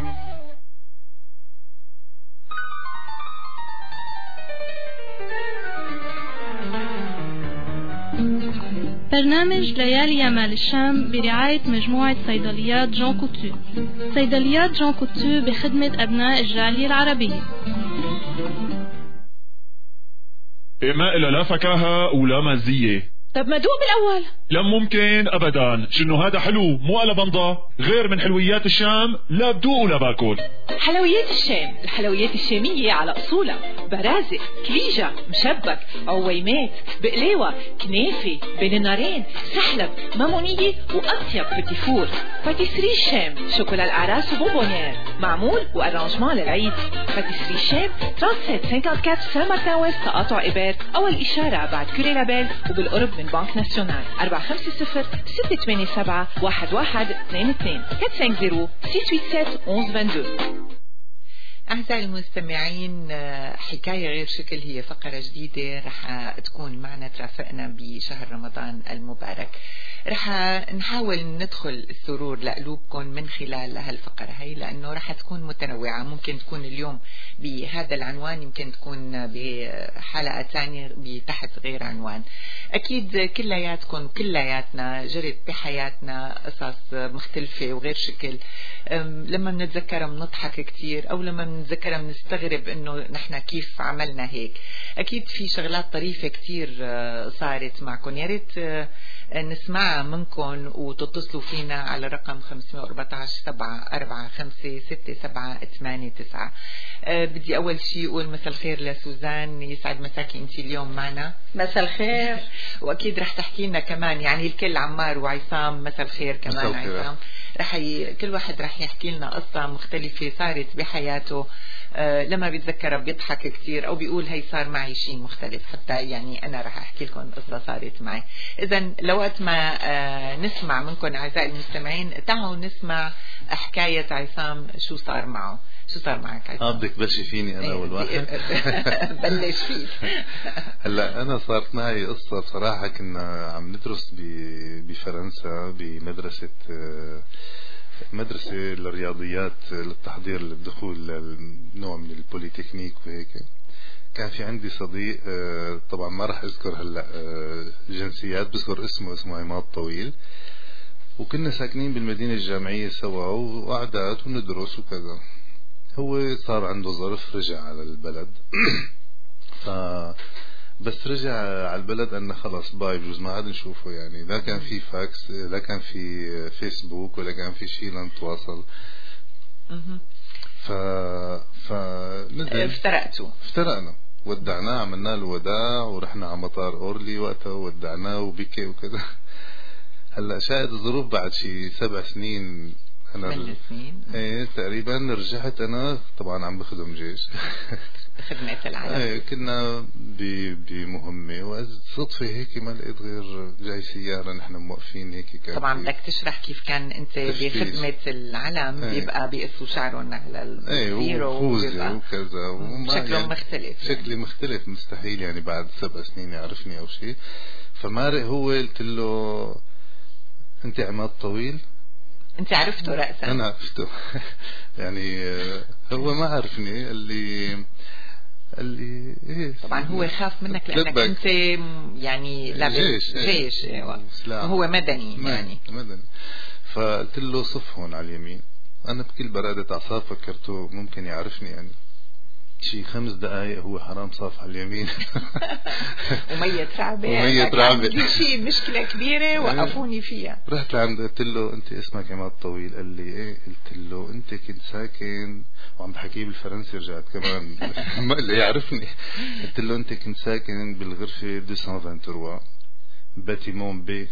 برنامج ليالي يمال الشام برعاية مجموعة صيدليات جون كوتو. صيدليات جون كوتو بخدمة أبناء الجالية العربية. ما إلا لا فكاهة ولا مزية. طب ما دوق بالأول. لا ممكن أبدا، شنو هذا حلو مو على بنضة. غير من حلويات الشام لا بدوق ولا باكل. حلويات الشام، الحلويات الشامية على أصولها. برازق، كليجة، مشبك، عويمات، بقلاوة، كنافة، بين النارين، سحلب، مامونية وأطيب بتيفور. باتيسري الشام، شوكولا الأعراس وبونبونير، معمول وأرانجمان للعيد. باتيسري الشام 3754 سان مارتن ويست تقاطع إبر، أول إشارة بعد كوري لابيل وبالقرب من بنك ناسيونال. 450 687 1122 450 687 1122. أعزائي المستمعين، حكاية غير شكل هي فقرة جديدة رح تكون معنا ترافقنا بشهر رمضان المبارك. رح نحاول ندخل السرور لقلوبكم من خلال هالفقرة هي، لأنه رح تكون متنوعة. ممكن تكون اليوم بهذا العنوان، يمكن تكون بحلقة ثانية بتحت غير عنوان. أكيد كلياتكم كلياتنا جرت بحياتنا قصص مختلفة وغير شكل. لما بنتذكرها بنضحك كتير، أو لما بنتذكرها بنستغرب إنه نحن كيف عملنا هيك. أكيد في شغلات طريفة كتير صارت معكم، يا ريت نسمعها منكم وتتصلوا فينا على رقم 514 745 6789. بدي أول شيء أقول مساء الخير لسوزان، يسعد مساكي أنت اليوم معنا. مساء الخير. وأكيد رح تحكي لنا كمان، يعني الكل عمار وعصام مساء الخير كمان. عصام كل واحد رح يحكي لنا قصة مختلفة صارت بحياته، لما بيتذكرها بيضحك كتير أو بيقول هي صار معي شيء مختلف. حتى يعني أنا رح أحكي لكم قصة صارت معي. إذن لوقت ما نسمع منكم أعزائي المستمعين، تعالوا نسمع حكاية عصام. شو صار معه؟ شو صار معك عصام؟ بدك بلشي فيني أنا أول واحد. بلش فيك. هلا أنا صارت معي قصة بصراحة. كنا عم ندرس بفرنسا بمدرسة الرياضيات للتحضير للدخول لنوع من البوليتكنيك وهيك. كان في عندي صديق، طبعا ما راح اذكر هلا جنسيات، بذكر اسمه عماد طويل، وكنا ساكنين بالمدينة الجامعية سوا وقعدات وندرس وكذا. هو صار عنده ظرف رجع على البلد بس رجع على البلد أنه خلاص باي، بجوز ما عاد نشوفه. يعني لا كان في فاكس، لا كان في فيسبوك، ولا كان في شيء لنتواصل. فنزل افترقنا، ودعناه، عملنا له وداع ورحنا على مطار أورلي وقتها ودعناه وبكي وكذا. هلا شاهد الظروف بعد شي 7 سنين أنا ايه تقريبا رجعت. أنا طبعا عم بخدم جيش خدمة العالم. ايه كنا بمهمة، وصدفة هيك ما لقيت غير جاي سيارة نحن موقفين هيك. كان طبعا بدك تشرح كيف كان انت بخدمة العالم. بيبقى بيقصوا شعرهم على الزيرو وخوذة وكذا، شكله يعني مختلف. شكلي مختلف، مستحيل يعني بعد 7 سنين يعرفني او شيء. فمارق هو قلت له انت عماد طويل؟ انت عرفته رأسا؟ انا عرفته يعني هو ما عرفني. قال لي ايه. طبعا هو خاف منك لانك انت يعني لابس جيش وهو مدني يعني مدني. فقلت له صف هون على اليمين. انا بكل برادة اعصاب فكرته ممكن يعرفني يعني. شي 5 دقائق هو حرام صاف على اليمين ومية رعبة ومية رعبة عندي شيء مشكلة كبيرة وقفوني فيها. رحت لعند قلت له أنت اسمك عماد طويل؟ قال لي إيه. قلت له أنت كنت ساكن، وعم بحكيه بالفرنسي رجعت كمان ما اللي يعرفني. قلت له أنت كنت ساكن بالغرفة 223 باتيمون بي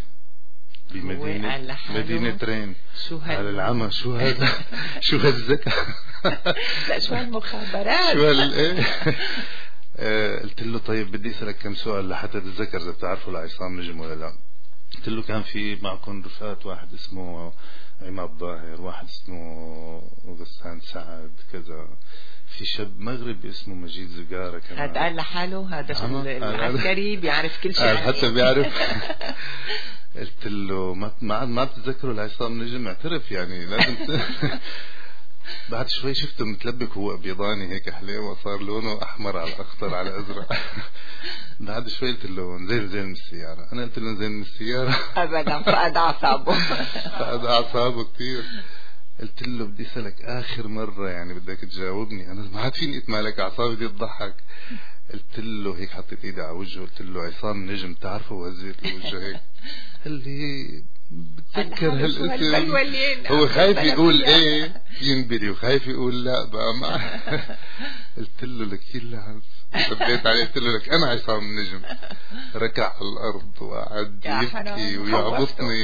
بمدينة رين. على العمى شو هذا شو هالذكاء لا شو هالمخابرات شو هال قلت له طيب بدي اسألك كم سؤال لحتى تتذكر اذا بتعرفوا لعصام نجم ولا لا. قلت له كان في معكم رفقات، واحد اسمه عماد ظاهر، واحد اسمه غسان سعد كذا، في شاب مغربي اسمه مجيد زقارة كمان. هذا قال لحاله هذا العسكري بيعرف كل شيء حتى بيعرف. قلت له ما بتتذكروا العصام نجم؟ اعترف يعني لازم بعد شوي شفته متلبك، هو ابيضاني هيك حليم وصار لونه احمر على اخضر على ازرق. بعد شوي قلت له زين من السياره. انا قلت له زين من السياره ابدا، فقد اعصابه فقد اعصابه كثير. قلت له بدي اسالك اخر مره يعني بدك تجاوبني، انا ما عاد فيني اتمالك اعصابي بدي تضحك. قلت له هيك، حطيت ايدي على وجهه قلت له عصام نجم تعرفه؟ وهزيت له وجهه هيك. قال لي بتذكر هالاسم. هو خايف يقول ايه ينبري وخايف يقول لا بقى ما. قلت له لك يلا حبيت عليه. قلت له لك انا عصام نجم. ركع على الارض وقعد يبكي ويعبطني.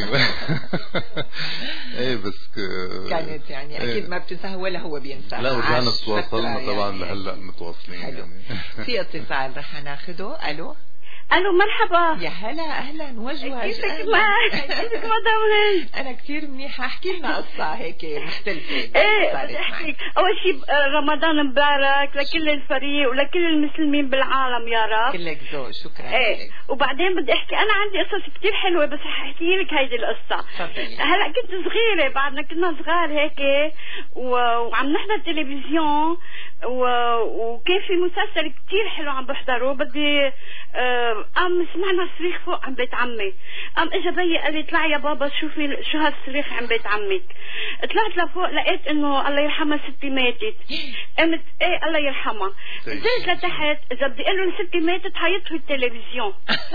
ايه بس كانت يعني اكيد ما بتنساها ولا هو بينساها. لا ورجعنا تواصلنا طبعا يعني لهلا متواصلين. يعني في اتصال رح ناخده. الو الو مرحبا. يا هلا اهلا وجوه. كيفك مدام هند؟ انا كثير منيحه. احكي لنا قصه هيك مختلفه. ايه بدي احكي اول شيء رمضان مبارك لكل الفريق ولكل المسلمين بالعالم يا رب. كلك ذوق. شكرا ايه لك. وبعدين بدي احكي انا عندي قصص كثير حلوه بس رح احكي لك هيدي القصه. هلا كنت صغيره، بعدنا كنا صغار هيك وعم نحضر تلفزيون وكان في مسلسل كتير حلو عم بحضره. بدي قام سمعنا صريخ فوق عن بيت عمي. قام اجى بيي قال لي اطلعي يا بابا شوفي شو هالصريخ عن بيت عمك. طلعت لفوق لقيت انه الله يرحمها ستي ماتت. قمت ايه الله يرحمها. نزلت لتحت اذا بدي اقول له ستي ماتت حيطفي التلفزيون.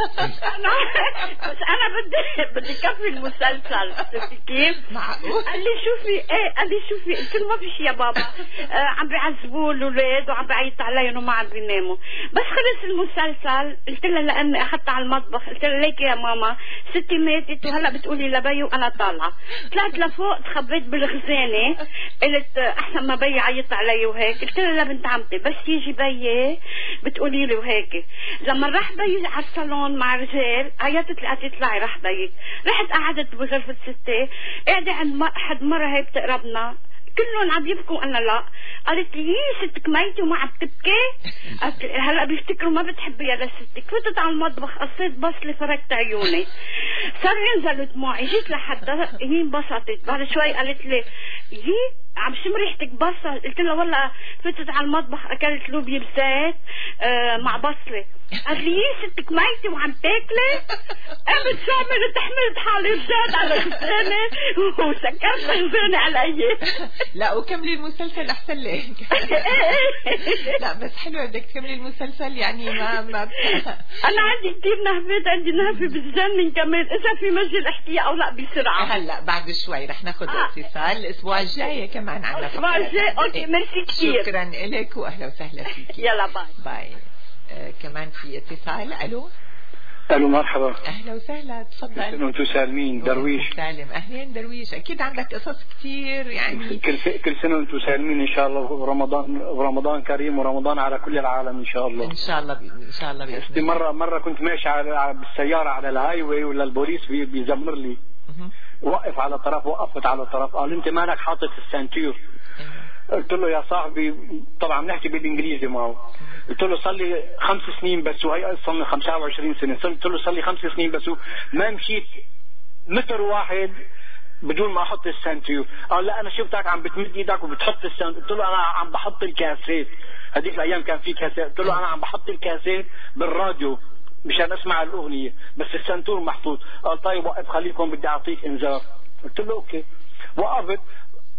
بس انا بدي كفي المسلسل. شفتي كيف؟ معقول؟ قال لي شوفي ايه قال لي شوفي. قلت له ما في شيء يا بابا. عم بيعذبوا الاولاد وعم بعيط عليهم وما عم بيناموا. بس خلص المسلسل قلت لها لاني اخذتها على المطبخ قلت لها ليك يا ماما ستي ماتت وهلا بتقولي لبي وانا طالعه. طلعت لفوق تخبيت بالخزانه. قلت احسن ما بي عيط علي وهيك. قلت لها لبنت عمتي بس يجي بي بتقولي له هيك. لما راح بي على الصالون مع رجال عيطت لقيت اطلعي راح بي. رحت قعدت بغرفه ستي قاعده عند حد مره هيك بتقربنا كلهم عم يبكوا انا لا. قالت لي ستك ميتة وما عم تبكي. قلت هلا بيفتكروا ما بتحبيها لستك. فتت على المطبخ قصيت بصلي فركت عيوني صار ينزلوا دموعي. جيت لحدها هي انبسطت. بعد شوي قالت لي عم شم ريحتك بصل. قلت لها والله فتت على المطبخ اكلت لوبيا بزيت مع بصله. قالت لي ستك ميتة وعم تاكلي. قامت شو عملت حملت حالي بزيت على خزانه وسكرت خزانه علي. لا وكملي المسلسل احسن لك. لا بس حلوه بدك تكملي المسلسل يعني ما انا عندي كثير نهفات. عندي نهفه بتجنن كمان. اذا في مجال احكيها او لا بسرعه. هلا بعد شوي رح ناخذ اتصال. الاسبوع الجاي كمان عندنا الاسبوع الجاي. اوكي ميرسي كثير. شكرا لك واهلا وسهلا فيك. يلا باي. كمان في اتصال. الو مرحبا. اهلا وسهلا تفضل. انتم سالمين. درويش سالم. اهلين درويش. اكيد عندك قصص كثير يعني. كل سنه وانتم سالمين ان شاء الله. ورمضان كريم ورمضان على كل العالم ان شاء الله. ان شاء الله باذن الله. مره كنت ماشي بالسياره على الهاي واي ولا البوليس بيزمر لي. وقفت على طرف قال انت مالك حاطط السنتور. قلت له يا صاحبي طبعا بنحكي بالانجليزي معه. قلت له صار لي 5 سنين بس وهي صار لي 25 سنه. قلت له صار لي 5 سنين بس ما مشيت متر واحد بدون ما احط السنتور. قال لا انا شفتك عم بتمد ايدك وبتحط السنتور. قلت له انا عم بحط الكاسيت. هذيك الايام كان في كاسيت. قلت له انا عم بحط الكاسيت بالراديو مشان اسمع الاغنيه بس السنتور محطوط. قال طيب وقف خليكم بدي اعطيك انذار. قلت له اوكي. وقفت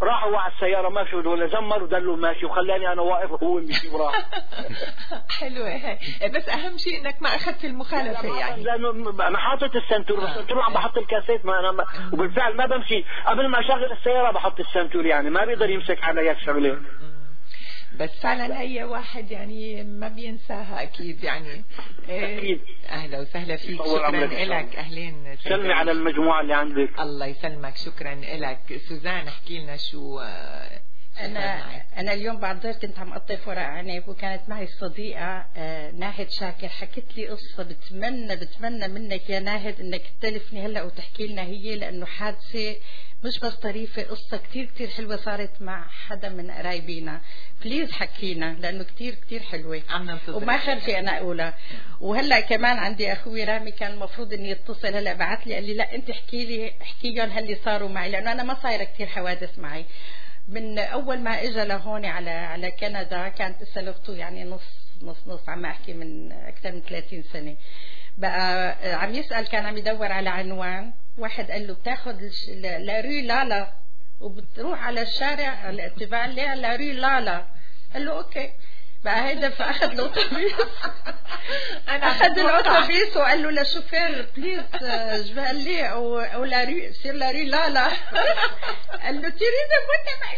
راحوا على السيارة ماشي ولا زمر ودلوا ماشي وخلاني أنا واقف وهو مشي وراح. حلوة هاي، بس أهم شيء إنك ما أخذت المخالفة يعني. لأنه أنا حاطط السنتور بس قلت له عم بحط الكاسيت ما أنا وبالفعل ما بمشي قبل ما أشغل السيارة بحط السنتور يعني ما بيقدر يمسك على هيك شغلة. بس فعلا هي واحد يعني ما بينساها أكيد يعني. أكيد. أهلا وسهلا فيك، شكرا لك. أهلين، سلمي على المجموعة اللي عندك. الله يسلمك، شكرا لك. سوزان احكي لنا شو. أنا اليوم بعد ظهر كنت عم أقطف ورق عنب وكانت معي صديقة ناهد شاكر، حكت لي قصة بتمنى منك يا ناهد إنك تلفني هلا وتحكي لنا هي، لأنه حادثة مش بس طريفة، قصة كتير حلوة صارت مع حدا من قرايبينا. بليز حكينا لأنه كتير حلوة وما خرفي أنا أقولها. وهلا كمان عندي أخوي رامي كان المفروض إني يتصل، هلا بعت لي قال لي لا أنت احكيهم هاللي صاروا معي، لأنه أنا ما صايرة كتير حوادث معي. من أول ما إجا لهون على كندا كانت سلغته يعني نص عم أحكي من أكثر من 30 سنة. بقى عم يسأل، كان عم يدور على عنوان، واحد قال له بتاخد لاري لالا وبتروح على الشارع الاتباع لاري لالا. قال له اوكي. بقى هيدا فاخذ الاوتوبيس اخذ الاوتوبيس وقال له للشوفير بليز جبال لي او لاري سير لاري لالا. قال له تريد بوتا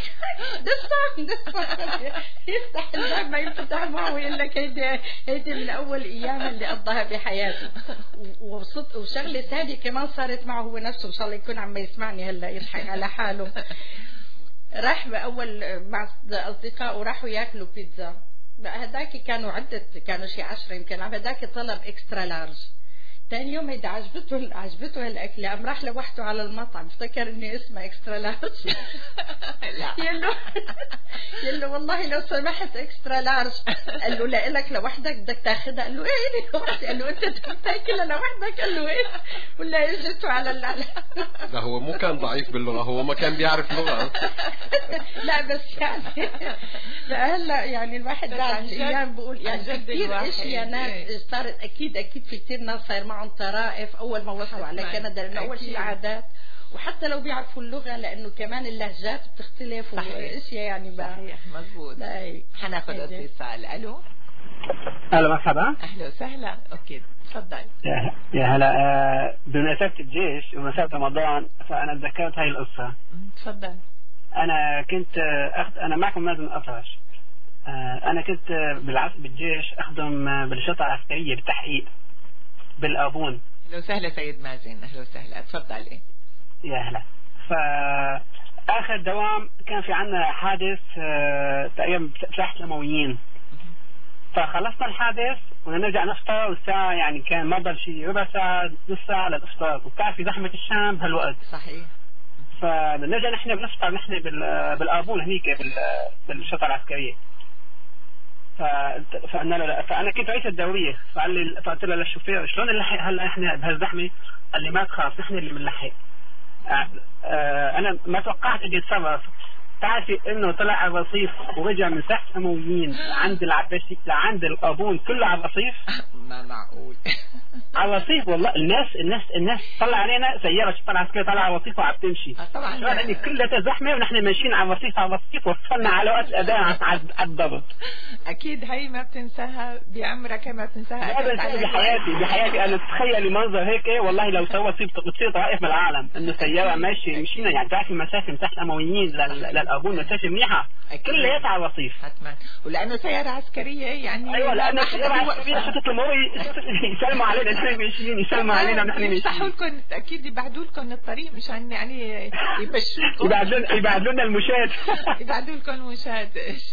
دسا يفتح الباب ما ينفتح معه ويقول لك هيدي من اول ايام اللي قضاها بحياته. وشغله ثانيه كمان صارت معه هو نفسه، ان شاء الله يكون عم يسمعني هلا يضحك على حاله. راح بأول مع أصدقائه وراحوا ياكلوا بيتزا. بقى هداك كانوا شي 10 يمكن. هداك طلب اكسترا لارج. تاني يوم هيدا عجبته هالأكلة، قام راح لوحده على المطعم افتكر إني اسمها اكسترا لارج. يقول له والله لو سمحت اكسترا لارج. قال له لا إلك لوحدك بدك تاخدها؟ قال له ايه لي لوحدي؟ قال له انت تاكلها لوحدك؟ قال له ايه؟ ولا اجته على لا هو مو كان ضعيف باللغة، هو ما كان بيعرف لغة. لا بس يعني هلا يعني الواحد بعد ايام بقول يعني كثير اشياء ناس صارت اكيد في كثير ناس صار معهم طرائف اول ما وصلوا على كندا، لانه اول شيء العادات وحتى لو بيعرفوا اللغة لأنه كمان اللهجات بتختلف واشياء يعني بقى. صحيح مزبوط. حناخد اتصال. ألو أهلا مرحبا. أهلا وسهلا. أوكي تفضل. يا هلا. بمناسبة الجيش ومناسبة رمضان فأنا تذكرت هاي القصة. تفضل. أنا كنت أنا معكم مازن أفرش. أنا كنت بالجيش أخدم بالشرطة العسكرية بالتحقيق بالآبون. أهلا وسهلا سيد مازن. أهلا وسهلا. تفضل. يا هلا. فآخر دوام كان في عنا حادث تقريبا بساحة الأمويين. فخلصنا الحادث ونرجع نفطر، والساعة يعني كان ما ضل شيء ربع ساعة نص ساعة للإفطار، وبتعرفي زحمة الشام بهالوقت. صحيح. فنرجع نحن بنفطر نحن بالآبون هنيك بالشرطة العسكرية. فأنا كنت رئيس الدورية، فقلت له للشوفير شلون نلحق هلا احنا بهالزحمة؟ قال لي ما تخاف نحن اللي بنلحق. انا ما توقعت اني اتصرف. تعرفي انه طلع على الرصيف ورجع من ساحة الأمويين عند العباسي لعند القابون كله على الرصيف. ما معقول. على الرصيف والله. الناس طلع علينا سيارة شرطة عسكرية طلع على الرصيف وعم تمشي. طبعا يعني كلها زحمة ونحن ماشيين على الرصيف وصلنا على وقت الأذان على الضبط. أكيد هي ما بتنساها بعمرك، ما بتنساها بحياتي. أنا تخيلي منظر هيك والله لو سوى بتصير طوائف من العالم إنه سيارة مشينا يعني تعرفي مسافة من ساحة الأمويين للأبون مسافة منيحة كلها على الرصيف. حتما. ولأنه سيارة عسكرية يعني. أيوة لأنه سيارة عسكرية شرطة المرور يسلموا علينا نحن ماشيين، يسلموا علينا ونحن ماشيين. يفتحوا لكم أكيد يبعدوا لكم الطريق مشان يعني يمشوكم. يبعدوا لنا المشاة. يبعدوا لكم المشاة.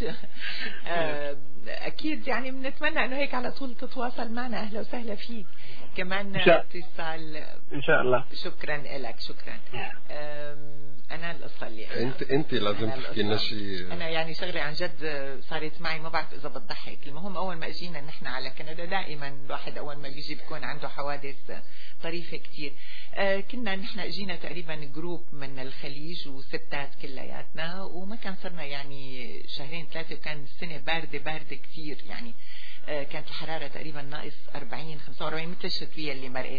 أكيد يعني بنتمنى إنه هيك على طول تتواصل معنا. أهلا وسهلا فيك. كمان اتصال إن شاء الله. شكرا لك. شكرا. أنا القصة اللي أنت لازم تحكي لنا شيء. أنا يعني شغلة عن جد صارت معي ما بعرف إذا بتضحك. المهم أول ما أجينا نحن على كندا دائما الواحد أول ما بيجي بيكون عنده حوادث طريفة كتير. كنا نحن اجينا تقريبا جروب من الخليج وستات كلياتنا، وما كان صرنا يعني شهرين ثلاثة، وكان السنة باردة كتير يعني. كانت الحرارة تقريبا ناقص 40 45 مثل الشتوية اللي مرقت.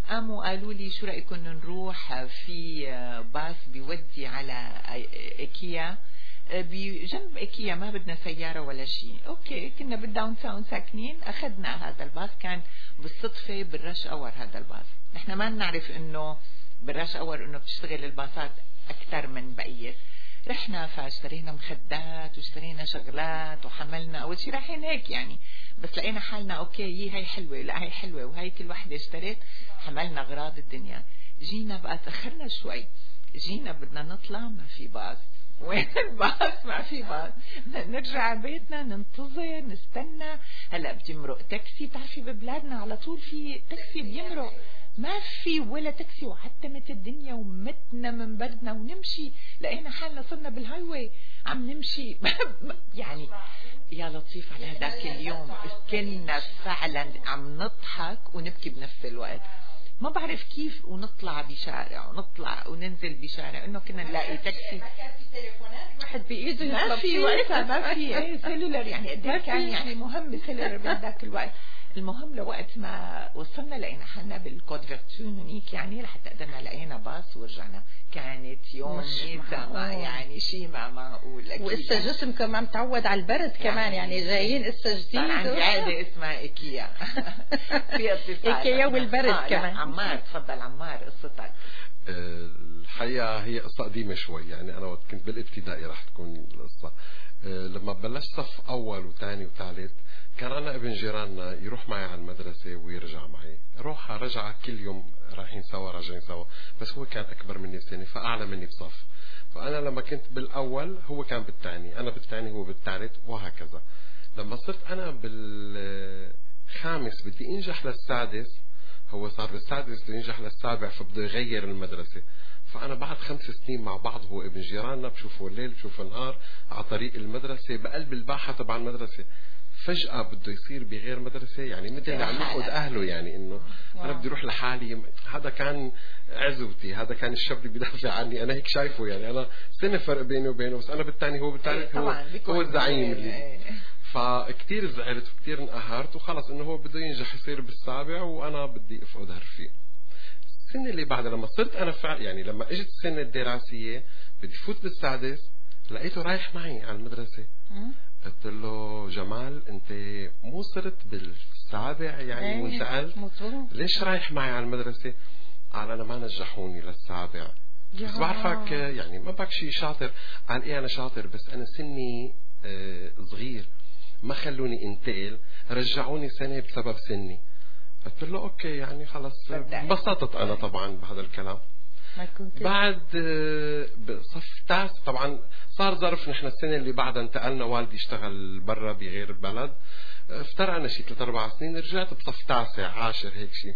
قاموا قالوا لي شو رأيكم نروح في باص بيودي على إيكيا، بجنب إيكيا ما بدنا سيارة ولا شيء. أوكي، كنا بالداون تاون ساكنين، أخذنا هذا الباص. كان بالصدفة بالرش أور هذا الباص، نحن ما نعرف إنه بالرش أور إنه بتشتغل الباصات أكثر من بقية. رحنا فاشترينا مخدات واشترينا شغلات وحملنا، أول شيء رايحين هيك يعني، بس لقينا حالنا أوكي هاي حلوة، لا هاي حلوة، وهاي كل واحدة اشتريت، حملنا أغراض الدنيا. جينا بقى تأخرنا شوي، جينا بدنا نطلع ما في باص. وين الباص؟ ما في باص. نرجع بيتنا ننتظر نستنى. هلا بتمرق تاكسي، بتعرفي ببلادنا على طول في تاكسي بيمرق، ما في ولا تاكسي. وعتمت الدنيا ومتنا من بردنا ونمشي، لقينا حالنا صرنا بالهاي واي عم نمشي. يعني يا لطيف على هذاك اليوم كنا فعلا عم نضحك ونبكي بنفس الوقت. ما بعرف كيف، ونطلع بشارع ونطلع وننزل بشارع، انه كنا نلاقي تاكسي واحد بايده، ما في وقتها، ما في سيلولر يعني قد كان يعني مهم السيلولر بهذاك الوقت. المهم لوقت ما وصلنا لقينا حالنا بالكود فيرتو هنيك، يعني لحتى قدرنا لقينا باص ورجعنا. كانت يوم ما يعني شيء ما معقول. وإسا جسمكم ما متعود على البرد كمان، يعني جايين إسا جديد. صار عندي عادة اسمها إيكيا. في اتصال إيكيا والبرد كمان. عمار تفضل، عمار قصتك. الحقيقة هي قصة قديمة شوي، يعني أنا وقت كنت بالابتدائي راح تكون القصة. لما بلشت صف أول وثاني وثالث كان أنا ابن جيراننا يروح معي على المدرسة ويرجع معي، روحة رجعة كل يوم رايحين سوا راجعين سوا، بس هو كان أكبر مني سنة فأعلى مني بصف. فأنا لما كنت بالأول هو كان بالثاني، أنا بالثاني هو بالثالث، وهكذا. لما صرت أنا بالخامس بدي أنجح للسادس، هو صار بالسادس بده ينجح للسابع، فبده يغير المدرسة. فأنا بعد 5 سنين مع بعض، هو ابن جيراننا، بشوفه الليل بشوفه النهار على طريق المدرسة بقلب الباحة تبع المدرسة. فجأة بده يصير بغير مدرسة، يعني مثل اللي عم ياخذ أهله، يعني إنه أنا بدي أروح لحالي. هذا كان عزوتي، هذا كان الشاب اللي بيدافع عني، أنا هيك شايفه، يعني أنا سنة فرق بيني وبينه، بس أنا بالثاني هو بالثالث، هو الزعيم اللي. فكتير زعلت وكتير انقهرت، وخلص إنه هو بده ينجح يصير بالسابع وأنا بدي أفقد هالرفيق. السنة اللي بعدها لما صرت أنا يعني لما إجت السنة الدراسية بدي فوت بالسادس، لقيته رايح معي على المدرسة. قلت له جمال أنت مو صرت بالسابع يعني وانتقلت، ليش رايح معي على المدرسة؟ قال أنا ما نجحوني للسابع، بس بعرفك يعني ما بك شيء شاطر. قال إيه أنا شاطر، بس أنا سني صغير ما خلوني انتقل، رجعوني سنة بسبب سني. قلت له أوكي يعني خلص، انبسطت أنا طبعا بهذا الكلام. بعد بصف تاسع طبعا صار ظرف، نحن السنة اللي بعدها انتقلنا، والدي اشتغل برا بغير بلد، افترقنا شي 3-4 سنين، رجعت بصف تاسع 10 هيك شي.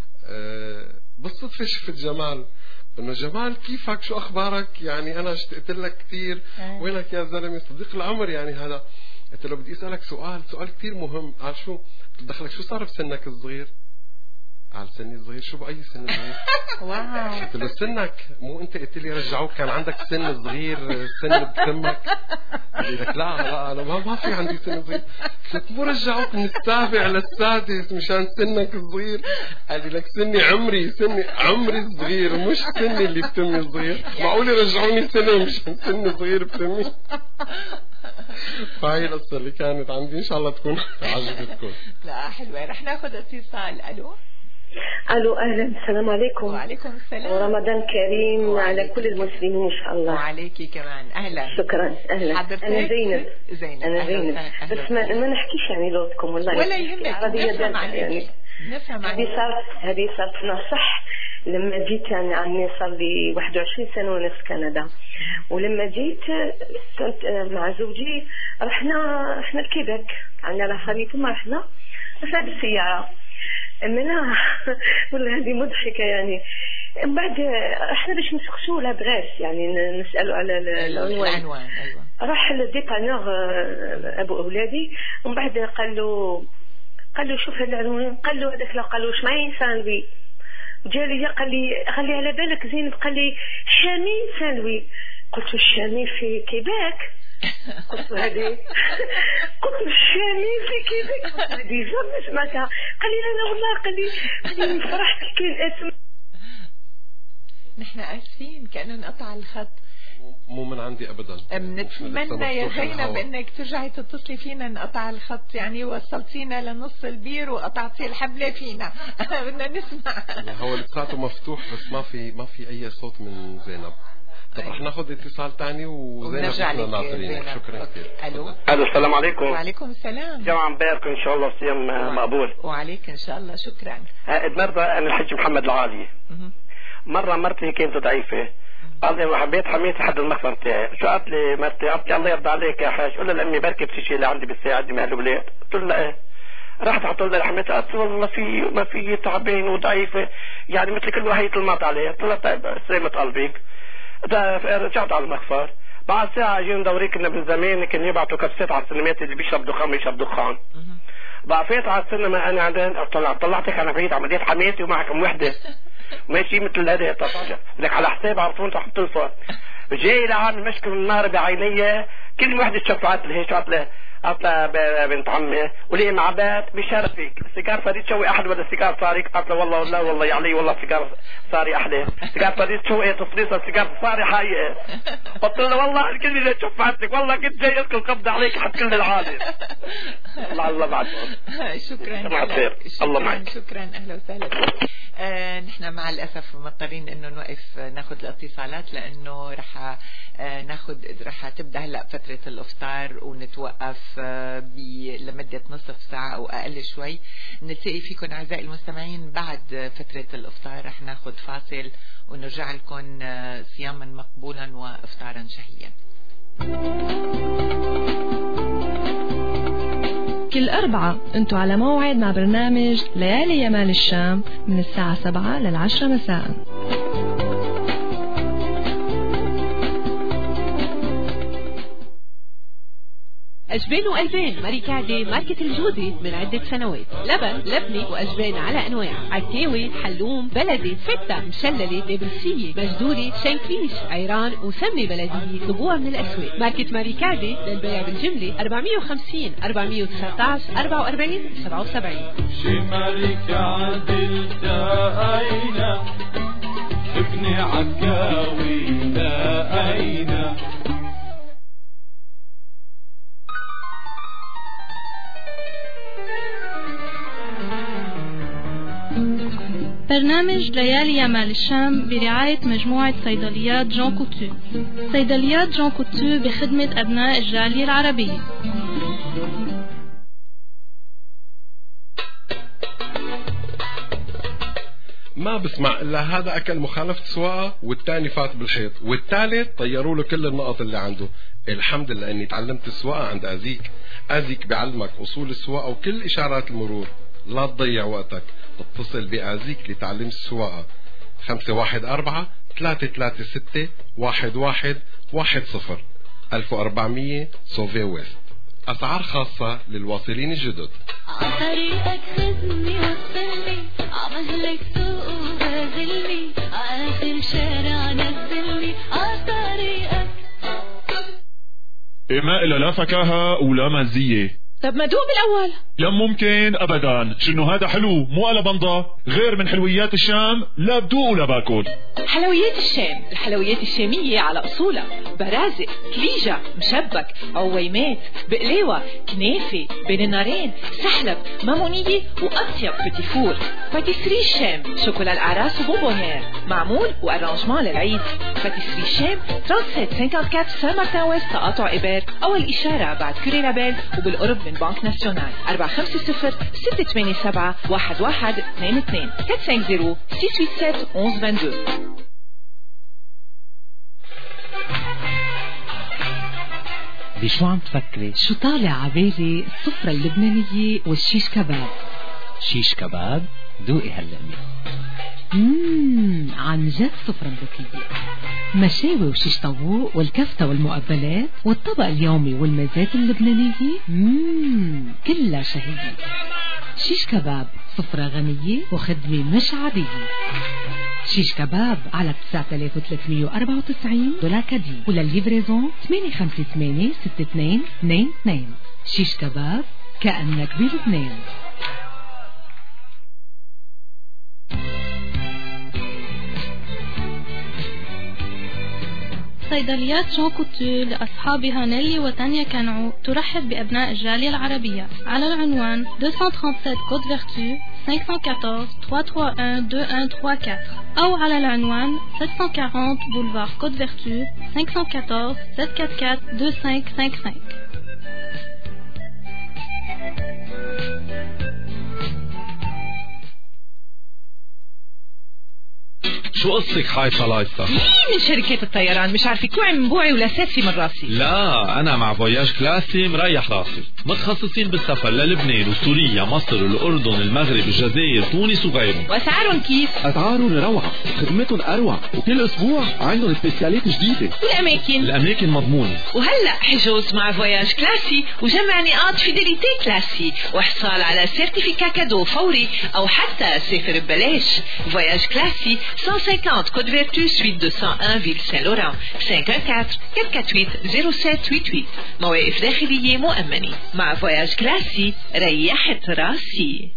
بالصدفة شفت جمال، انه جمال كيفك شو اخبارك، يعني انا اشتقت لك كثير، وينك يا زلمه صديق العمر يعني هذا. قلت له بدي اسالك سؤال كثير مهم. قال شو؟ دخلك شو صار بسنك الصغير؟ قال سني صغير؟ شو بأي سن صغير؟ واو. قلت له سنك، مو انت قلت لي رجعوك كان عندك سن صغير، سن بتمك؟ قال لك لا انا ما في عندي سن صغير. قلت مو رجعوك من السابع للسادس مشان سنك الصغير؟ قال لي لك سني عمري صغير، مش سني اللي بتمي صغير. معقول يرجعوني سنة مشان سني صغير بتمي؟ فهي القصة اللي كانت عندي، إن شاء الله تكون عجبتكم. لا حلوة. رح ناخذ اتصال. ألو أهلا، السلام عليكم. وعليكم السلام، ورمضان كريم على كل المسلمين إن شاء الله. وعليكي كمان. أهلا. شكرا. أهلا. أنا زينب. أهلا. بس ما نحكيش يعني لوتكم والله، ولا يهمك، نفهم عليك. هذه صارت صح. لما جيت يعني عني صار لي 21 سنة ونص كندا، ولما جيت كنت مع زوجي رحنا الكيبك، عندنا خريطة وما رحنا بالسيارة. منها والله هذه مضحكة يعني. من بعد احنا باش نسقسوا لابغاس يعني نسألوا على العنوان. أيوة. راح للديبانور ابو اولادي، ومن بعد قال له شوف هذا العنوان، قال له هذاك، قال له شمعين سان-لوي. جا لي قال لي على بالك زينب، قال لي شامي سان-لوي. قلت له الشامي في كيباك؟ قلت له شامين في كذا ديجا ما سمعتها. قال لي لا والله قال لي فرحت كان اسم. نحن اسفين كأنه انقطع الخط. مو من عندي ابدا. بنتمنى يا زينب انك ترجعي تتصلي فينا. انقطع الخط يعني وصلتينا لنص البير وقطعتي الحبلة فينا. بدنا نسمع. هو لساته مفتوح بس ما في اي صوت من زينب. طب رح ناخذ اتصال ثاني وزينب احنا ناطرينك. شكرا كثير. الو السلام عليكم. وعليكم السلام. جماعة مبارك ان شاء الله صيام مقبول. وعليك ان شاء الله. شكرا. مرة انا الحج محمد العالي. مرة مرتي كانت ضعيفة. قال لي حبيت حميت حد المخزن تاعي. شو قالت لي مرتي؟ قالت لي الله يرضى عليك يا حاج. قول لها لامي بركي بتجي اللي عندي بتساعدني مع الاولاد. قلت لها ايه. رحت حط لها حميت. قالت والله ما في تعبان وضعيفة يعني مثل كل واحد الماط عليه. قلت لها طيب سلامة قلبك. رجعت على المخفر. بعد ساعة جينا ندوري كنا من زمان كان يبعثوا كبسات على السينمات اللي بيشرب دخان بيشرب دخان. بعفيت على السينما انا عندنا طلعتك انا بعيد عملية حماتي ومعكم وحدة ماشي مثل هذا طبعا لك على حساب عرفون تحط تلفون. جاي لعن مشكل النار بعيني كل وحدة شفعت لها شفعت لها. قالت بنت عمي وليه معبات بشرفك السيجار فريد شوي احد ولا السيجار صاري؟ قالت والله لا والله يعني والله السيجار صاري احلى. السيجار فريد شوي تصريصه السيجار صاري حقيقه. قلت له والله الكلمه اللي شفعتك والله كنت جاي القي القبض عليك حد كل العالم. الله بعدهم. شكرا الله معك. شكرا اهلا وسهلا. نحن مع الاسف مضطرين انه نوقف ناخذ الاتصالات لانه رح تبدا هلا فتره الافطار ونتوقف لمده نصف ساعه او اقل شوي. نلتقي فيكم اعزائي المستمعين بعد فتره الافطار. رح ناخذ فاصل ونرجع لكم صياما مقبولا وافطارا شهيا. كل أربعة أنتوا على موعد مع برنامج ليالي يمال الشام من الساعة 7 لل10 مساء. أجبان وألبان ماريكادي ماركة الجودي من عدة سنوات. لبن لبني وأجبان على أنواع. عكاوي حلوم بلدي فتة مشللة نابلسية مجدولة شنكليش عيران وسمنة بلدية. طلبوها من الأسواق. ماركة ماريكادي للبيع بالجملة 450 419 44 77. شي ماريكادي التقينا ابني عكاوي لقينا. برنامج ليالي يمال الشام برعاية مجموعة صيدليات جون كوتو. صيدليات جون كوتو بخدمة أبناء الجالية العربية. ما بسمع إلا هذا أكل مخالفة سواقة والتاني فات بالحيط والثالث طيروا له كل النقط اللي عنده. الحمد لله أني تعلمت السواقة عند أزيك. أزيك بعلمك أصول السواقة وكل إشارات المرور. لا تضيع وقتك. اتصل بأزيك لتعليم السواقة 514-336-1110 1400 سوفي ويست. أسعار خاصة للواصلين الجدد. عطريقك خذني وصلني عمهلك سوق وغازلني آخر شارع نزلني عطريقك. ما إلا لا فكاهة ولا مزية. طب ما دوق بالأول. لا ممكن أبدا. شنو هذا حلو مو على بنضة غير من حلويات الشام. لا بدوق ولا باكل. حلويات الشام الحلويات الشامية على أصولها. برازق كليجة مشبك عويمات بقلاوة كنافة بين النارين سحلب مامونية وأطيب بتيفور. باتيسري الشام شوكولا الأعراس وبونبونير معمول وأرانجمان للعيد. باتيسري الشام 3754 سان مارتن ويست تقاطع إبر أول إشارة بعد كوري لابيل وبالقرب من بنك ناسيونال. 450-687-1122 450-687-1122. بشو عم تفكري؟ شو طالع عبالي؟ السفرة اللبنانية والشيش كباب. شيش كباب؟ دوقي هلأ. عن جد سفرة ذكية. مشاوي وشيش طاووق والكفتة والمقبلات والطبق اليومي والمزات اللبنانية كلها شهية. شيش كباب سفرة غنية وخدمة مش عادية. شيش كباب على 9394 دولار كدي، وللليفريزون 858-6222. شيش كباب كأنك بلبنان. صيدليات جون كوتو لأصحابها نيلي وتانيا كانعو ترحب بأبناء الجالية العربية على العنوان 237 كوت فيرتو 514 331 2134 أو على العنوان 740 بولفار كوت فيرتو 514 744 2555. شو قصتك حايطة لايطة؟ من شركة الطيران مش عارفة كوعي من بوعي ولا ساتفي من راسي. لا أنا مع فواياج كلاسي مريح راسي، متخصصين بالسفر للبنان وسوريا مصر والأردن المغرب الجزائر تونس وغيرهم. وأسعارهم كيف؟ أسعارهم روعة، خدمتهم أروع، وكل أسبوع عندهم سبيسيالات جديدة. والأماكن؟ الأماكن مضمونة. وهلأ حجوز مع فواياج كلاسي وجمع نقاط فيديليتي كلاسي وحصال على سيرتيفيكا كادو فوري أو حتى سافر ببلاش. فواياج كلاسي 150 Côte Vertu, suite 201, Ville Saint-Laurent. 514-448-0788. مواقف داخلية مؤمنة. مع فواياج كلاسي ريحت راسي.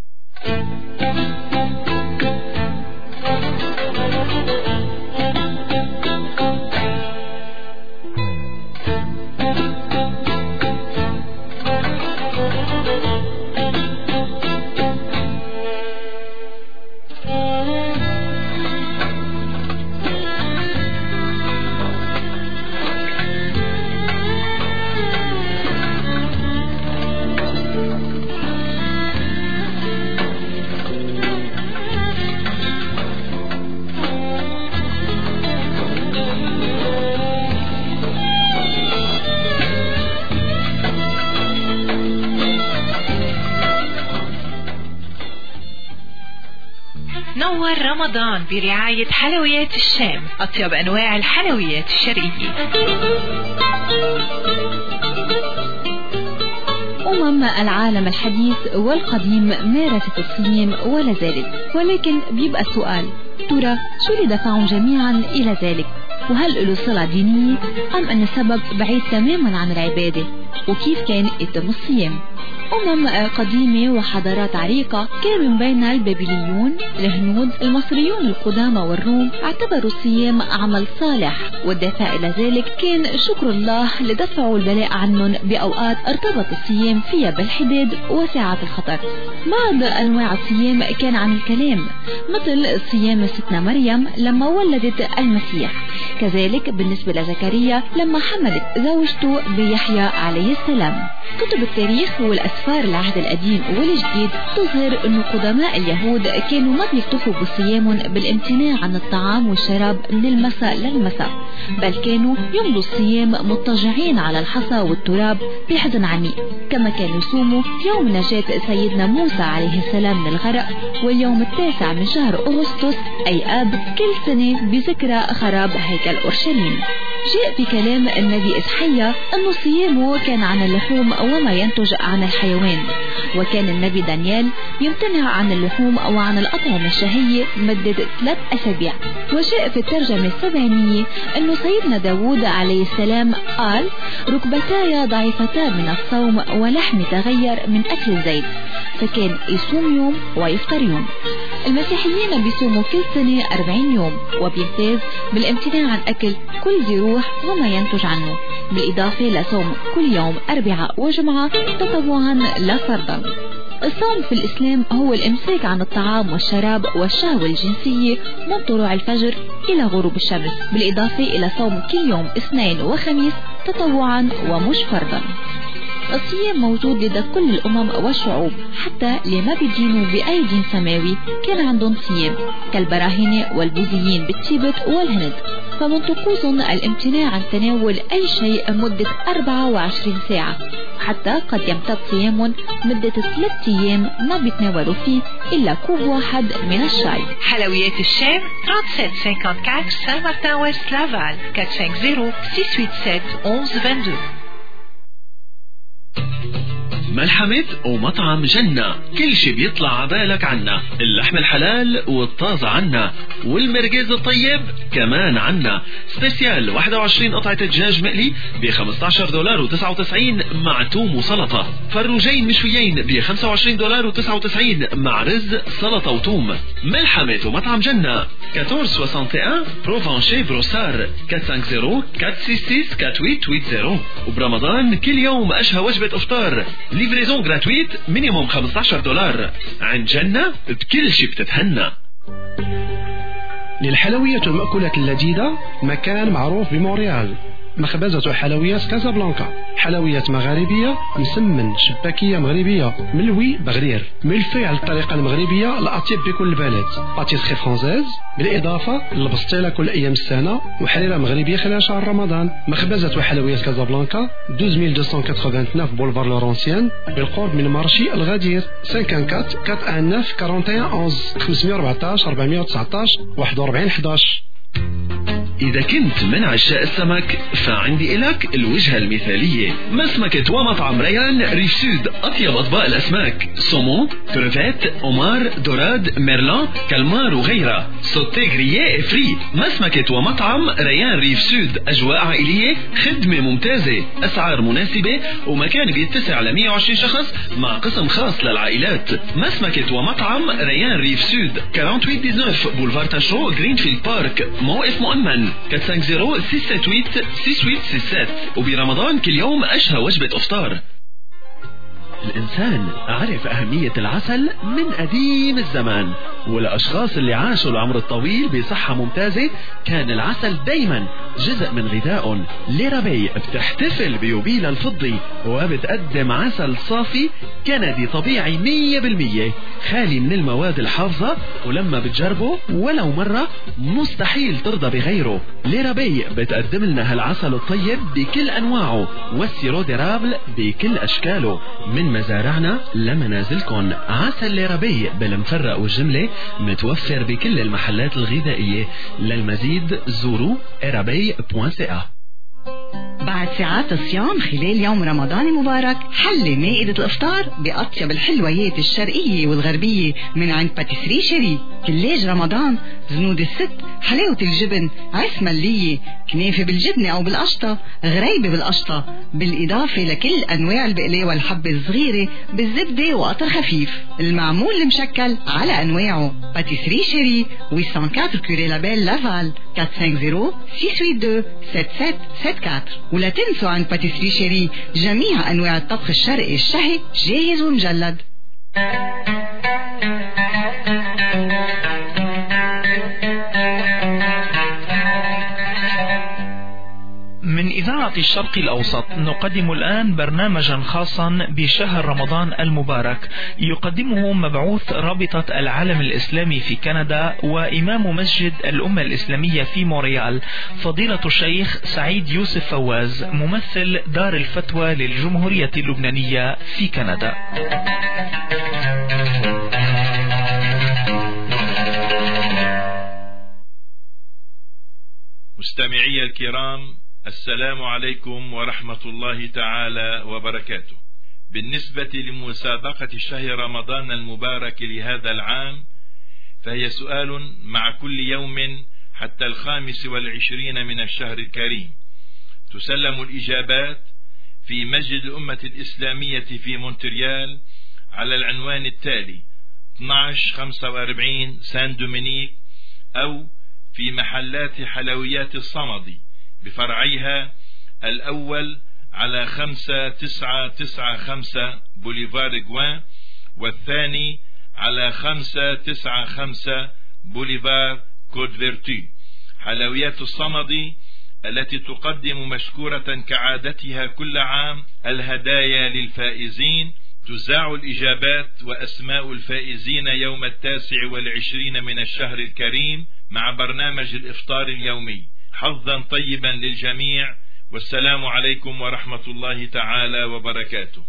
نور رمضان برعاية حلويات الشام، أطيب أنواع الحلويات الشرقية. العالم الحديث والقديم مارست الصيام ولا زالت، ولكن بيبقى السؤال: ترى شو اللي دفعهم جميعا إلى ذلك؟ وهل له صلة دينية أم أن السبب بعيد تماما عن العبادة؟ وكيف كان يتم الصيام؟ قديمة وحضارات عريقة كان من بين البابليون، الهنود، المصريون القدامى والروم اعتبروا الصيام عمل صالح، والدافع إلى ذلك كان شكر الله لدفعوا البلاء عنهم بأوقات ارتبط الصيام فيها بالحداد وساعات الخطر. بعض أنواع الصيام كان عن الكلام، مثل صيام ستنا مريم لما ولدت المسيح، كذلك بالنسبة لزكريا لما حملت زوجته بيحيى عليه السلام. كتب التاريخ والأسفار العهد القديم والجديد تظهر أن قدماء اليهود كانوا ما بيكتفوا بصيامهم بالامتناع عن الطعام والشراب من المساء للمساء، بل كانوا يمضوا الصيام مضطجعين على الحصى والتراب بحزن عميق، كما كانوا يصوموا يوم نجاة سيدنا موسى عليه السلام من الغرق، واليوم 9 من شهر أغسطس أي آب كل سنة بذكرى خراب هيكل أورشليم. جاء في كلام النبي إسحيا أن صيامه كان عن اللحوم وما ينتج عن الحيوان، وكان النبي دانيال يمتنع عن اللحوم وعن الأطعمة الشهية مدة 3 أسابيع. وجاء في الترجمة السبعينية أن سيدنا داود عليه السلام قال: ركبتاي ضعيفتان من الصوم ولحمي تغير من أكل الزيت، فكان يصوم يوم ويفطر يوم. المسيحيين بيصوموا كل سنة 40 يوم، وبيمتاز بالامتناع عن أكل كل ذي روح وما ينتج عنه، بالإضافة لصوم كل يوم أربعاء وجمعة تطوعا لا فرضا. الصوم في الإسلام هو الإمساك عن الطعام والشراب والشهوة الجنسية من طلوع الفجر إلى غروب الشمس، بالإضافة إلى صوم كل يوم اثنين وخميس تطوعا ومش فرضا. الصيام موجود لدى كل الأمم والشعوب، حتى اللي ما بيدينوا بأي دين سماوي كان عندهم صيام، كالبراهنة والبوذيين بالتيبت والهند، فمن طقوسهم الامتناع عن تناول أي شيء مدة 24 ساعة، حتى قد يمتد صيامهم مدة 3 أيام ما بيتناولوا فيه إلا كوب واحد من الشاي. حلويات الشام 3754 Saint-Martin Ouest Laval 450 687 1122. ملحمة ومطعم جنة، كل شي بيطلع عبالك عنا، اللحم الحلال والطازة عنا، والمرقز الطيب كمان عنا. سبيسيال 21 قطعة دجاج مقلي ب $15.99 مع توم وسلطة، فروجين مشويين ب $25.99 مع رز سلطة وتوم. ملحمة ومطعم جنة 1461 بروفانشي بروسار 450-466-4880. وبرمضان كل يوم أشهى وجبة إفطار، ليفريزون غراتويت مينيموم $15. عند جنة بكل شي بتتهنى. للحلويات والمأكولات اللذيذة مكان معروف بمونريال، مخبزة حلويات كازابلانكا، حلويات مغاربية مسمن، شباكية مغربية، ملوي بغرير، ملفي على الطريقة المغربية الأطيب بكل بلد، باتيسري فرانزيز بالإضافة للبسطيلة كل أيام السنة وحريرة مغربية خلال شهر رمضان. مخبزة وحلويات كازابلانكا 12289 بولفار لورانسيان بالقرب من مارشي الغدير، 514-419-4111 514-419-4111. إذا كنت من عشاق السمك فعندي إلك الوجهة المثالية، مسمكة ومطعم ريان ريف سود، أطيب أطباق الأسماك، سومون، كروفيت، أمار، دوراد، ميرلان، كالمار وغيرها، سوتي غريي فري. مسمكة ومطعم ريان ريف سود، أجواء عائلية، خدمة ممتازة، أسعار مناسبة، ومكان بيتسع ل 120 شخص مع قسم خاص للعائلات. مسمكة ومطعم ريان ريف سود 4819 بولفار تاشرو جرينفيلد بارك، موقف مؤمن 450-678-6867. وبرمضان كل يوم أشهى وجبة إفطار. الإنسان عرف أهمية العسل من قديم الزمان، والأشخاص اللي عاشوا العمر الطويل بصحة ممتازة كان العسل دايما جزء من غذائهم. ليرابي بتحتفل بيوبيل الفضي وبتقدم عسل صافي كندي طبيعي 100% خالي من المواد الحافظة، ولما بتجربه ولو مرة مستحيل ترضى بغيره. ليرابي بتقدم لنا هالعسل الطيب بكل أنواعه والسيرو ديرابل بكل أشكاله، من مزارعنا لمنازلكم. عسل ليرابي بالمفرق والجملة متوفر بكل المحلات الغذائية. للمزيد زوروا erabi.ca. بعد ساعات الصيام خلال يوم رمضان المبارك حل مائدة الإفطار بأطيب الحلويات الشرقية والغربية من عند باتيسري شيري. كلاج رمضان، زنود الست، حلاوة الجبن، عيس ملية، كنافة بالجبنة أو بالقشطة، غريبة بالقشطة، بالإضافة لكل أنواع البقلاوة الحبة الصغيرة بالزبدة وقطر خفيف، المعمول المشكل على أنواعه. باتيسري شيري 804 كوري لابيل لافال 450-682-7774. ولا تنسوا عن باتيسري شيري جميع أنواع الطبخ الشرقي الشهي جاهز ومجلد. من إذاعة الشرق الأوسط نقدم الآن برنامجا خاصا بشهر رمضان المبارك، يقدمه مبعوث رابطة العالم الإسلامي في كندا وإمام مسجد الأمة الإسلامية في مونريال، فضيلة الشيخ سعيد يوسف فواز، ممثل دار الفتوى للجمهورية اللبنانية في كندا. مستمعي الكرام، السلام عليكم ورحمة الله تعالى وبركاته. بالنسبة لمسابقة شهر رمضان المبارك لهذا العام، فهي سؤال مع كل يوم حتى 25 من الشهر الكريم. تسلم الإجابات في مسجد الأمة الإسلامية في مونتريال على العنوان التالي: 1245 سان دومينيك، أو في محلات حلويات الصمدي بفرعيها الأول على 5995 بوليفار جوان، والثاني على 595 بوليفار كود فيرتو. حلويات الصمدي التي تقدم مشكورة كعادتها كل عام الهدايا للفائزين. تذاع الإجابات وأسماء الفائزين يوم 29 من الشهر الكريم مع برنامج الإفطار اليومي. حظا طيبا للجميع، والسلام عليكم ورحمة الله تعالى وبركاته.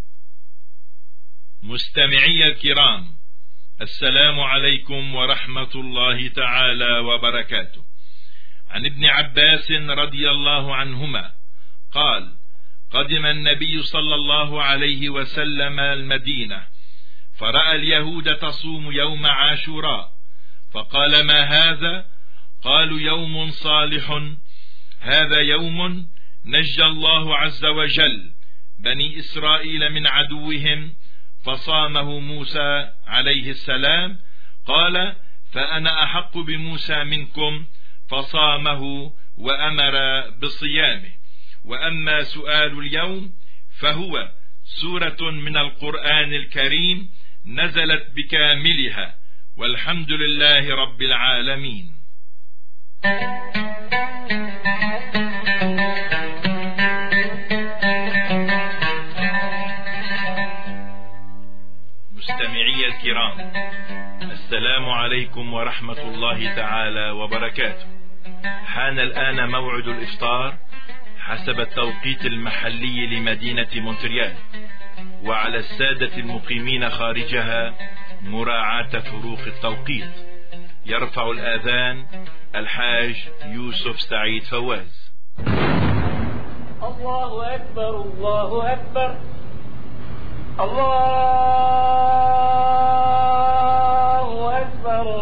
مستمعي الكرام، السلام عليكم ورحمة الله تعالى وبركاته. عن ابن عباس رضي الله عنهما قال: قدم النبي صلى الله عليه وسلم المدينة، فرأى اليهود تصوم يوم عاشوراء، فقال: ما هذا؟ قالوا: يوم صالح، هذا يوم نجى الله عز وجل بني إسرائيل من عدوهم، فصامه موسى عليه السلام. قال: فأنا أحق بموسى منكم، فصامه وأمر بصيامه. وأما سؤال اليوم فهو سورة من القرآن الكريم نزلت بكاملها، والحمد لله رب العالمين. مستمعي الكرام، السلام عليكم ورحمة الله تعالى وبركاته. حان الآن موعد الإفطار حسب التوقيت المحلي لمدينة مونتريال، وعلى السادة المقيمين خارجها مراعاة فروق التوقيت. يرفع الآذان الحاج يوسف سعيد فواز. الله أكبر، الله أكبر، الله أكبر،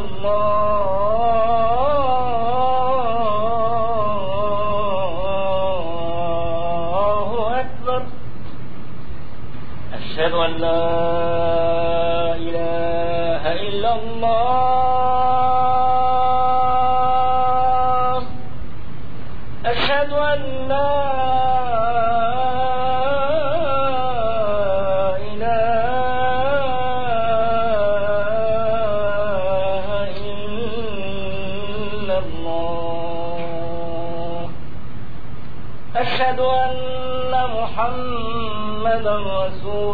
الله أكبر. أشهد أن لا إله إلا الله، أشهد أن لا أشهد أن محمدا رسول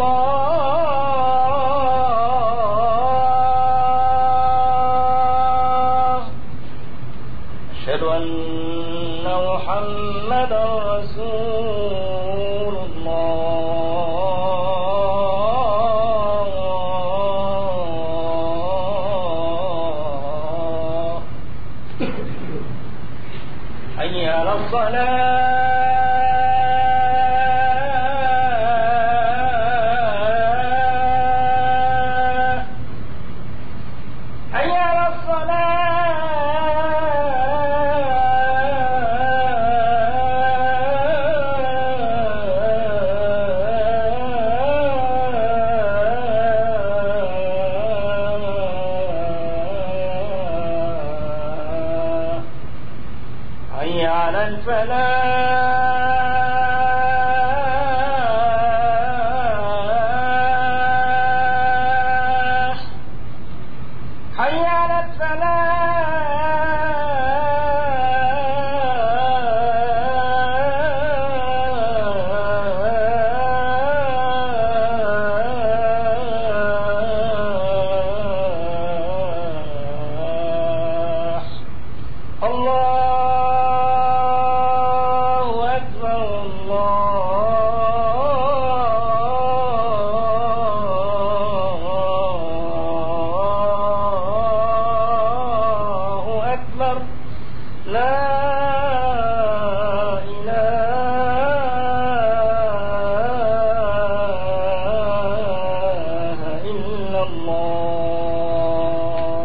الله، أشهد أن محمدا رسول الله. حي على الصلاة، حي على الفلاح، حي على الفلاح. الله أكبر، الله أكبر، لا إله إلا الله.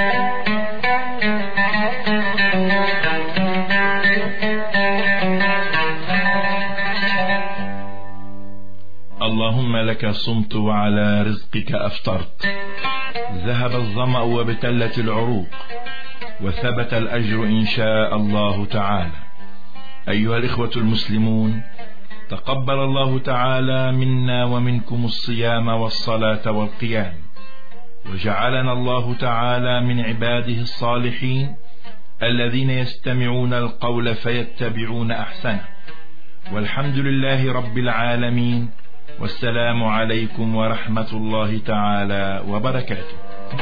اللهم لك صمت وعلى رزقك أفطرت، ذهب الظمأ وابتلت العروق، وثبت الأجر إن شاء الله تعالى. أيها الإخوة المسلمون، تقبل الله تعالى منا ومنكم الصيام والصلاة والقيام، وجعلنا الله تعالى من عباده الصالحين الذين يستمعون القول فيتبعون أحسنه. والحمد لله رب العالمين، والسلام عليكم ورحمة الله تعالى وبركاته.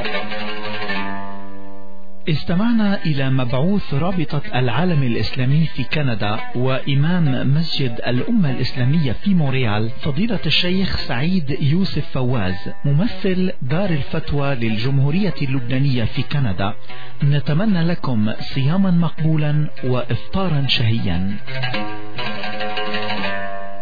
استمعنا إلى مبعوث رابطة العالم الإسلامي في كندا وإمام مسجد الأمة الإسلامية في مونريال، فضيلة الشيخ سعيد يوسف فواز، ممثل دار الفتوى للجمهورية اللبنانية في كندا. نتمنى لكم صياما مقبولا وإفطارا شهيا.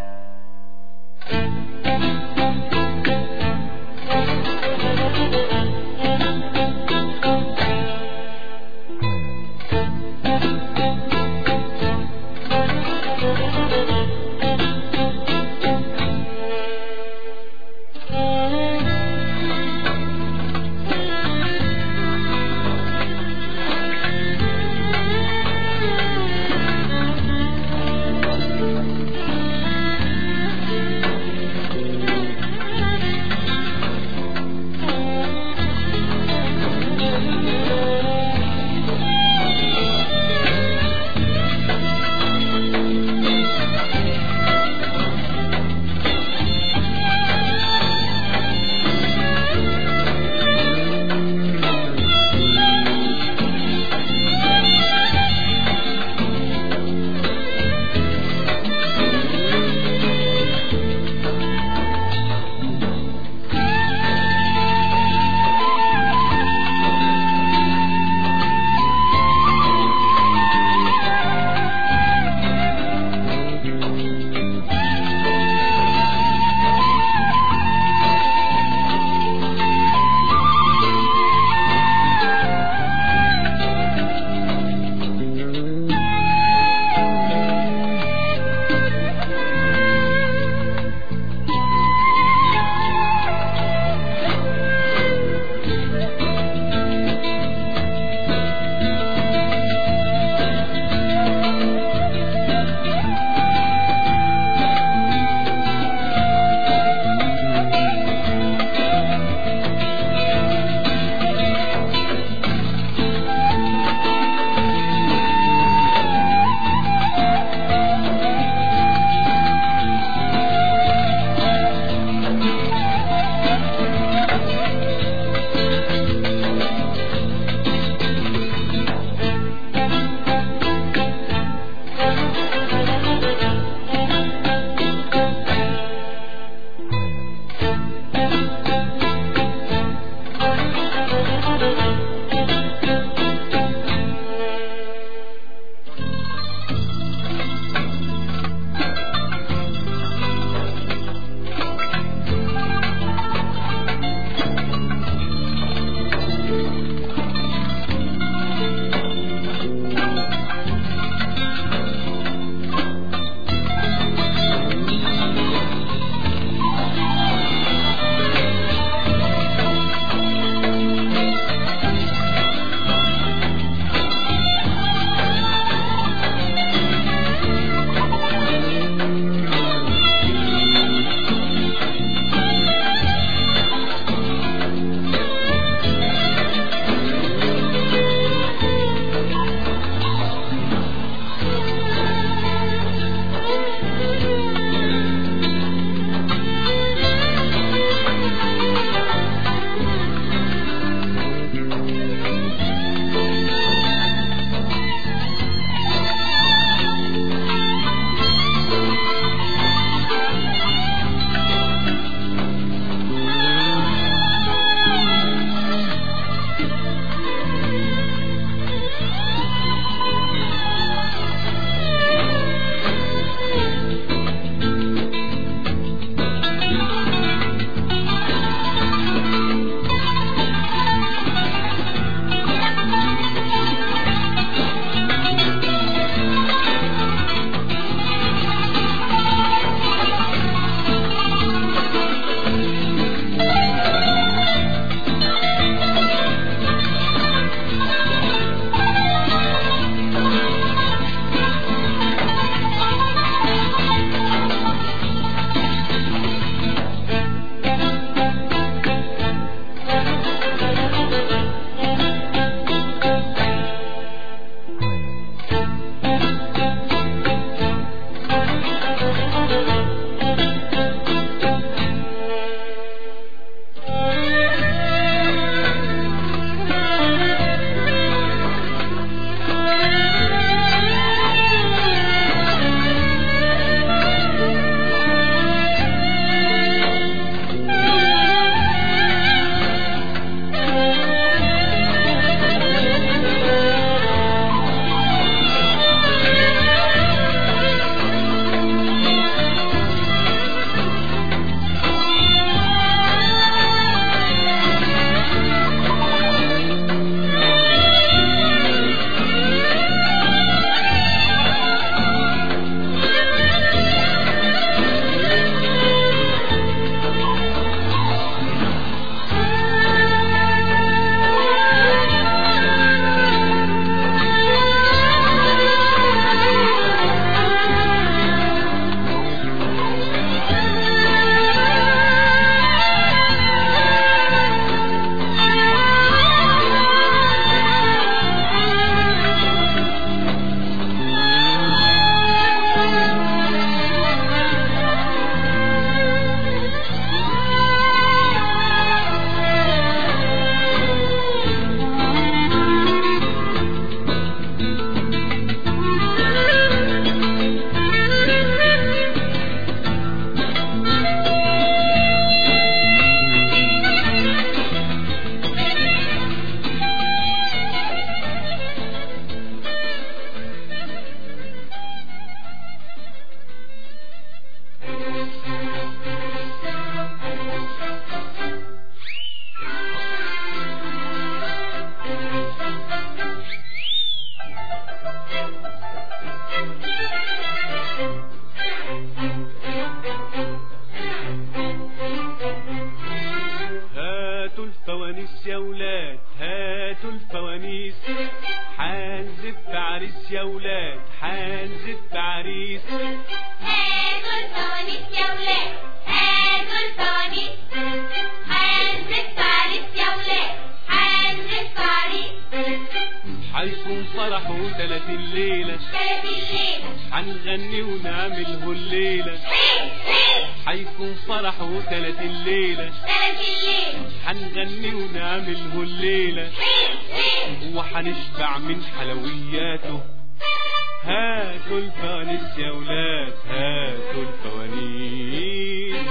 يا ولاد هاتوا الفوانيس حنزف عريس يا ولاد حنزف عريس هاتوا الفوانيس يا ولاد هاتوا الفوانيس حنزف عريس يا ولاد حنزف عريس حيكون فرح وتلات الليلة حنغني ونعمله الليلة حيكون فرح وتلات الليلة حنغني ونعمله الليلة وحنشبع من حلوياته هاتوا الفوانيس يا ولاد هاتوا الفوانيس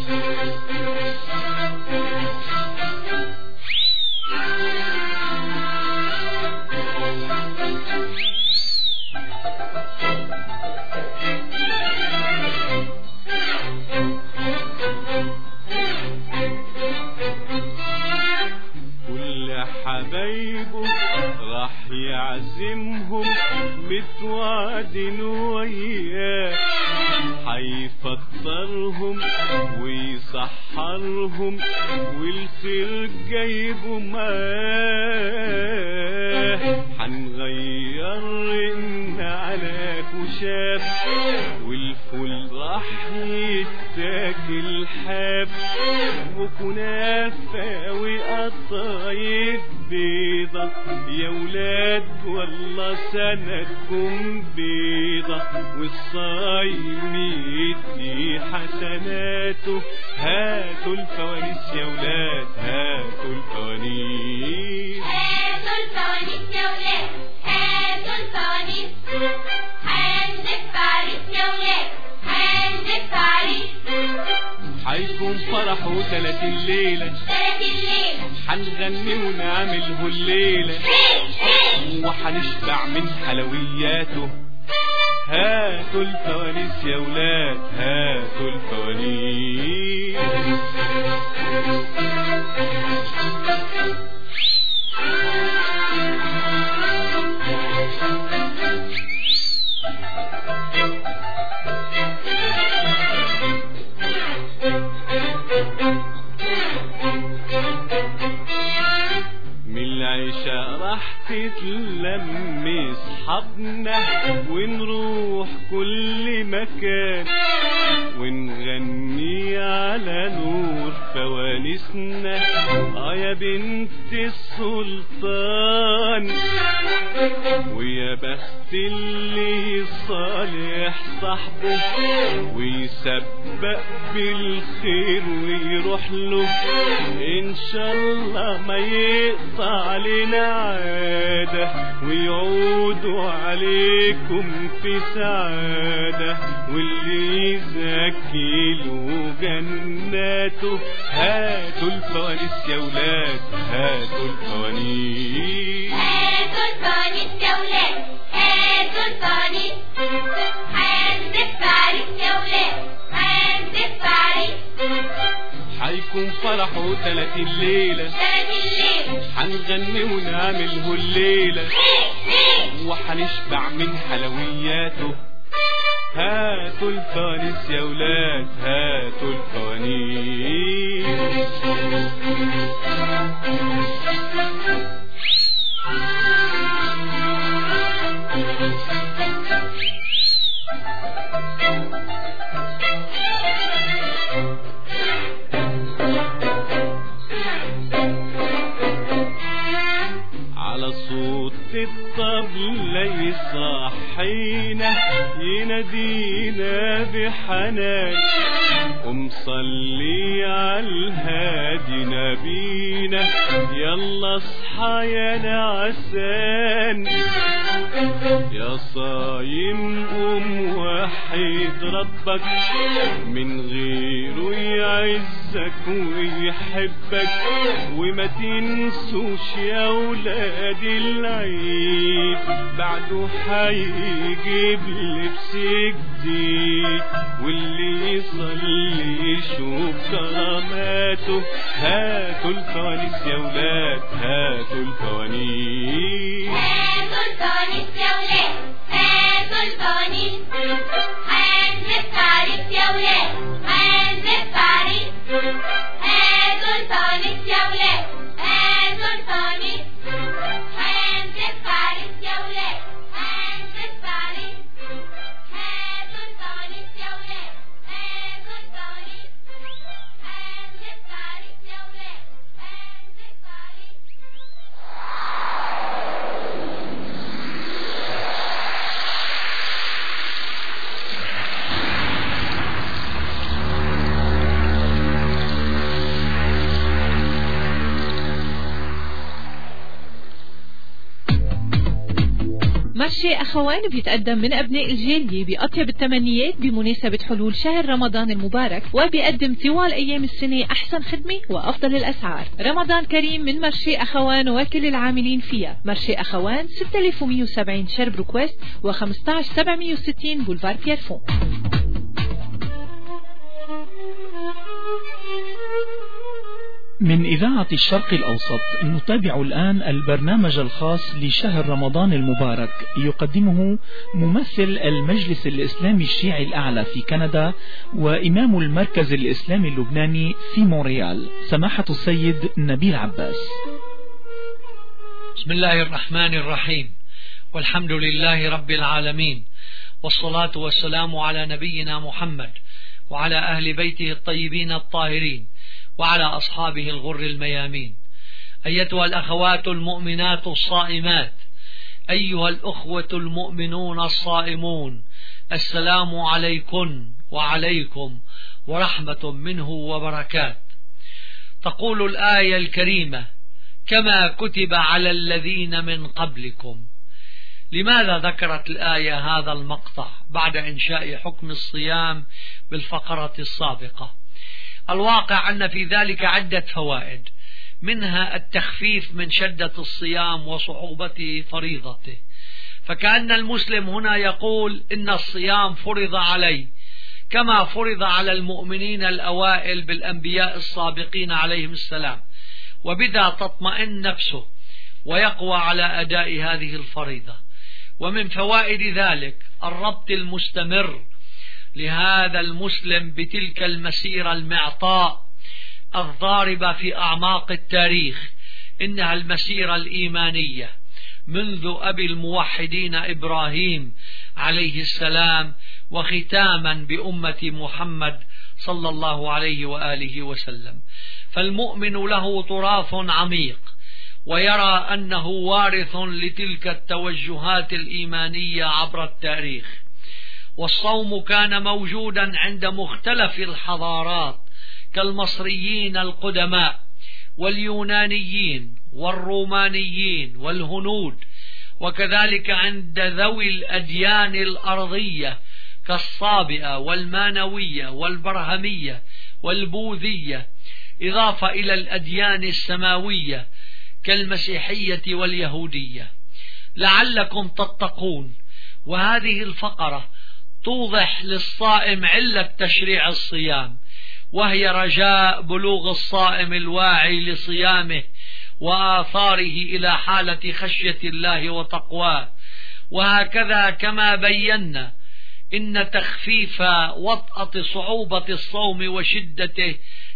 حبايبه راح يعزمهم متوعدين وياه حيفطرهم ويسحرهم والخير جايبه معاه حنغير رقنا على كشاف والفول راح يتاكل حاف وكنافة وقطايف بيضة يا ولاد والله سندكم بيضة والصايم يدي حسناته هاتوا الفوانيس يا ولاد هاتوا الفوانيس هاتوا الفوانيس يا ولاد هاتوا الفوانيس حنزف عريس يا ولاد حنزف عريس حيكون فرح وتلات الليلة حنغني ونعمله الليلة وحنشبع من حلوياته هاتوا الفوانيس يا ولاد هاتوا الفوانيس من العشاء راح تتلم اصحابنا ونروح كل مكان ونغني على نور فوانيسنا يا بنت السلطان ويا بخت اللي صالح صاحبه ويسبق بالخير ويروح له ان شاء الله ما يقطع علينا عادة ويعودوا عليكم في سعادة واللي يزكي له جناته هاتوا الفوانيس يا ولاد هاتوا الفوانيس هاتوا الفوانيس يا ولاد هاتوا الفوانيس حنزف عريس يا ولاد حنزف عريس حيكون فرح وتلات الليلة حنغني ونعمله الليلة وحنشبع من حلوياته هاتوا الفوانيس يا ولاد هاتوا الفوانيس على صوت الطبلة يصحينا ينادينا بحنان ومصلي على الهادي نبينا يلا اصحى يا نعسان يا صايم قوم وحيد ربك من غيره يعزك ويحبك وما تنسوش يا ولاد العيد بعده حيجيب لبس جديد واللي يصلي يشوف كراماته هاتوا الفوانيس يا ولاد هاتوا الفوانيس هاتوا الفوانيس يا ولاد هاتوا الفوانيس حنزف عريس يا ولاد حنزف عريس هاتوا الفوانيس يا ولاد هاتوا مرشي أخوان بيتقدم من أبناء الجالية بأطيب التمنيات بمناسبة حلول شهر رمضان المبارك، وبيقدم طوال أيام السنة أحسن خدمة وأفضل الأسعار. رمضان كريم من مرشي أخوان وكل العاملين فيها. مرشي أخوان 6170 شربروك ويست و15760 بولفار بيرفون. من إذاعة الشرق الأوسط نتابع الآن البرنامج الخاص لشهر رمضان المبارك، يقدمه ممثل المجلس الإسلامي الشيعي الأعلى في كندا وإمام المركز الإسلامي اللبناني في مونريال، سماحة السيد نبيل عباس. بسم الله الرحمن الرحيم، والحمد لله رب العالمين، والصلاة والسلام على نبينا محمد وعلى أهل بيته الطيبين الطاهرين وعلى أصحابه الغر الميامين. أيتها الأخوات المؤمنات الصائمات، أيها الأخوة المؤمنون الصائمون، السلام عليكم وعليكم ورحمة منه وبركات. تقول الآية الكريمة: كما كتب على الذين من قبلكم. لماذا ذكرت الآية هذا المقطع بعد إنشاء حكم الصيام بالفقرة السابقة؟ الواقع أن في ذلك عدة فوائد، منها التخفيف من شدة الصيام وصعوبة فريضته، فكأن المسلم هنا يقول إن الصيام فرض علي كما فرض على المؤمنين الأوائل بالأنبياء السابقين عليهم السلام، وبذا تطمئن نفسه ويقوى على أداء هذه الفريضة. ومن فوائد ذلك الربط المستمر لهذا المسلم بتلك المسيرة المعطاء الضاربة في أعماق التاريخ، إنها المسيرة الإيمانية منذ أبي الموحدين إبراهيم عليه السلام، وختاما بأمة محمد صلى الله عليه وآله وسلم. فالمؤمن له تراث عميق، ويرى أنه وارث لتلك التوجهات الإيمانية عبر التاريخ. والصوم كان موجودا عند مختلف الحضارات كالمصريين القدماء واليونانيين والرومانيين والهنود، وكذلك عند ذوي الأديان الأرضية كالصابئة والمانوية والبرهمية والبوذية، إضافة إلى الأديان السماوية كالمسيحية واليهودية. لعلكم تتقون. وهذه الفقرة توضح للصائم علة تشريع الصيام، وهي رجاء بلوغ الصائم الواعي لصيامه وآثاره إلى حالة خشية الله وتقواه. وهكذا كما بينا إن تخفيف وطأة صعوبة الصوم وشدته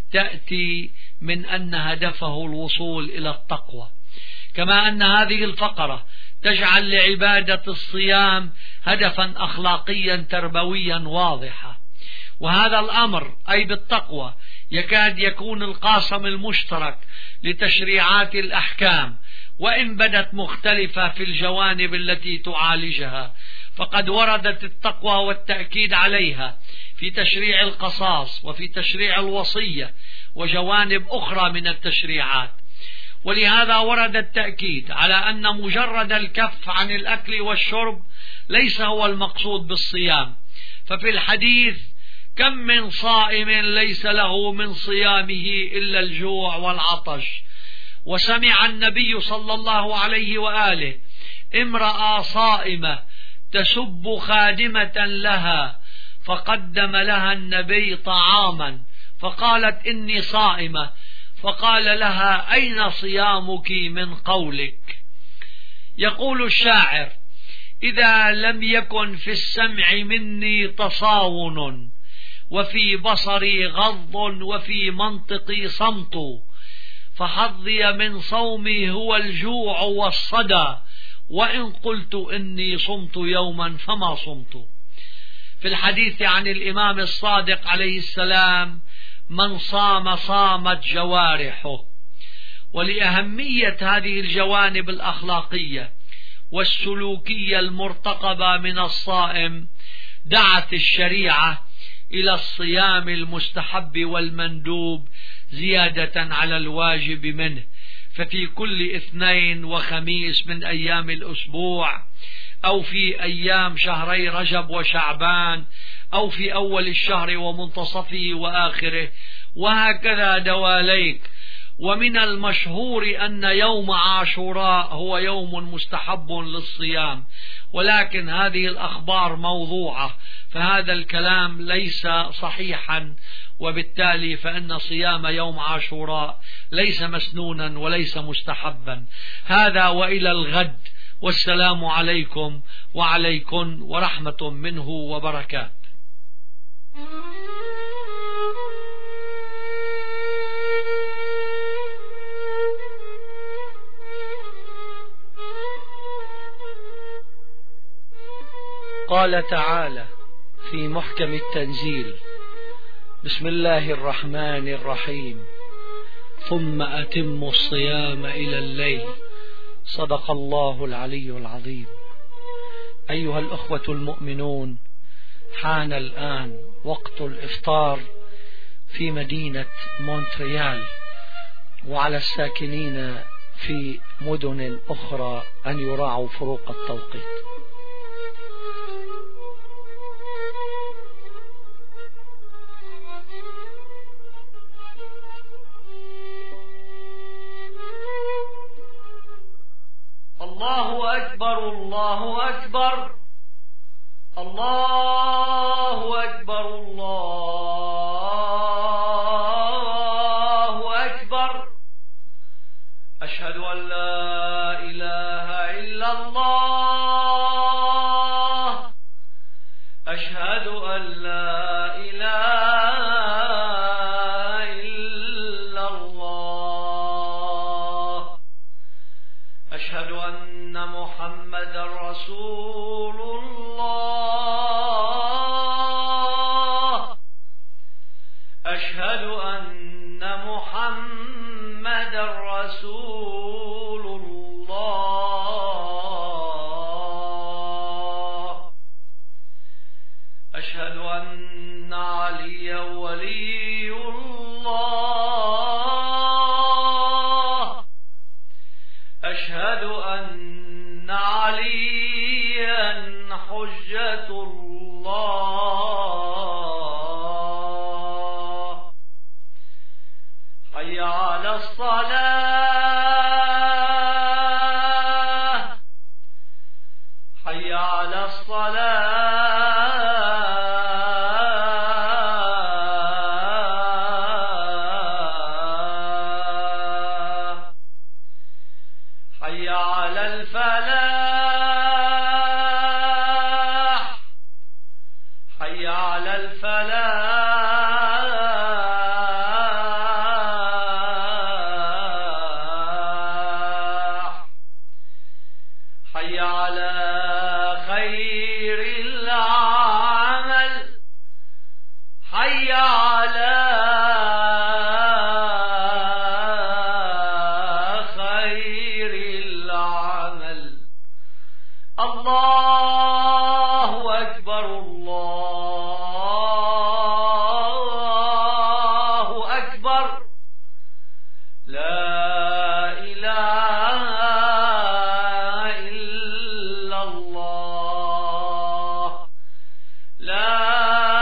تأتي من أن هدفه الوصول إلى التقوى، كما أن هذه الفقرة تجعل لعبادة الصيام هدفا أخلاقيا تربويا واضحا. وهذا الأمر أي بالتقوى يكاد يكون القاسم المشترك لتشريعات الأحكام، وإن بدت مختلفة في الجوانب التي تعالجها، فقد وردت التقوى والتأكيد عليها في تشريع القصاص وفي تشريع الوصية وجوانب أخرى من التشريعات. ولهذا ورد التأكيد على أن مجرد الكف عن الأكل والشرب ليس هو المقصود بالصيام. ففي الحديث: كم من صائم ليس له من صيامه إلا الجوع والعطش. وسمع النبي صلى الله عليه وآله امرأة صائمة تسب خادمة لها، فقدم لها النبي طعاما فقالت: إني صائمة، فقال لها: أين صيامك من قولك؟ يقول الشاعر: إذا لم يكن في السمع مني تصاون، وفي بصري غض، وفي منطقي صمت، فحظي من صومي هو الجوع والصدى، وإن قلت إني صمت يوما فما صمت. في الحديث عن الإمام الصادق عليه السلام: من صام صامت جوارحه. ولأهمية هذه الجوانب الأخلاقية والسلوكية المرتقبة من الصائم دعت الشريعة إلى الصيام المستحب والمندوب زيادة على الواجب منه. ففي كل اثنين وخميس من أيام الأسبوع أو في أيام شهري رجب وشعبان، أو في أول الشهر ومنتصفه وآخره، وهكذا دواليك. ومن المشهور أن يوم عاشوراء هو يوم مستحب للصيام، ولكن هذه الأخبار موضوعة، فهذا الكلام ليس صحيحا، وبالتالي فإن صيام يوم عاشوراء ليس مسنونا وليس مستحبا. هذا وإلى الغد، والسلام عليكم وعليكم ورحمة منه وبركات. قال تعالى في محكم التنزيل: بسم الله الرحمن الرحيم، ثم أتموا الصيام إلى الليل. صدق الله العلي العظيم. أيها الأخوة المؤمنون، حان الآن وقت الإفطار في مدينة مونتريال، وعلى الساكنين في مدن أخرى أن يراعوا فروق التوقيت. الله أكبر، الله أكبر، الله أكبر، الله أكبر. أشهد أن لا إله إلا الله، أشهد أن لا إله إلا الله، أشهد أن محمدا رسول الله، أشهد أن محمدا رسول الله، أشهد أن عليا ولي الله، أشهد أن عليا حجة الله. حي على الصلاة، حي على الصلاة، حي على الفلاح، حي على الفلاح، حي على خير العمل، حي على خير العمل. الله أكبر، الله أكبر، لا إله إلا الله، لا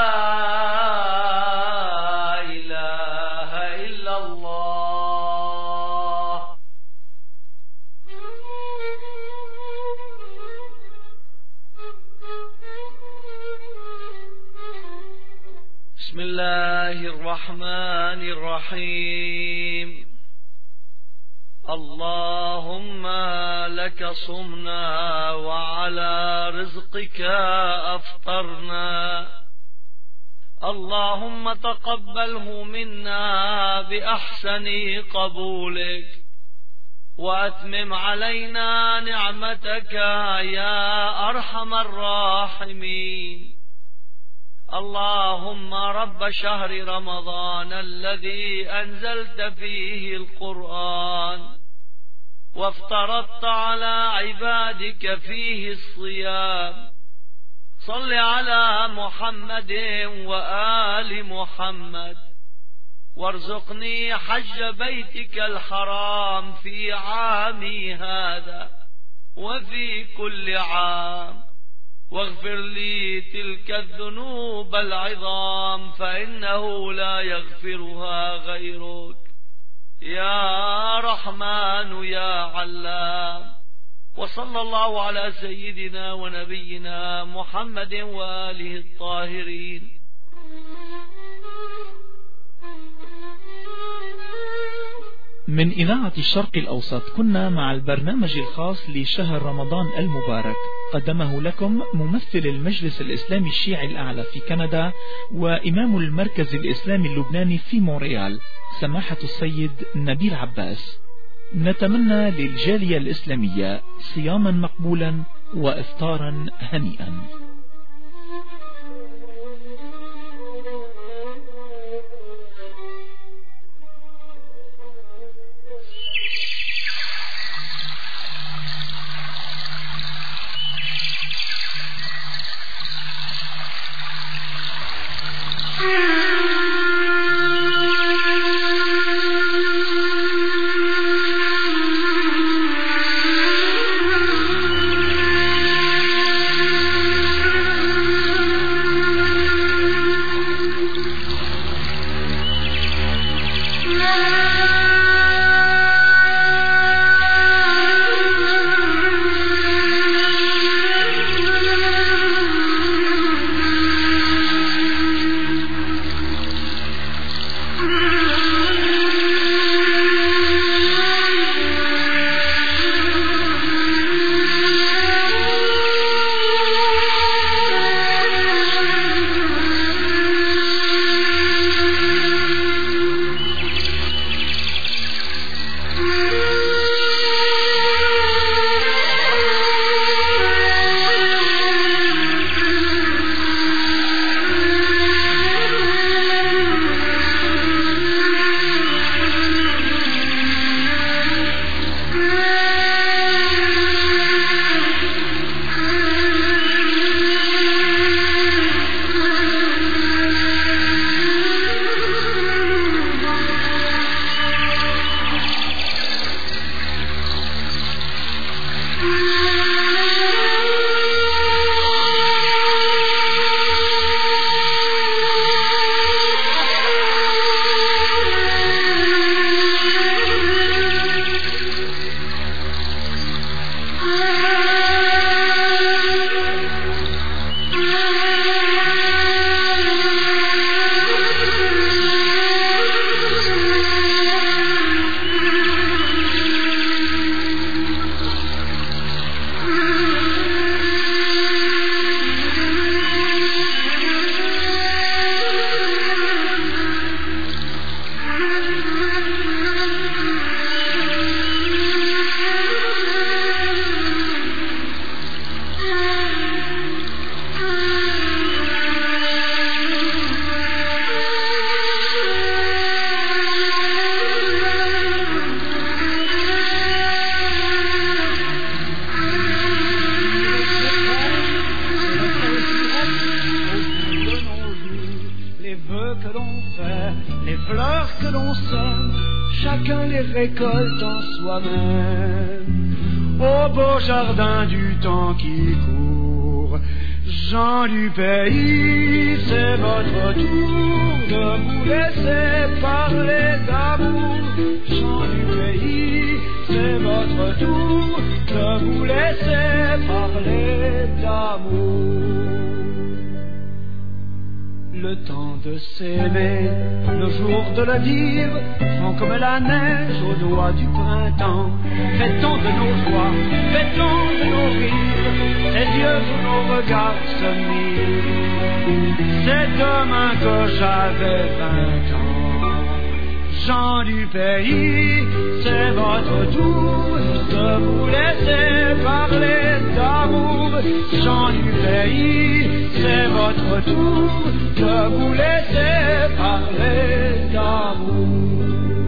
إله إلا الله. بسم الله الرحمن الرحيم. اللهم لك صمنا وعلى رزقك أفطرنا، اللهم تقبله منا بأحسن قبولك، وأتمم علينا نعمتك يا أرحم الراحمين. اللهم رب شهر رمضان الذي أنزلت فيه القرآن، وافترضت على عبادك فيه الصيام، صل على محمد وآل محمد، وارزقني حج بيتك الحرام في عامي هذا، وفي كل عام، واغفر لي تلك الذنوب العظام فإنه لا يغفرها غيرك يا رحمن يا علام. وصلى الله على سيدنا ونبينا محمد وآله الطاهرين. من إذاعة الشرق الأوسط كنا مع البرنامج الخاص لشهر رمضان المبارك، قدمه لكم ممثل المجلس الإسلامي الشيعي الأعلى في كندا وإمام المركز الإسلامي اللبناني في مونريال سماحة السيد نبيل عباس. نتمنى للجالية الإسلامية صياما مقبولا وإفطارا هنيئا. récolte en soi-même au beau jardin du temps qui court. Gens du pays, c'est votre tour de vous laisser parler d'amour. Gens du pays, c'est votre tour de vous laisser parler d'amour. Le temps de s'aimer, le jour de le dire, franc comme la neige au doigt du printemps. Fait-on de nos joies, fait-on de nos rires, les yeux où nos regards se mirent. C'est demain que j'avais 20 ans. Gens du pays, c'est votre tour de vous laisser parler d'amour. Gens du pays, c'est votre tour de vous laisser parler d'amour.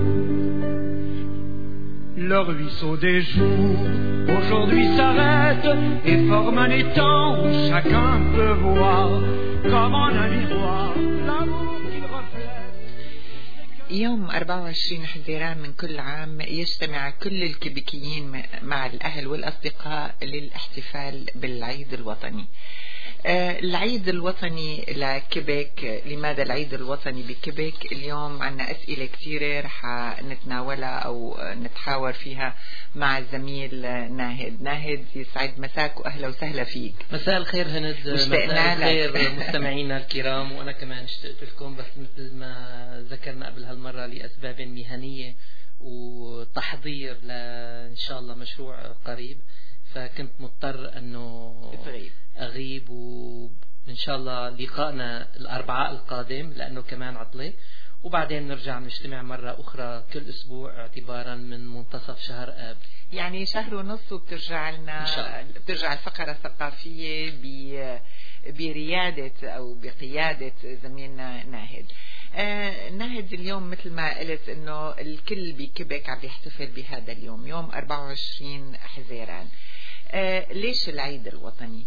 Le ruisseau des jours aujourd'hui s'arrête et forme un étang où chacun peut voir comme en un miroir l'amour qu'il reflète. يوم 24 حزيران من كل عام يجتمع كل الكيبيكيين مع الأهل والأصدقاء للاحتفال بالعيد الوطني. العيد الوطني لكيبيك، لماذا العيد الوطني بكيبيك؟ اليوم عنا أسئلة كثيرة رح نتناولها أو نتحاور فيها مع الزميل ناهد. يسعد مساك وأهلا وسهلا فيك. مساء الخير هند، مساء الخير مستمعينا الكرام، وأنا كمان اشتقت لكم، بس مثل ما ذكرنا قبل هالمرة لأسباب مهنية وتحضير إن شاء الله مشروع قريب، فكنت مضطر أنه أغيب، وإن شاء الله لقائنا الأربعاء القادم لأنه كمان عطلة، وبعدين نرجع نجتمع مرة أخرى كل أسبوع اعتبارا من منتصف شهر آب، يعني شهر ونص، وبترجع لنا بترجع الفقرة الثقافية بريادة أو بقيادة زميلنا ناهد. ناهد، اليوم مثل ما قلت انه الكل بكيبيك عم يحتفل بهذا اليوم، يوم 24 حزيران. ليش العيد الوطني؟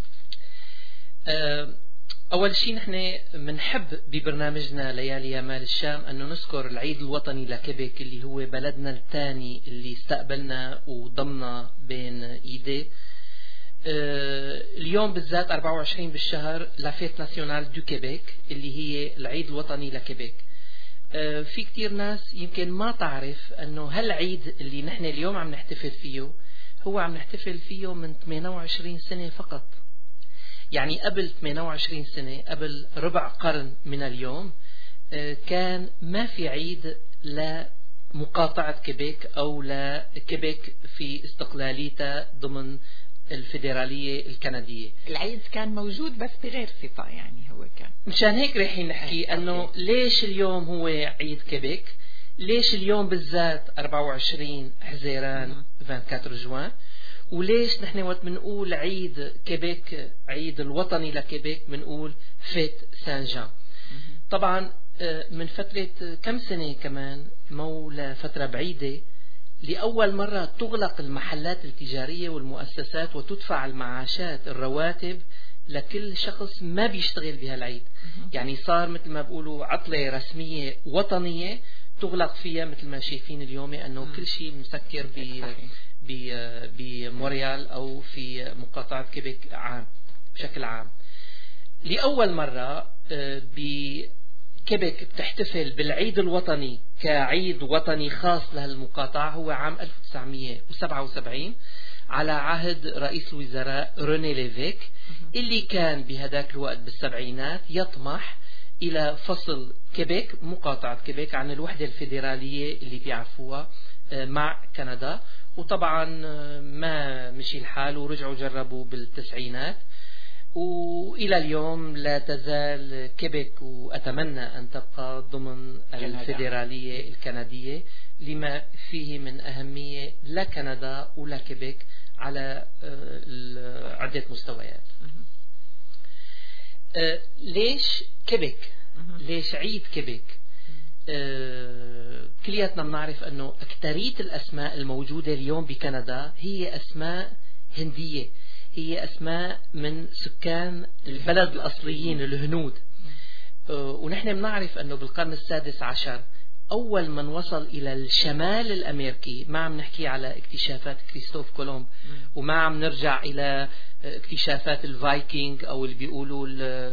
أول شيء نحن منحب ببرنامجنا ليالي يمال الشام أنه نذكر العيد الوطني لكيبيك اللي هو بلدنا الثاني اللي استقبلنا وضمنا بين إيديه. اليوم بالذات 24 بالشهر لافيت ناسيونال دو كيبيك اللي هي العيد الوطني لكيبيك. في كتير ناس يمكن ما تعرف أنه هالعيد اللي نحن اليوم عم نحتفل فيه هو عم نحتفل فيه من 28 سنة فقط. يعني قبل 28 سنة، قبل ربع قرن من اليوم، كان ما في عيد لمقاطعة كيبيك أو لكيبيك في استقلاليتها ضمن الفيدرالية الكندية. العيد كان موجود بس بغير صفة، يعني هو كان مشان هيك رح نحكي أنه ليش اليوم هو عيد كيبيك، ليش اليوم بالذات 24 حزيران 24 جوان، وليش نحن وقت منقول عيد كيبيك، عيد الوطني لكيبيك، منقول فيت سان جان. طبعا من فترة كم سنة كمان، مو فترة بعيدة، لأول مرة تغلق المحلات التجارية والمؤسسات وتدفع المعاشات، الرواتب لكل شخص ما بيشتغل بهالعيد. يعني صار مثل ما بقولوا عطلة رسمية وطنية تغلق فيها، مثل ما شايفين اليوم أنه كل شيء مسكر بموريال أو في مقاطعة كيبيك بشكل عام. لأول مرة بكيبيك بتحتفل بالعيد الوطني كعيد وطني خاص لهالمقاطعة هو عام 1977 على عهد رئيس الوزراء روني ليفيك، اللي كان بهداك الوقت بالسبعينات يطمح إلى فصل كيبيك، مقاطعة كيبيك، عن الوحدة الفيدرالية اللي بيعرفوها مع كندا. وطبعا ما مشي الحال ورجعوا جربوا بالتسعينات، وإلى اليوم لا تزال كيبيك وأتمنى أن تبقى ضمن الفيدرالية الكندية لما فيه من أهمية لكندا ولكيبيك على عدة مستويات. ليش كيبيك؟ ليش عيد كيبيك؟ كلياتنا بنعرف أنه أكترية الأسماء الموجودة اليوم بكندا هي أسماء هندية، هي أسماء من سكان البلد الأصليين الهنود. ونحن بنعرف أنه بالقرن السادس عشر أول من وصل إلى الشمال الأمريكي، ما عم نحكي على اكتشافات كريستوف كولومب، وما عم نرجع إلى اكتشافات الفايكنج أو اللي بيقولوا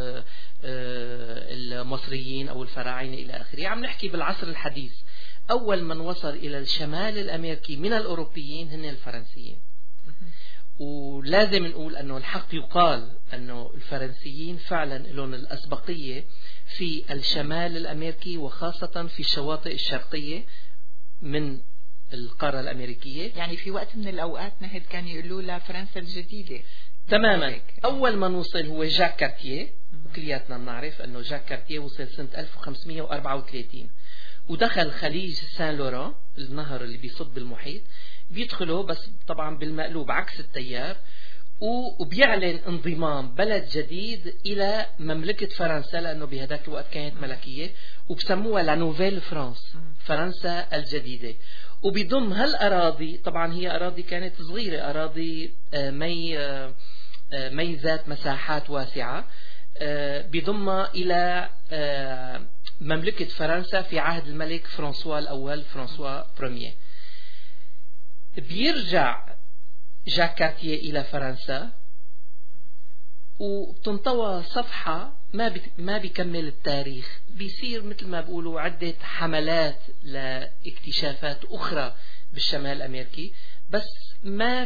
المصريين أو الفراعنة إلى آخره، عم نحكي بالعصر الحديث. أول من وصل إلى الشمال الأمريكي من الأوروبيين هن الفرنسيين. ولازم نقول أنه الحق يقال أنه الفرنسيين فعلا لهم الأسبقية في الشمال الأمريكي، وخاصة في الشواطئ الشرقية من القارة الأمريكية. يعني في وقت من الأوقات نهد كان يقولوا لها فرنسا الجديدة تماما. أول من وصل هو جاك كارتيه، وكلياتنا بنعرف أنه جاك كارتيه وصل سنة 1534 ودخل خليج سان لوران، النهر اللي بيصب بالمحيط، بيدخله بس طبعا بالمقلوب عكس التيار، وبيعلن انضمام بلد جديد إلى مملكة فرنسا، لأنه بهذاك الوقت كانت ملكية، وبسموها لا نوفيل فرانس، فرنسا الجديدة. وبيضم هالأراضي، طبعا هي أراضي كانت صغيرة، أراضي مي ذات مساحات واسعة، بضمها إلى مملكة فرنسا في عهد الملك فرانسوا الأول فرانسوا بروميير. بيرجع جاك كارتيه إلى فرنسا وبتنطوى صفحة ما بيكمل التاريخ. بيصير مثل ما بيقولوا عدة حملات لاكتشافات أخرى بالشمال الأمريكي، بس ما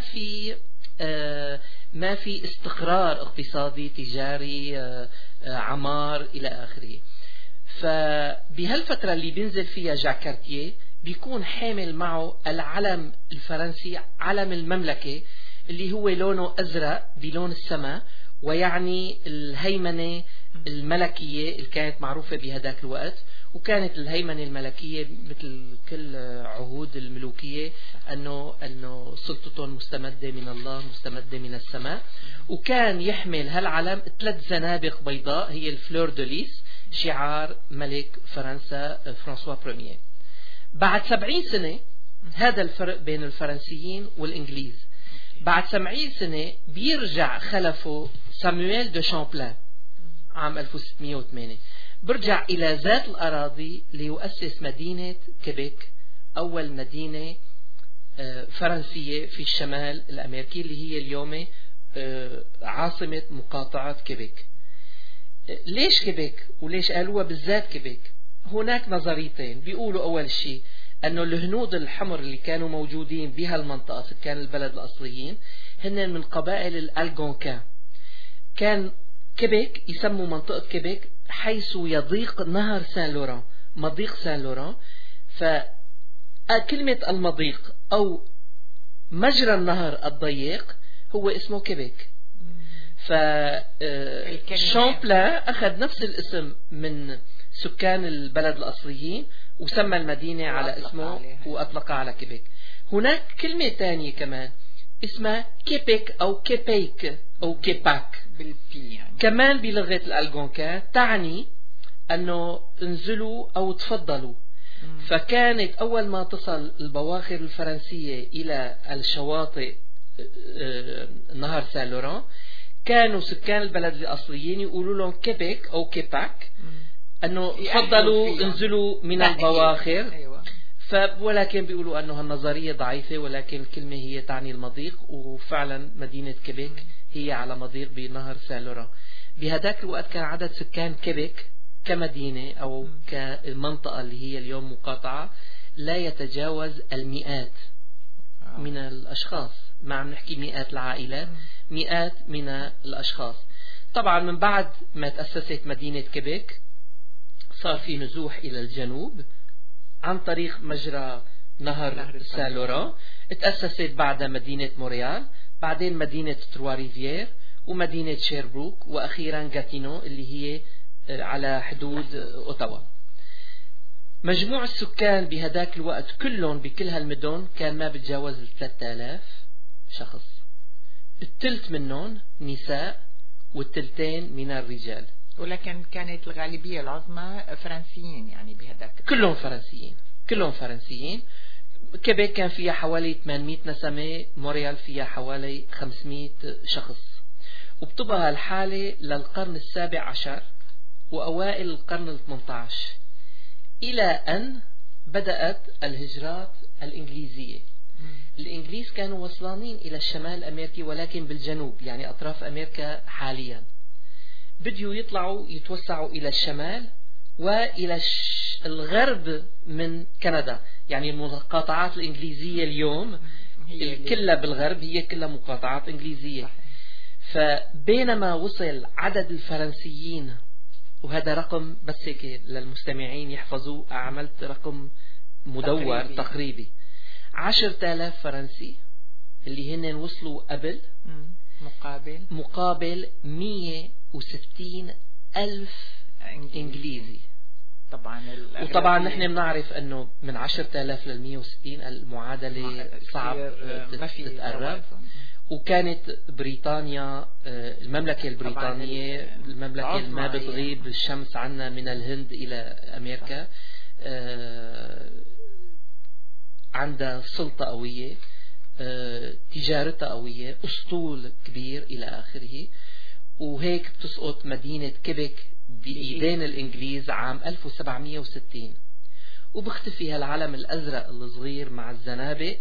في استقرار اقتصادي تجاري عمار إلى آخره. فبهالفترة اللي بينزل فيها جاك كارتيه بيكون حامل معه العلم الفرنسي، علم المملكة اللي هو لونه أزرق بلون السماء، ويعني الهيمنة الملكية اللي كانت معروفة بهداك الوقت. وكانت الهيمنة الملكية مثل كل عهود الملوكية أنه سلطتهم مستمدة من الله، مستمدة من السماء. وكان يحمل هالعلم 3 زنابق بيضاء هي الفلور دو ليس، شعار ملك فرنسا فرانسوا بروميير. بعد 70 سنة، هذا الفرق بين الفرنسيين والإنجليز، بعد 70 سنة بيرجع خلفه سامويل دو شامبلان عام 1608، برجع إلى ذات الأراضي ليؤسس مدينة كيبيك، أول مدينة فرنسية في الشمال الأمريكي اللي هي اليوم عاصمة مقاطعة كيبيك. ليش كيبيك وليش قالوها بالذات كيبيك؟ هناك نظريتين. بيقولوا أول شيء أنه الهنود الحمر اللي كانوا موجودين بهالمنطقة سكان البلد الأصليين هن من قبائل الألغونكان. كان كيبيك يسموا منطقة كيبيك حيث يضيق نهر سان لوران، مضيق سان لوران. فكلمة المضيق أو مجرى النهر الضيق هو اسمه كيبيك. فشامبلان أخذ نفس الاسم من سكان البلد الأصليين وسمى المدينة على اسمه وأطلقها على كيبيك. هناك كلمة تانية كمان اسمها كيبيك أو كيبيك أو كيباك يعني. كمان بلغة الألغونكان تعني أنه انزلوا أو تفضلوا. فكانت أول ما تصل البواخر الفرنسية إلى الشواطئ نهر سان لوران كانوا سكان البلد الأصليين يقولوا لهم كيبيك أو كيباك، أنه تفضلوا انزلوا من البواخر. أيوة. ولكن بيقولوا أنه النظرية ضعيفة، ولكن الكلمة هي تعني المضيق، وفعلا مدينة كيبيك هي على مضيق بنهر سان لوران. بهذاك الوقت كان عدد سكان كيبيك كمدينة أو كمنطقة اللي هي اليوم مقاطعة لا يتجاوز المئات من الأشخاص. ما عم نحكي مئات العائلات، مئات من الأشخاص. طبعا من بعد ما تأسست مدينة كيبيك صار في نزوح إلى الجنوب عن طريق مجرى نهر سان لوران. تأسست بعدها مدينة مونريال، بعدين مدينة تروا ريفيير، ومدينة شيربروك، وأخيرا غاتينو اللي هي على حدود أوتاوا. مجموع السكان بهداك الوقت كلهم بكل هالمدن كان ما بتجاوز 3000 شخص. الثلث منهم نساء والثلثين من الرجال. ولكن كانت الغالبية العظمى فرنسيين يعني بهداك كلهم فرنسيين. كيبيك كان فيها حوالي 800 نسمة، مونريال فيها حوالي 500 شخص. وبتبقى الحالة للقرن 17 وأوائل القرن 18 إلى أن بدأت الهجرات الإنجليزية. الإنجليز كانوا وصلانين إلى الشمال الأمريكي ولكن بالجنوب، يعني أطراف أمريكا حاليا. بديوا يطلعوا يتوسعوا إلى الشمال وإلى الغرب من كندا، يعني المقاطعات الإنجليزية اليوم كلها بالغرب هي كلها مقاطعات إنجليزية. فبينما وصل عدد الفرنسيين، وهذا رقم بس هيك للمستمعين يحفظوا، عملت رقم مدور تقريبي 10,000 فرنسي اللي هن وصلوا قبل مقابل 160,000 إنجليزي. وطبعا نحن بنعرف أنه من 10,000 لل 160 المعادلة صعب تتقرب. وكانت بريطانيا المملكة البريطانية، المملكة اللي ما بتغيب الشمس عنا من الهند إلى أمريكا، عندها سلطة قوية، تجارتها قوية، أسطول كبير إلى آخره. وهيك بتسقط مدينة كيبك بإيدين الإنجليز عام 1760، وبختفي هالعلم الأزرق الصغير مع الزنابق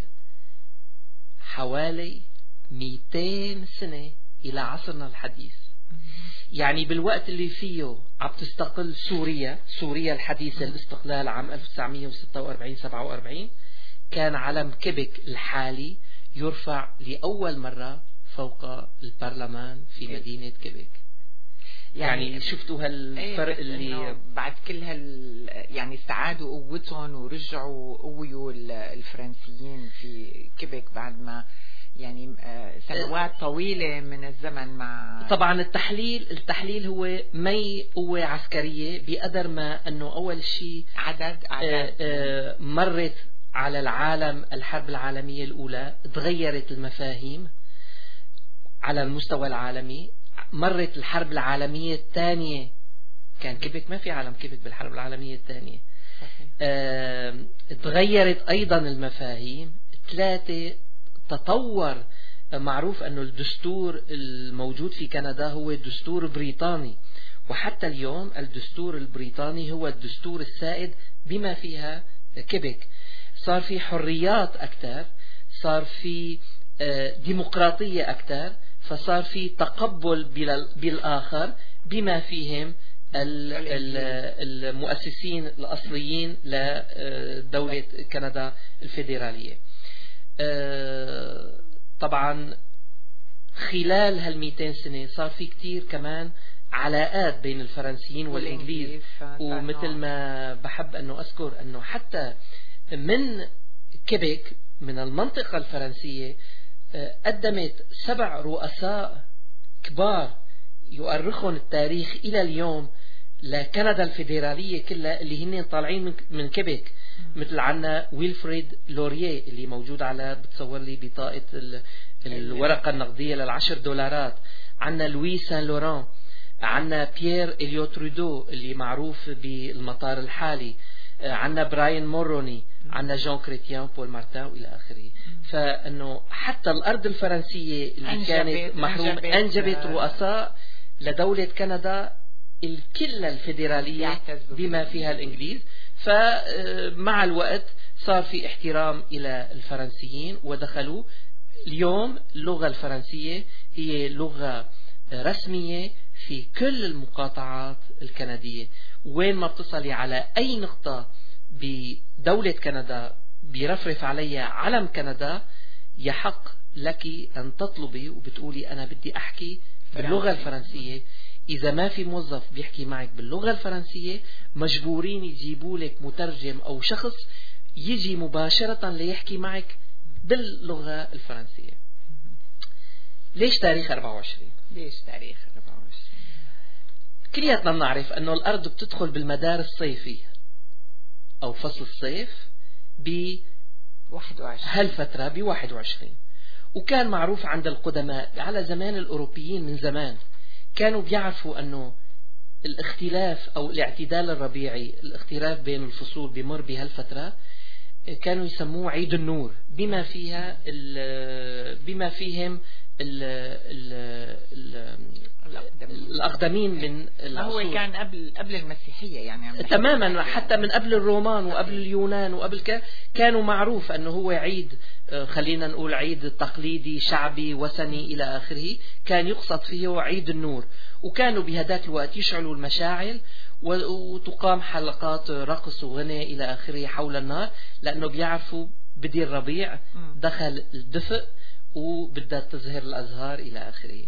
حوالي 200 سنة إلى عصرنا الحديث. يعني بالوقت اللي فيه عم تستقل سوريا الحديثة الاستقلال عام 1946-47، كان علم كيبك الحالي يرفع لأول مرة فوق البرلمان في مدينة كيبك. يعني شفتوا هالفرق اللي بعد كل يعني استعادوا قوتهم ورجعوا قويوا الفرنسيين في كيبك بعد ما يعني سنوات طويلة من الزمن. مع طبعا التحليل هو مي قوة عسكرية بقدر ما أنه أول شيء عدد مرت على العالم الحرب العالمية الأولى، تغيرت المفاهيم على المستوى العالمي. مرت الحرب العالمية الثانية، كان كيبك ما في عالم كيبك بالحرب العالمية الثانية. تغيرت أيضا المفاهيم. 3 تطور. معروف أنه الدستور الموجود في كندا هو دستور بريطاني، وحتى اليوم الدستور البريطاني هو الدستور السائد بما فيها كيبك. صار في حريات أكثر، صار في ديمقراطية أكثر، فصار في تقبل بالآخر بما فيهم المؤسسين الأصليين لدولة كندا الفيدرالية. طبعا خلال 200 سنة صار في كتير كمان علاقات بين الفرنسيين والإنجليز. ومثل ما بحب أنه أذكر أنه حتى من كيبك من المنطقة الفرنسية قدمت 7 رؤساء كبار يؤرخون التاريخ إلى اليوم لكندا الفيدرالية كلها، اللي هن طالعين من كيبك. مثل عنا ويلفريد لوريه اللي موجود على بتصور لي بطاقة الورقة النقدية $10. عنا لوي سان لوران، عنا بيير إليو ترودو اللي معروف بالمطار الحالي، عنا براين موروني، عنا جون كريتيان، بول مارتان وإلى آخره. فإنه حتى الأرض الفرنسية اللي كانت محروم أنجبت رؤساء لدولة كندا الكل الفيدرالية بما فيها الإنجليز. فمع الوقت صار في احترام إلى الفرنسيين ودخلوا. اليوم اللغة الفرنسية هي لغة رسمية في كل المقاطعات الكندية. وين ما بتصلي على أي نقطة بدولة كندا بيرفرف عليها علم كندا، يحق لك أن تطلبي وبتقولي أنا بدي أحكي باللغة الفرنسية. إذا ما في موظف بيحكي معك باللغة الفرنسية، مجبورين يجيبوا لك مترجم أو شخص يجي مباشرة ليحكي معك باللغة الفرنسية. ليش تاريخ 24؟ ليش تاريخ 24؟ كلياتنا بنعرف أنه الأرض بتدخل بالمدار الصيفي أو فصل الصيف هالفترة 21. وكان معروف عند القدماء على زمان الأوروبيين من زمان، كانوا بيعرفوا أنه الاختلاف أو الاعتدال الربيعي، الاختلاف بين الفصول بمر بهالفترة، كانوا يسموه عيد النور بما فيهم الأقدمين من العصور. هو كان قبل المسيحية يعني تماما، حتى من قبل الرومان وقبل اليونان وقبل كانوا معروف أنه هو عيد، خلينا نقول عيد تقليدي شعبي وثني إلى آخره، كان يقصد فيه عيد النور. وكانوا بهداك الوقت يشعلوا المشاعل وتقام حلقات رقص وغنى إلى آخره حول النار، لأنه بيعرفوا بدي الربيع دخل الدفء وبدها تظهر الأزهار إلى آخره.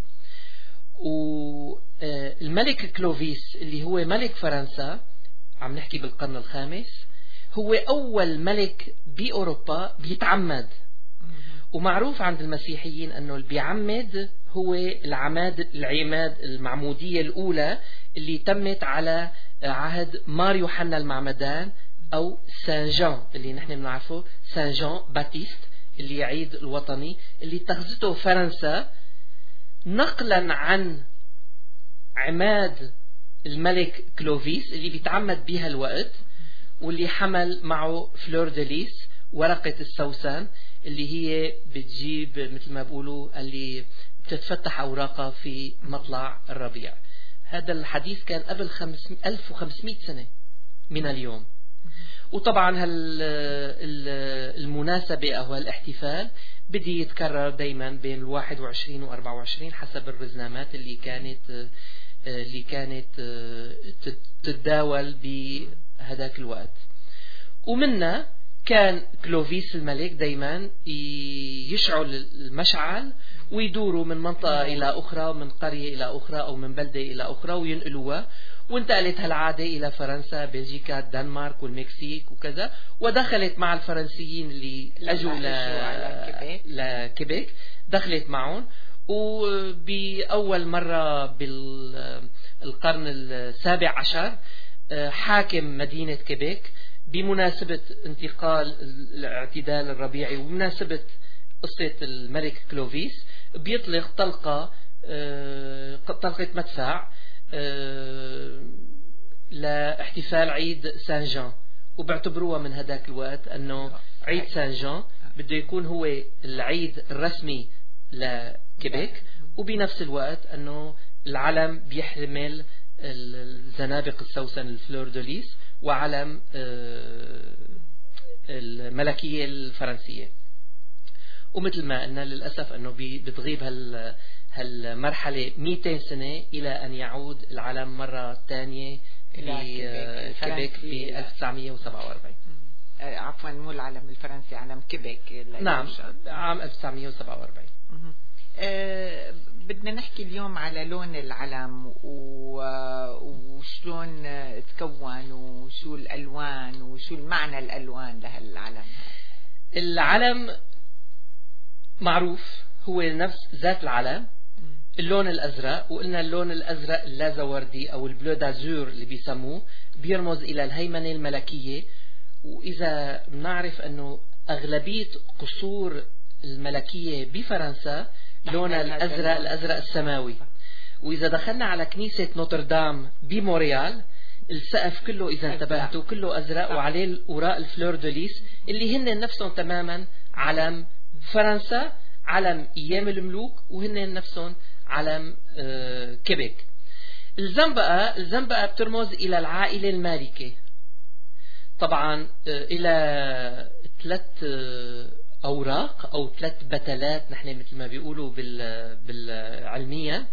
والملك كلوفيس اللي هو ملك فرنسا، عم نحكي بالقرن الخامس، هو أول ملك بأوروبا بيتعمد. ومعروف عند المسيحيين أنه اللي بيعمد هو العماد المعمودية الأولى اللي تمت على عهد مار يوحنا المعمدان أو سان جان اللي نحن بنعرفه سان جان باتيست، اللي عيد الوطني اللي اتخذته فرنسا نقلا عن عماد الملك كلوفيس اللي بيتعمد بها الوقت، واللي حمل معه فلور دليس ورقة السوسن اللي هي بتجيب مثل ما بقولوا اللي تتفتح أوراقها في مطلع الربيع. هذا الحديث كان قبل 1500 سنة من اليوم. وطبعا المناسبة أو الاحتفال بدي يتكرر دايما بين 21 و 24 حسب الرزنامات اللي كانت تتداول بهذاك الوقت. ومنها كان كلوفيس الملك دايما يشعل المشعل ويدوروا من منطقة إلى أخرى، من قرية إلى أخرى أو من بلدة إلى أخرى وينقلوها. وانتقلت هالعادة إلى فرنسا، بلجيكا، الدنمارك والمكسيك وكذا، ودخلت مع الفرنسيين اللي أجوا لكيبيك، دخلت معهم. وبأول مرة بالقرن 17 حاكم مدينة كيبيك بمناسبة انتقال الاعتدال الربيعي وبمناسبة قصة الملك كلوفيس بيطلق طلقة مدفع لاحتفال عيد سان جان، وبيعتبروها من هذاك الوقت أنه عيد سان جان بده يكون هو العيد الرسمي لكيبيك، وبنفس الوقت أنه العلم بيحمل الزنابق السوسن الفلور دوليس وعلم الملكية الفرنسية. ومثل ما قلنا للأسف أنه بتغيب هالمرحلة 200 سنة إلى أن يعود العلم مرة ثانية لكيبيك في 1947. عفوا مو العلم الفرنسي، علم كيبيك. نعم عام 1947. بدنا نحكي اليوم على لون العلم وشلون تكون وشو الألوان وشو المعنى الألوان لهالعلم. العلم معروف هو نفس ذات العلم، اللون الأزرق. وقلنا اللون الأزرق اللازوردي أو البلو دازور اللي بيسموه بيرمز إلى الهيمنة الملكية. وإذا بنعرف أنه أغلبية قصور الملكية بفرنسا لونها الأزرق السماوي. وإذا دخلنا على كنيسة نوتردام بموريال السقف كله إذا انتبهتوا كله أزرق وعليه الأوراق الفلور دوليس اللي هن نفسهم تماما علم فرنسا، علم أيام الملوك، وهن نفسهم علم كيبيك. الزنبقة بترمز إلى العائلة المالكة. طبعا إلى 3 أوراق أو 3 بتلات نحن مثل ما بيقولوا بالعلمية،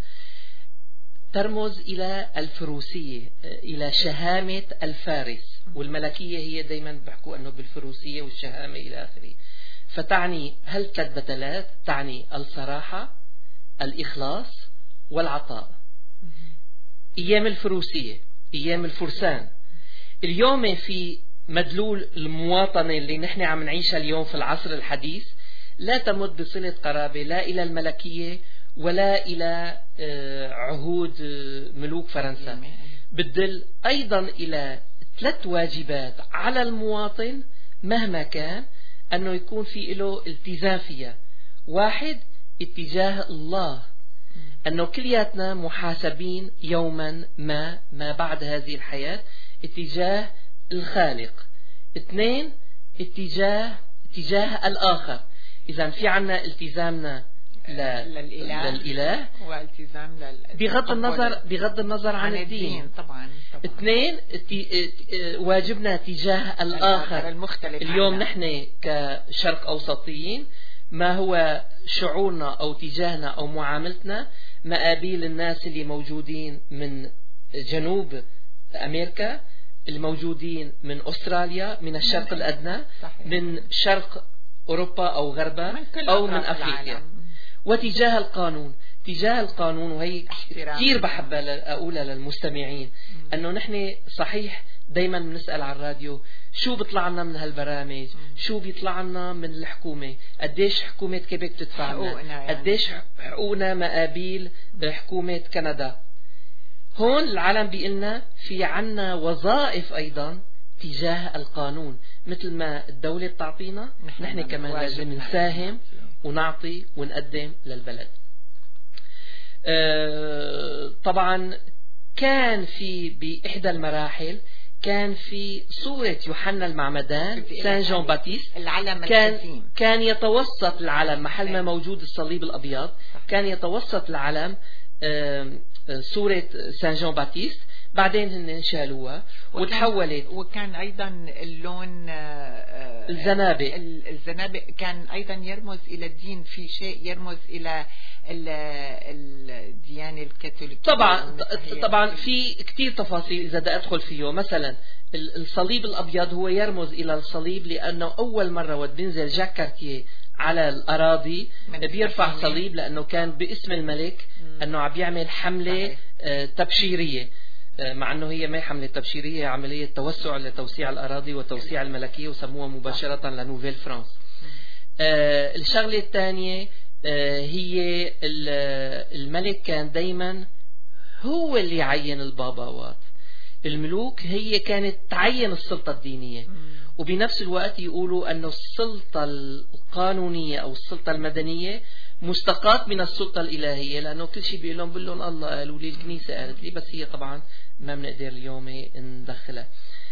ترمز إلى الفروسية، إلى شهامة الفارس. والملكية هي دايما بحكوا أنه بالفروسية والشهامة إلى آخره. فتعني 3 بتلات تعني الصراحة، الإخلاص، والعطاء. أيام الفروسية، أيام الفرسان. اليوم في مدلول المواطنة اللي نحن عم نعيشها اليوم في العصر الحديث لا تمد بصلة قرابة لا إلى الملكية ولا إلى عهود ملوك فرنسا. بتدل أيضا إلى 3 واجبات على المواطن مهما كان أنه يكون في له التزام فيها. 1 اتجاه الله، أنه كلياتنا محاسبين يوما ما بعد هذه الحياة اتجاه الخالق. 2 اتجاه الآخر. إذا في عنا التزامنا للإله والتزام بغض النظر عن الدين طبعا. 2 واجبنا تجاه الآخر المختلف. اليوم نحن كشرق أوسطيين ما هو شعورنا أو تجاهنا أو معاملتنا مقابل الناس اللي موجودين من جنوب أمريكا، الموجودين من أستراليا، من الشرق الأدنى، من شرق أوروبا أو غربا أو من أفريقيا. وتجاه القانون، تجاه القانون. وهي كثير بحب أقولها للمستمعين أنه نحن صحيح دايما بنسأل على الراديو شو بيطلع لنا من هالبرامج، شو بيطلع لنا من الحكومة، قديش حكومة كيبيك تدفع لنا، قديش حقوقنا مقابل حكومة كندا. هون العالم بيقلنا في عنا وظائف أيضا تجاه القانون. مثل ما الدولة بتعطينا نحن كمان لازم نساهم ونعطي ونقدم للبلد. طبعا كان في بإحدى المراحل كان في صورة يوحنا المعمدان سان جون باتيست، العلم كان يتوسط العلم محل ما موجود الصليب الأبيض، كان يتوسط العلم صورة سان جون باتيست. بعدين هن شالوها وتحولت، وكان أيضا اللون الزنابق كان أيضا يرمز إلى الدين، في شيء يرمز إلى الديانة الكاثوليكية. طبعا في كتير تفاصيل إذا بدي أدخل فيه. مثلا الصليب الأبيض هو يرمز إلى الصليب، لأنه أول مرة وقت بينزل جاك كارتيه على الأراضي بيرفع صليب، لأنه كان باسم الملك أنه عم يعمل حملة تبشيرية، مع أنه هي ما حملة تبشيرية، عملية توسع لتوسيع الأراضي وتوسيع الملكية، وسموها مباشرة لنوفيل فرانس. الشغلة الثانية هي الملك كان دايما هو اللي يعين الباباوات. الملوك هي كانت تعين السلطة الدينية، وبنفس الوقت يقولوا أنه السلطة القانونية أو السلطة المدنية مستقاة من السلطة الإلهية، لأنه كل شيء بيقول لهم الله قالوا لي، الكنيسة قالت لي، بس هي طبعا ما بنقدر اليوم ندخلها.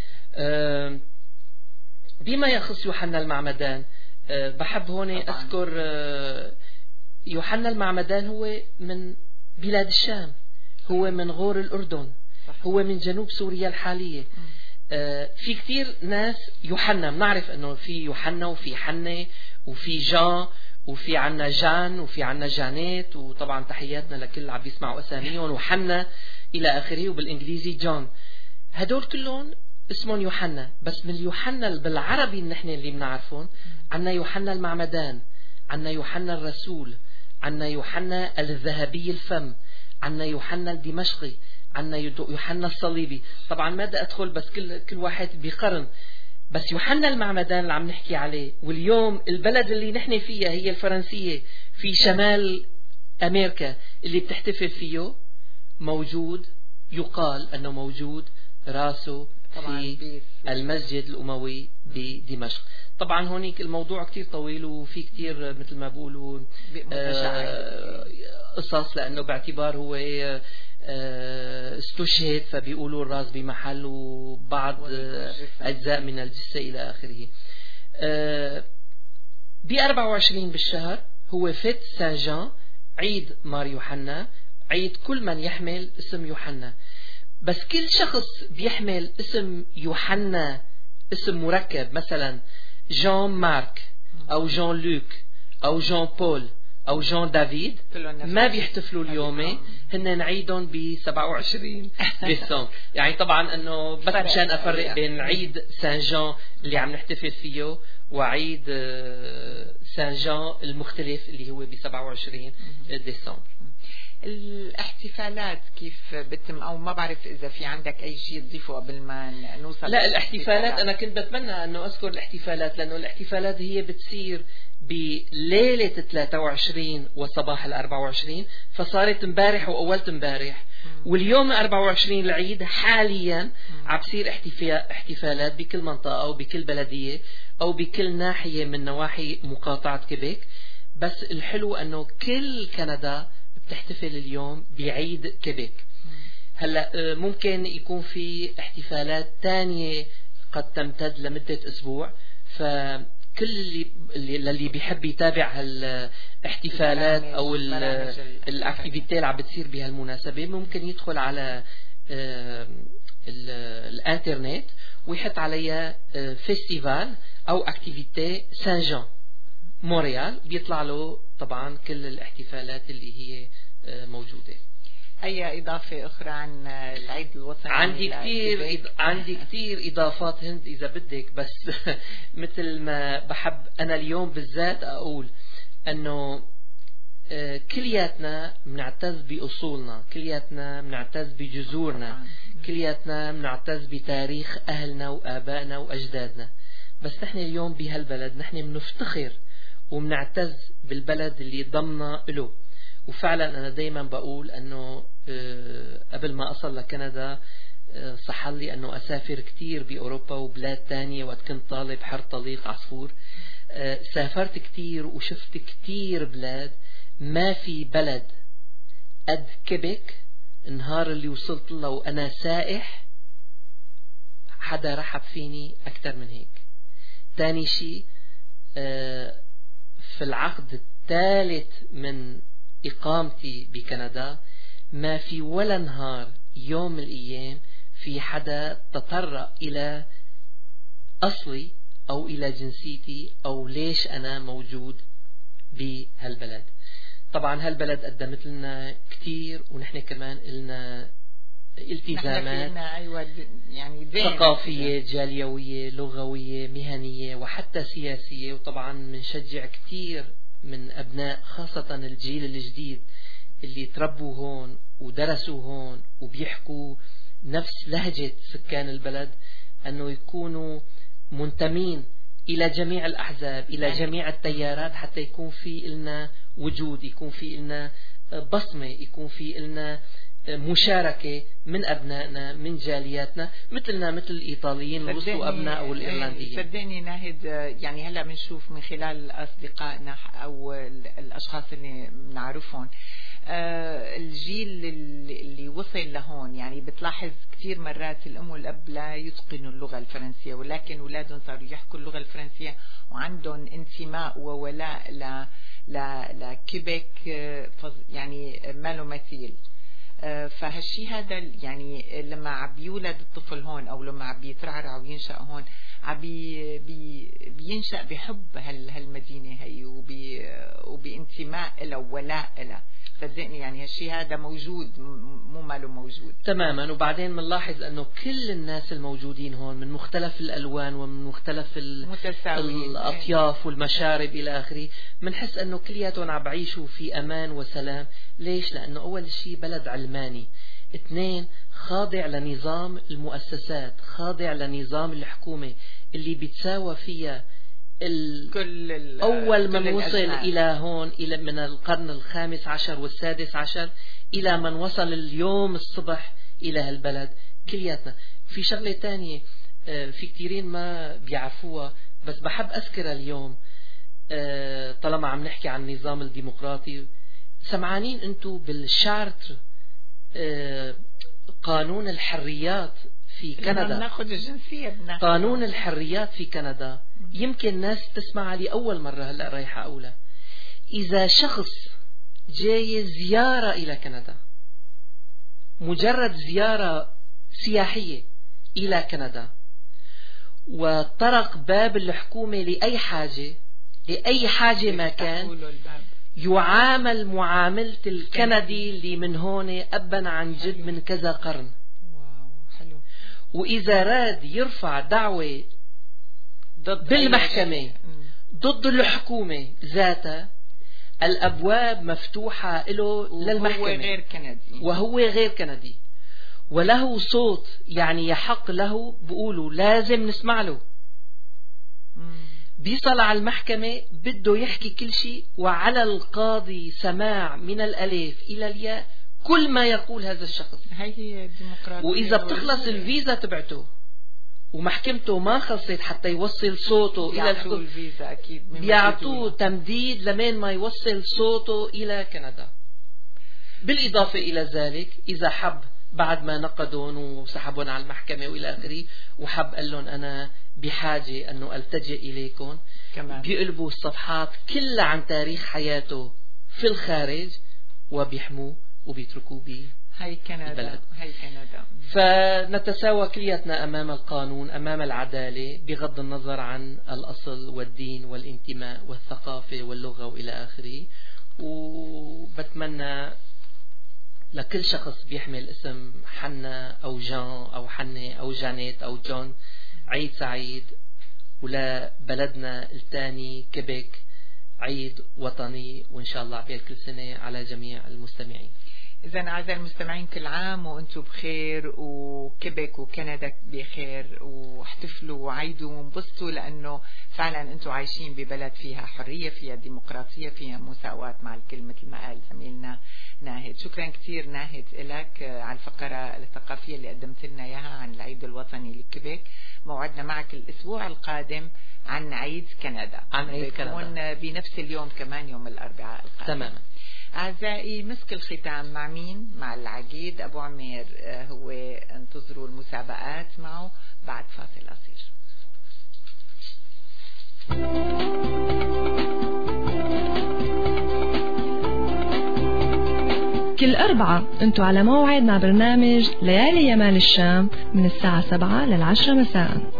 بما يخص يوحنا المعمدان، بحب هون أذكر يوحنا المعمدان هو من بلاد الشام، هو من غور الأردن، هو من جنوب سوريا الحالية. في كتير ناس يوحنا، بنعرف أنه في يوحنا وفي حنة وفي جان وفي عنا جان وفي عنا جانيت، وطبعا تحياتنا لكل اللي عم يسمعوا أساميهم، وحنا إلى آخره، وبالإنجليزي جون. هدول كلهم اسمهم يوحنا، بس من يوحنا بالعربي نحن اللي بنعرفهم عنا يوحنا المعمدان، عنا يوحنا الرسول، عنا يوحنا الذهبي الفم، عنا يوحنا الدمشقي، عنا يوحنا الصليبي. طبعا ما بدي أدخل، بس كل واحد بيقرن. بس يوحنا المعمدان اللي عم نحكي عليه، واليوم البلد اللي نحن فيها هي الفرنسية في شمال أمريكا اللي بتحتفل فيه، موجود، يقال أنه موجود راسه في المسجد الأموي بدمشق. طبعا هونيك الموضوع كتير طويل، وفي كتير مثل ما بقولوا قصص، لأنه باعتبار هو استشهد، فبيقولوا الراس بمحل وبعض أجزاء من الجثة إلى آخره. ب24 بالشهر هو فت سان جان، عيد مار يوحنا، عيد كل من يحمل اسم يوحنا. بس كل شخص بيحمل اسم يوحنا، اسم مركب، مثلا جان مارك أو جان لوك أو جان بول أو جان دافيد، ما بيحتفلوا اليوم، هن نعيدهم ب27 ديسمبر. يعني طبعا أنه بس مشان أفرق بين عيد سان جان اللي عم نحتفل فيه وعيد سان جان المختلف اللي هو ب27 ديسمبر. الاحتفالات كيف بتم، او ما بعرف اذا في عندك اي شيء تضيفه قبل ما نوصل؟ لا، الاحتفالات انا كنت بتمنى انه اذكر الاحتفالات، لانه الاحتفالات هي بتصير بليلة 23 وصباح 24، فصارت امبارح واولت امبارح، واليوم 24 العيد حاليا عم بصير احتفالات بكل منطقة او بكل بلدية او بكل ناحية من نواحي مقاطعة كيبيك. بس الحلو انه كل كندا تحتفل اليوم بعيد كيبيك. هلا ممكن يكون في احتفالات تانية قد تمتد لمدة أسبوع، فكل اللي بيحب يتابع هالاحتفالات أو الأكتيفيتي اللي عم بتصير بهالمناسبة ممكن يدخل على الانترنت ويحط عليها فيستيفال أو أكتيفيتي سان جان مونريال، بيطلع له طبعا كل الاحتفالات اللي هي موجودة. أي إضافة أخرى عن العيد الوطني؟ عندي كتير إضافات هند إذا بدك، بس مثل ما بحب أنا اليوم بالذات أقول أنه كلياتنا بنعتز بأصولنا، كلياتنا بنعتز بجذورنا، كلياتنا بنعتز بتاريخ أهلنا وآبائنا وأجدادنا. بس نحن اليوم بهالبلد نحن بنفتخر وبنعتز بالبلد اللي ضمنا له. وفعلا أنا دايما بقول أنه قبل ما أصل لكندا صحل لي أنه أسافر كتير بأوروبا وبلاد تانية وقت كنت طالب حر طليق عصفور. سافرت كتير وشفت كتير بلاد، ما في بلد قد كيبيك. النهار اللي وصلت له وأنا سائح حدا رحب فيني أكثر من هيك. تاني شيء في العقد الثالث من إقامتي بكندا ما في ولا نهار يوم من الأيام في حدا تطرق إلى أصلي أو إلى جنسيتي أو ليش أنا موجود بهالبلد. طبعا هالبلد قدمت لنا كتير ونحن كمان لنا التزامات يعني ثقافية جاليوية لغوية مهنية وحتى سياسية. وطبعا منشجع كتير من أبناء خاصة الجيل الجديد اللي تربوا هون ودرسوا هون وبيحكوا نفس لهجة سكان البلد أنه يكونوا منتمين إلى جميع الأحزاب إلى جميع التيارات حتى يكون في لنا وجود، يكون في لنا بصمة، يكون في لنا مشاركة من أبنائنا من جالياتنا مثلنا مثل الإيطاليين الروس وأبناء والإيرلنديين. صدقني ناهد يعني هلا بنشوف من خلال أصدقائنا أو الأشخاص اللي بنعرفهم الجيل اللي وصل لهون، يعني بتلاحظ كثير مرات الأم والأب لا يتقنوا اللغة الفرنسية ولكن أولادهم صاروا يحكوا اللغة الفرنسية وعندهم انتماء وولاء لكيبيك يعني ما له مثيل. فهالشي هذا يعني لما عم بيولد الطفل هون او لما عم بيترعرع وينشأ هون عم بينشأ بحب هالمدينة هي وبانتماء له وولاء له. صدقني يعني هالشي هذا موجود مو ماله موجود تماما. وبعدين بنلاحظ انه كل الناس الموجودين هون من مختلف الالوان ومن مختلف الاطياف والمشارب الى اخره، بنحس انه كلياتهم عم بعيشوا في امان وسلام. ليش؟ لانه اول شيء بلد علماني، اثنين خاضع لنظام المؤسسات، خاضع لنظام الحكومة اللي بيتساوى فيها أول من وصل إلى هون إلى من القرن الخامس عشر والسادس عشر إلى من وصل اليوم الصبح إلى هالبلد كلياتنا. في شغلة تانية في كتيرين ما بيعرفوها بس بحب أذكرها اليوم طالما عم نحكي عن النظام الديمقراطي. سمعانين أنتوا بالشارتر قانون الحريات في كندا؟ ناخذ الجنسية قانون الحريات في كندا يمكن ناس تسمع لي أول مرة هلأ رايحة أولى. إذا شخص جاي زيارة إلى كندا، مجرد زيارة سياحية إلى كندا، وطرق باب الحكومة لأي حاجة ما كان، يعامل معاملة الكندي اللي من هون أبا عن جد من كذا قرن. وإذا راد يرفع دعوة بالمحكمة ضد الحكومة ذاتها، الأبواب مفتوحة له للمحكمة وهو غير كندي وله صوت، يعني يحق له، بقولوا لازم نسمع له. بيصل على المحكمة بده يحكي كل شيء وعلى القاضي سماع من الألف إلى الياء كل ما يقول هذا الشخص. هي الديمقراطية. وإذا بتخلص الفيزا تبعته ومحكمته ما خلصت حتى يوصل صوته إلى الحكومة، بيعطوه تمديد لمن ما يوصل صوته إلى كندا. بالإضافة إلى ذلك إذا حب بعد ما نقدون وسحبون على المحكمة وإلى آخره وحب قال لهم أنا بحاجة أنه ألتجئ إليكم، بيقلبوا الصفحات كلها عن تاريخ حياته في الخارج وبيحموه وبيتركوه هاي كندا. هاي كندا. فنتساوى كلياتنا أمام القانون، أمام العدالة، بغض النظر عن الأصل والدين والانتماء والثقافة واللغة وإلى آخره. وبتمنى لكل شخص بيحمل اسم حنا أو جان أو حنة أو جانيت أو جون عيد سعيد، ولا بلدنا الثاني كيبيك عيد وطني، وإن شاء الله عبير كل سنة على جميع المستمعين. إذا أعزائي المستمعين كل عام وأنتم بخير، وكيبيك وكندا بخير، واحتفلوا وعيدوا وانبسطوا، لأنه فعلا أنتم عايشين ببلد فيها حرية، فيها ديمقراطية، فيها مساواة مع الكل مثل ما قال زميلنا ناهد. شكرا كثير ناهد لك على الفقرة الثقافية اللي قدمت لنا إياها عن العيد الوطني لكيبيك. موعدنا معك الأسبوع القادم عن عيد كندا. عن عيد كندا بنفس اليوم كمان يوم الأربعاء القادم. تماما. أعزائي مسك الختام مع مين؟ مع العقيد أبو عمير. هو انتظروا المسابقات معه بعد فاصل قصير. كل أربعة انتوا على موعد مع برنامج ليالي يمال الشام من الساعة 7 لل10 مساء.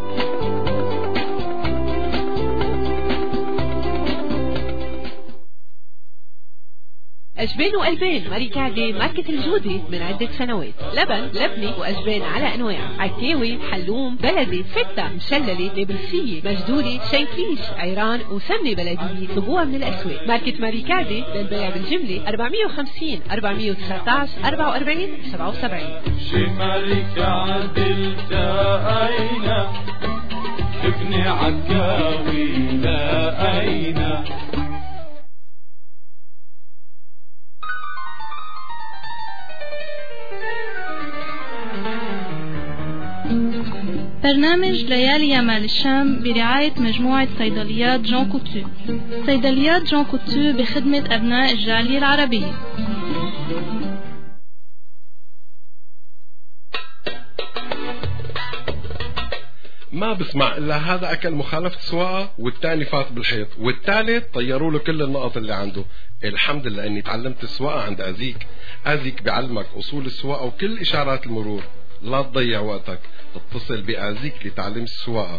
أجبان وألبان ماريكادي ماركة الجودة من عدة سنوات. لبن لبني وأجبان على أنواع، عكاوي، حلوم، بلدي، فتة، مشللة، نابلسية، مجدولة، شيكليش، عيران وسمنة بلدية. طلبوها من الأسواق. ماركة ماريكادي للبيع بالجملة 450 419 44 77. شي ماريكادي التقينا ابني عكاوي لقينا. برنامج ليالي يمال الشام برعاية مجموعة صيدليات جون كوتو. صيدليات جون كوتو بخدمة أبناء الجالية العربية. ما بسمع إلا هذا أكل مخالفة سواقة والتاني فات بالحيط والثالث طيروا له كل النقط اللي عنده. الحمد لله أني تعلمت السواقة عند أزيك. أزيك بعلمك أصول السواقة وكل إشارات المرور. لا تضيع وقتك، اتصل بأزيك لتعليم السواقة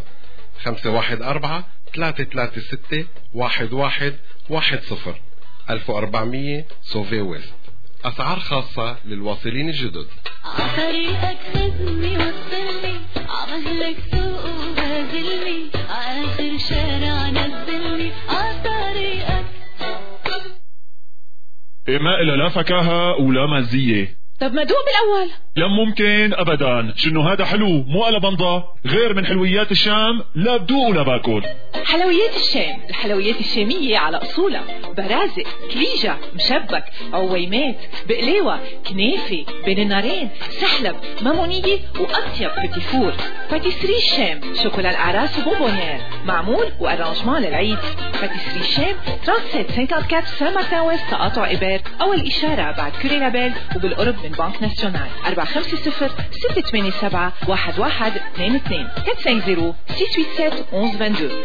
514-336-1110 1400 سوفي ويست. أسعار خاصة للواصلين الجدد. عطريقك خدني وصلني عمهلك سوق وبازلني آخر شارع نزلني عطريقك. ما إلا لا فكاهة ولا مزية. طب ما دوق بالأول. لا ممكن أبدا. شنو هذا حلو مو على بنضة. غير من حلويات الشام لا بدوق ولا باكل. حلويات الشام، الحلويات الشامية على أصولها. برازق، كليجة، مشبك، عويمات، بقلاوة، كنافة، بين النارين، سحلب، مامونية وأطيب بتيفور. باتيسري الشام، شوكولا الأعراس وبونبونير، معمول وأرانجمان للعيد. باتيسري الشام 37-54 سان مارتن ويست تقاطع إبار، أول إشارة بعد كوري لابيل وبالقرب من بنك ناسيونال. 450-687-1122 450-687-1122.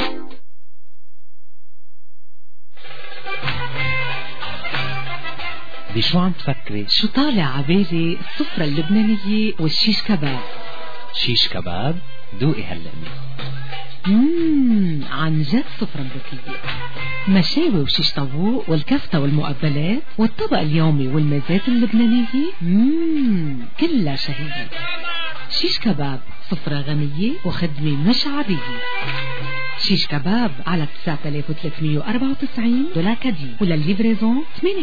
بشو عم تفكري؟ شو طالع عبالي؟ السفرة اللبنانية والشيش كباب. شيش كباب؟ دوقي هاللقمة. عن جد سفرة مذكية. مشاوي وشيش طاووق والكفتة والمقبلات والطبق اليومي والمزات اللبنانية. كلها شهية. شيش كباب سفرة غنية وخدمة مش عادية. شيش كباب على 9394 دولار وللليفريزون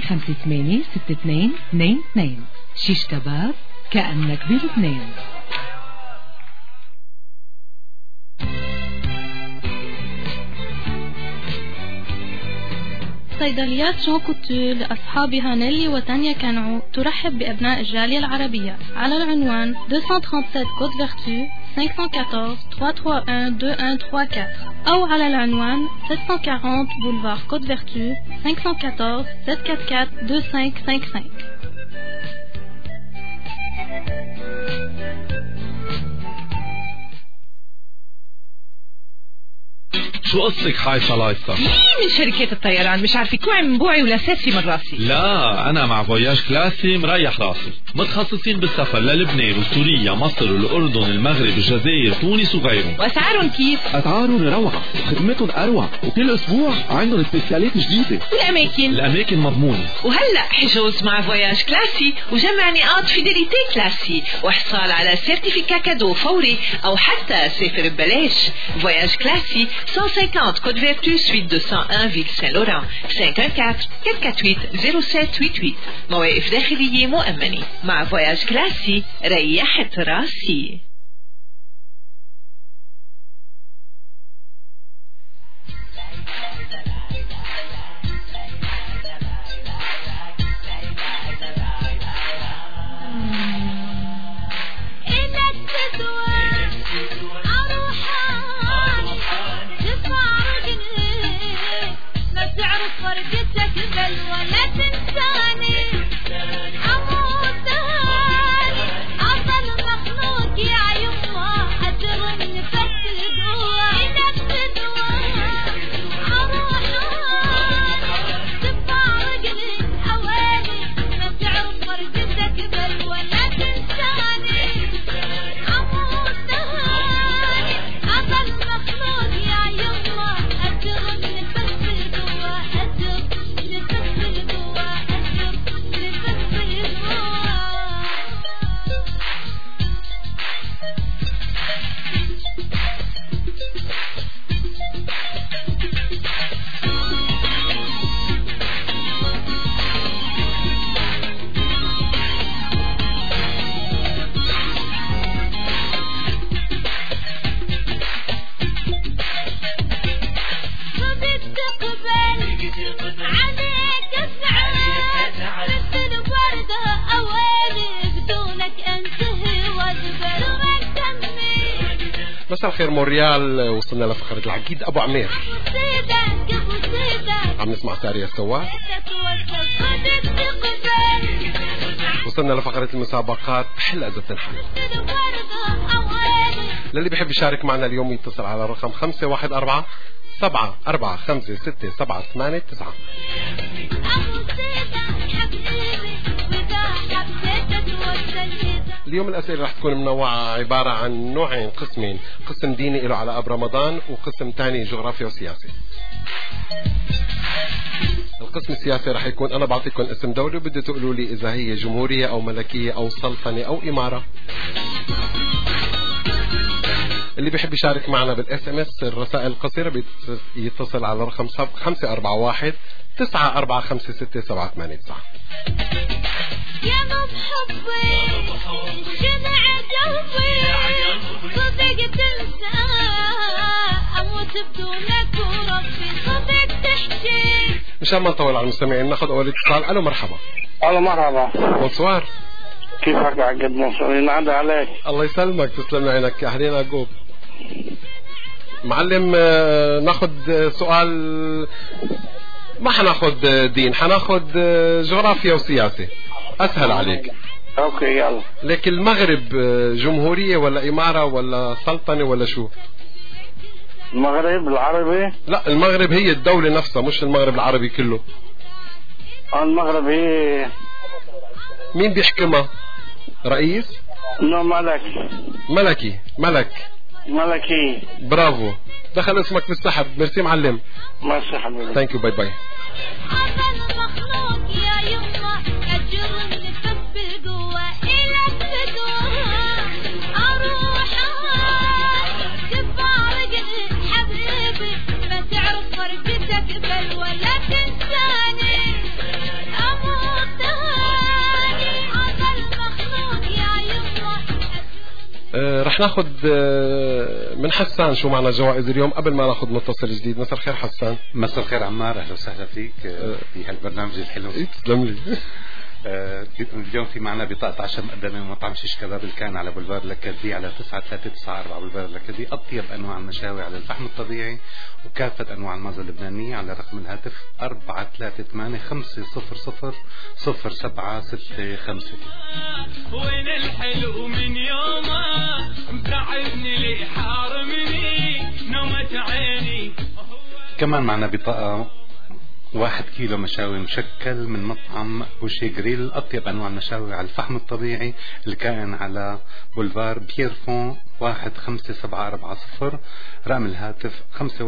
858-6222. شيش كباب كأنك بلبنان. صيدليات جون كوتو لأصحابها نيلي وتانيا كانعو ترحب بأبناء الجالية العربية على العنوان 237 كوت فيرتو 514-331-2134 أو على العنوان 740 بولفار كوت فيرتو 514-744-2555. شو قصتك حايصة لايصة؟ من شركات الطيران مش عارفة كوعي من بوعي ولا ساتفي من راسي. لا أنا مع فواياج كلاسي مريح راسي، متخصصين بالسفر للبنان وسوريا مصر والأردن المغرب الجزائر تونس وغيرهم. وأسعارهم كيف؟ أسعارهم روعة وخدمتهم أروع وكل أسبوع عندهم سبيسيالات جديدة. والأماكن؟ الأماكن مضمونة. وهلأ حجوز مع فواياج كلاسي وجمع نقاط فيديليتي كلاسي وإحصال على سيرتيفيكا كادو فوري أو حتى سافر ببلاش. فواياج كلاسي 150 Côte Vertu, suite 201, Ville Saint-Laurent. 514-448-0788. مواقف داخلية مؤمنة. مع فواياج كلاسي ريحت راسي. إنك تسوى عروحاني تسمع فرقتك بل ولا تنساني أموت هاني أضل مخلوق يا يما أجر النفس القوة نفس الدواء أروح هاني تفارق لي حوالي ما تعرف فرقتك بل ولا تنساني أموت هاني أضل مخلوق يا يما أجر النفس القوة أجر نفس القوة أجر نفس القوة مساء الخير مونريال. وصلنا لفقرة العقيد أبو عمير. عم نسمع سارية السواق. وصلنا لفقرة المسابقات بحل إذا بتنحل. للي بيحب يشارك معنا اليوم يتصل على الرقم 514-745-6789. اليوم الأسئلة رح تكون منوعة، عبارة عن نوعين، قسمين، قسم ديني له على أب رمضان وقسم تاني جغرافيا وسياسي. القسم السياسي رح يكون أنا بعطيكم اسم دولة وبدي تقولوا لي إذا هي جمهورية أو ملكية أو سلطنة أو إمارة. اللي بيحب يشارك معنا بالاس ام اس الرسائل القصيرة يتصل على رقم 541-9456-789. يا محبي جمع قلبي صدق تنسى أموت بدونك وربي صدق تحكي. مشان ما نطول على المستمعين ناخذ أول اتصال. ألو مرحبا. ألو مرحبا. بونسوار. كيفك يا عقد منصور؟ ينعاد عليك. الله يسلمك، تسلم عينك يا أهلين عقوب. معلم ناخذ سؤال، ما حناخذ دين، حناخذ جغرافيا وسياسة، أسهل عليك. أوكي يلا. لكن المغرب جمهورية ولا إمارة ولا سلطنة ولا شو؟ المغرب العربي؟ لا، المغرب هي الدولة نفسها، مش المغرب العربي كله. المغرب هي مين بيحكمها؟ رئيس؟ نو ملك. ملكي. ملكي. برافو، دخل اسمك بالسحب. ميرسي معلم. ماشي حبيبي. ثانك يو، باي باي. رح ناخذ من حسان شو معنا جوائز اليوم قبل ما ناخذ متصل جديد. مساء الخير حسان. مساء الخير عمار، اهلا وسهلا فيك في هالبرنامج الحلو. تسلم لي. اليوم في معنا بطاقة عشاء مقدمة من مطعم شيش كباب الكان على بولفار لكدي على 9394 بولفار لكدي. أطيب أنواع المشاوي على الفحم الطبيعي وكافة أنواع المازة اللبنانية على رقم الهاتف 438-500-0765. وين الحلو من يومه متعبني لي حارمني نومة عيني. كمان معنا بطاقة 1 كيلو مشاوي مشكل من مطعم بوشي جريل. أطيب أنواع المشاوي على الفحم الطبيعي الكائن على بولفار بيرفون 15740. رقم الهاتف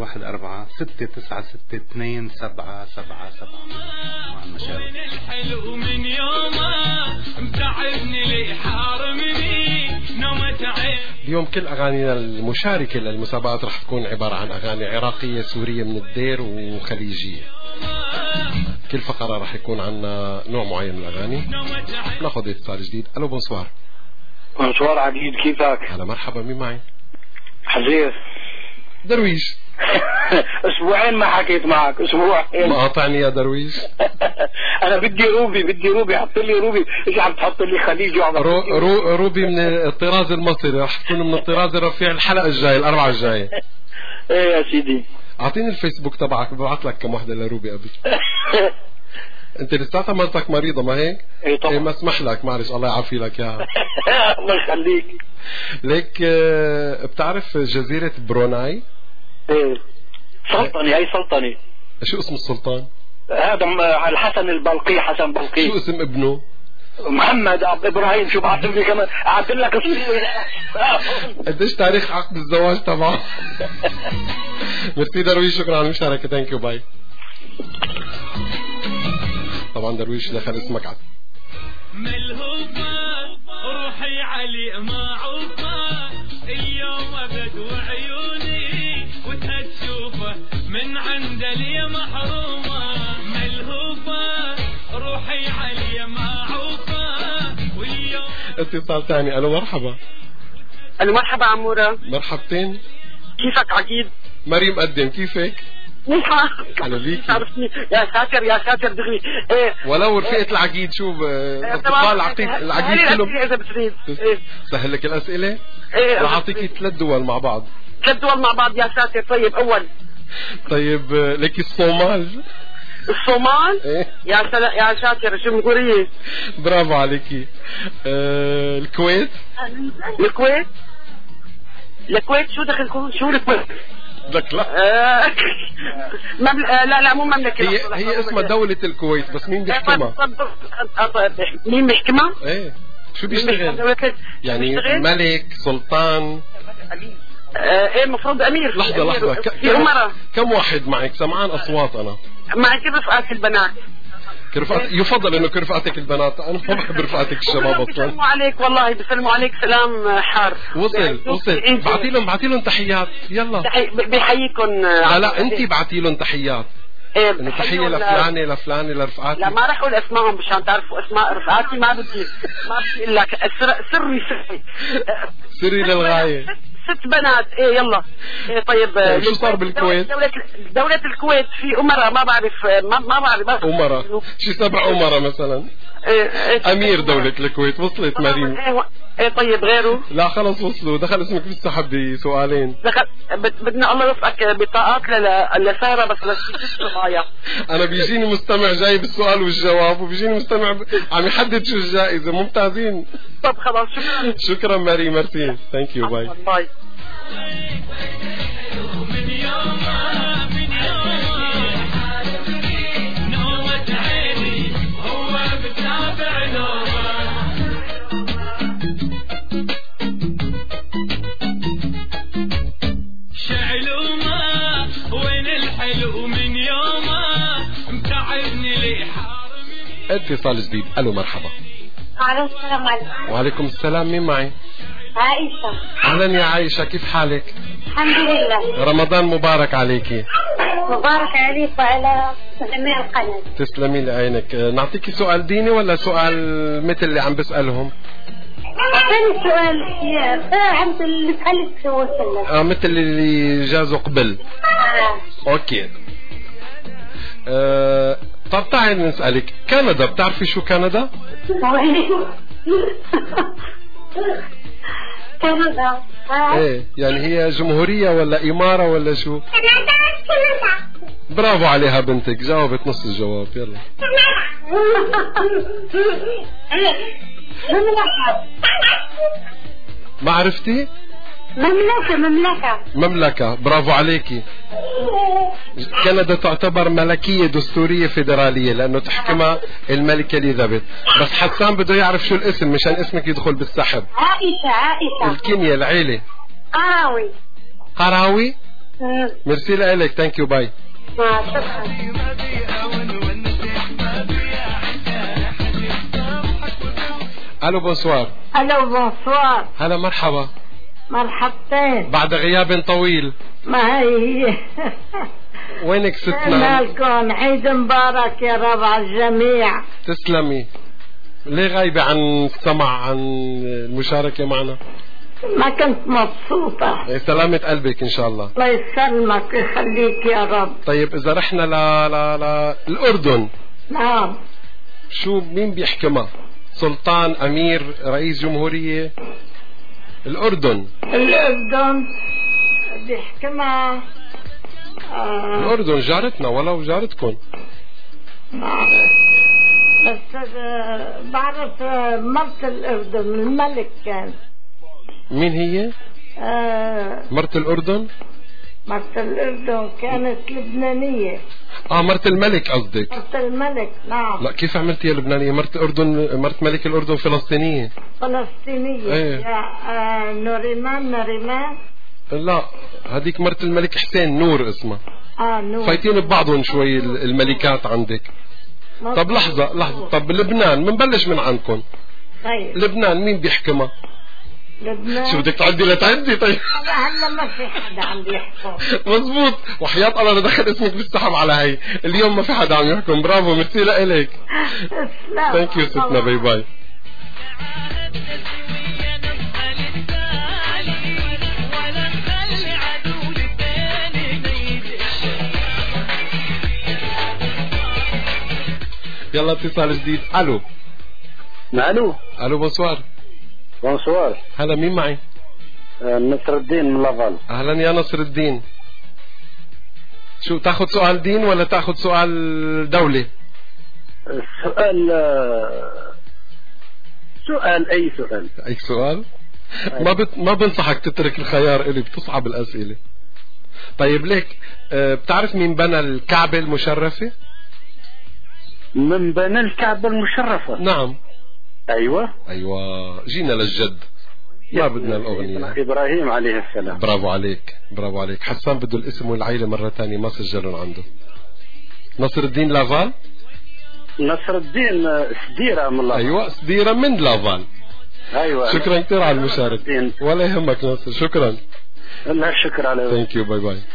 514-696-2777. مع المشاوي. وين الحلو من يومه متعبني لي حارمني نومة عين. اليوم كل أغانينا المشاركة للمسابقات رح تكون عبارة عن أغاني عراقية سورية من الدير وخليجية. كل فقرة رح يكون عنا نوع معين من الأغاني. ناخذ اتصال جديد. ألو بونسوار. بونسوار عقيد، كيفك؟ هلا مرحبا، مين معي؟ حزير. درويش. اسبوعين ما حكيت معك، اسبوعين. ما قاطعني يا درويش. انا بدي روبي حط لي روبي. ايش عم تحط لي خليجي وعم روبي من الطراز المصري، رح تكون من الطراز الرفيع الحلقة الجاية الأربعة الجاية. ايه يا سيدي. اعطيني الفيسبوك تبعك ببعث لك كم وحده لروبي قبل. انت لساتها مرتك مريضه ما هيك؟ ايه طبعا. ما اسمح لك معلش الله يعافي لك اياها. الله يخليك. ليك بتعرف جزيره بروناي؟ ايه سلطني، هي سلطني. شو اسم السلطان؟ هذا الحسن البلقي، حسن بلقي. شو اسم ابنه؟ محمد عبد ابراهيم. شو بعث لي كمان اعدل لك قديش تاريخ عقد الزواج تبعه؟ ميرسي درويش، شكرا على المشاركه. ثانك يو باي. طبعا درويش دخل اسمك عد. ملهوفة روحي علي معوفة اليوم ابد وعيوني وتشوفه من عند لي محرومة. ملهوفة روحي علي معوفة واليوم. اتصال ثاني. الو مرحبا. الو مرحبا عمورة. مرحبتين. كيفك عقيد؟ مريم قدم، كيفك؟ منيحة. هلا بيكي. عرفتني يا ساتر يا ساتر دغري. ايه ولو رفقة العقيد شو الاطباء العقيد كلهم. اذا بتريد سهل لك الاسئله. ايه رح اعطيكي 3 دول مع بعض. 3 دول مع بعض يا ساتر. طيب اول. طيب لك الصومال. الصومال؟ ايه يا سلام يا ساتر شو بنقول. برافو عليكي. الكويت. الكويت. الكويت شو دخل شو الكويت؟ لك لا. لا مو مملكة. هي اسمها دولة الكويت، بس مين بيحكمها؟ مين بيحكمها؟ ايه شو بيشتغل؟ يعني ملك، سلطان. ايه المفروض امير. لحظة في امراء. كم واحد معك؟ سمعان اصوات انا. معي رفقات البنات. يفضل انه كرفقاتك البنات، انا ما بحب رفقاتك الشباب اصلا. بيسلموا عليك والله، بيسلموا عليك سلام حار. وصل بعتي لهم تحيات. يلا بيحييكم. لا انت بعتي لهم تحيات. انه تحيه لفلانه لفلانه لرفقاتي. لا ما راح اقول اسمائهم مشان تعرفوا اسماء رفقاتي. ما بدي اقول لك سري للغايه. 6 بنات. ايه يلا. ايه طيب شو صار بالكويت؟ دولة الكويت في امراء ما بعرف ما بعرف. امراء شي 7 امراء مثلا. امير دولة الكويت. وصلت مريم. ايه طيب غيره؟ لا خلص وصلوا. دخل اسمك بالسحب بسؤالين. بدنا الله يوفقك بطاقات لسهرة بس للصبايا. انا بيجيني مستمع جايب السؤال والجواب، وبيجيني مستمع عم يحدد شو الجائزة. ممتازين. طب خلاص شكرا مريم. ميرسي. ثانك يو باي. باي. اتصال جديد. الو مرحبا. السلام عليكم. وعليكم السلام. مين معي؟ عائشة. اهلا يا عائشة، كيف حالك؟ الحمد لله. رمضان مبارك عليكي. مبارك عليك وعلى جميع القناة. تسلمي لعينك. نعطيكي سؤال ديني ولا سؤال مثل اللي عم بسألهم؟ ثاني سؤال عم بسألك شو وصلنا. مثل اللي جازوا قبل. اوكي. طب تعالي نسألك، كندا بتعرفي شو كندا؟ كندا. ايه يعني هي جمهورية ولا إمارة ولا شو؟ برافو عليها بنتك، جاوبت نص الجواب. يلا. ما عرفتي؟ مملكة. برافو عليكي. كندا تعتبر ملكية دستورية فيدرالية لأنه تحكمها الملكة إليزابيث. بس حسان بده يعرف شو الاسم مشان اسمك يدخل بالسحب. عائشة. الكينيا العيلة. قراوي. ميرسي لك. ثانك يو باي. الو بونسوار. هلا مرحبا. مرحبتين. بعد غياب طويل. ما هي وينك ستنا؟ مالكم؟ عيد مبارك يا رب على الجميع. تسلمي. ليه غايبة عن السمع عن المشاركة معنا؟ ما كنت مبسوطة. سلامة قلبك إن شاء الله. الله يسلمك ويخليك يا رب. طيب إذا رحنا الأردن. نعم. شو مين بيحكمها؟ سلطان، أمير، رئيس جمهورية؟ الأردن بيحكمها الأردن جارتنا ولو جارتكم. بعرف بس بعرف مرت الأردن الملك كان. مين هي؟ مرت الأردن؟ مرت الأردن كانت لبنانية. مرت الملك قصدك؟ مرت الملك نعم. لا كيف عملتيها لبنانية؟ مرت الأردن، مرت ملك الأردن فلسطينية. فلسطينية. ايه. يا نوريمان. لا هذيك مرت الملك حسين نور اسمها. نور. فايتين ببعضهم شوي الملكات عندك. طب لحظة طب لبنان منبلش من عندكم. طيب لبنان مين بيحكمها؟ لبنان شو بدك تعدي لتعدي؟ طيب هلا ما في حدا عم يحكم. مزبوط، وحياة الله ندخل اسمك بالسحب على هي اليوم ما في حدا عم يحكم. برافو ميرسي لإلك. ثانك يو ستنا، باي باي. يلا اتصال جديد. الو بونسوار. بونسوار. هلا مين معي؟ نصر الدين من لافال. اهلا يا نصر الدين. شو تاخذ سؤال دين ولا تاخذ سؤال دولة؟ سؤال اي سؤال. ما بنصحك تترك الخيار الي، بتصعب الاسئلة. طيب ليك بتعرف مين بنى الكعبة المشرفة؟ من بنى الكعبة المشرفة؟ نعم. ايوه جينا للجد، ما بدنا الأغنية. إبراهيم عليه السلام. برافو عليك. حسان بده الاسم والعيلة مرة تانية ما سجلون عنده. نصر الدين لافال. نصر الدين سديرة من لافال. أيوة سديرة من لافال. أيوة. شكرا كثير على المشاركة. ولا يهمك نصر، شكرا. لا شكرا على ثانك يو، باي باي.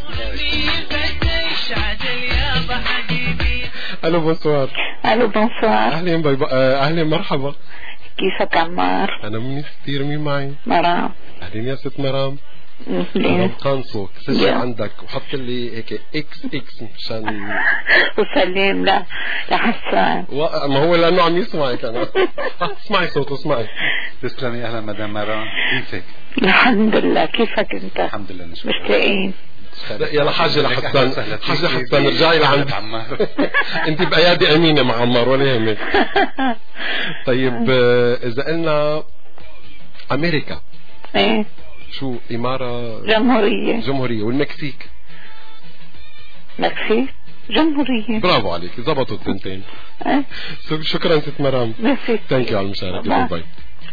الو بونسوار. اهلين اهلين مرحبا. كيفك عمار؟ انا منيح كثير. مين معي؟ مرام. اهلين يا ست مرام. مرام قانصو سجل عندك وحط لي هيك اكس مشان وسلم لحسان. ما هو لانه عم يسمعك انا. اسمعي صوته اسمعي. تسلمي. اهلا مدام مرام، كيفك؟ الحمد لله. كيفك انت؟ الحمد لله نشكر. مشتاقين. يلا حاجة لحسان رجعي لعند عمار. انت بأيادي امينة مع عمار ولا يهمك. طيب اذا قلنا امريكا ايه شو؟ امارة جمهورية. والمكسيك؟ جمهورية. برافو عليك، زبطوا الثنتين. شكرا ست مرام. ثانك يو على المشاركة. باي.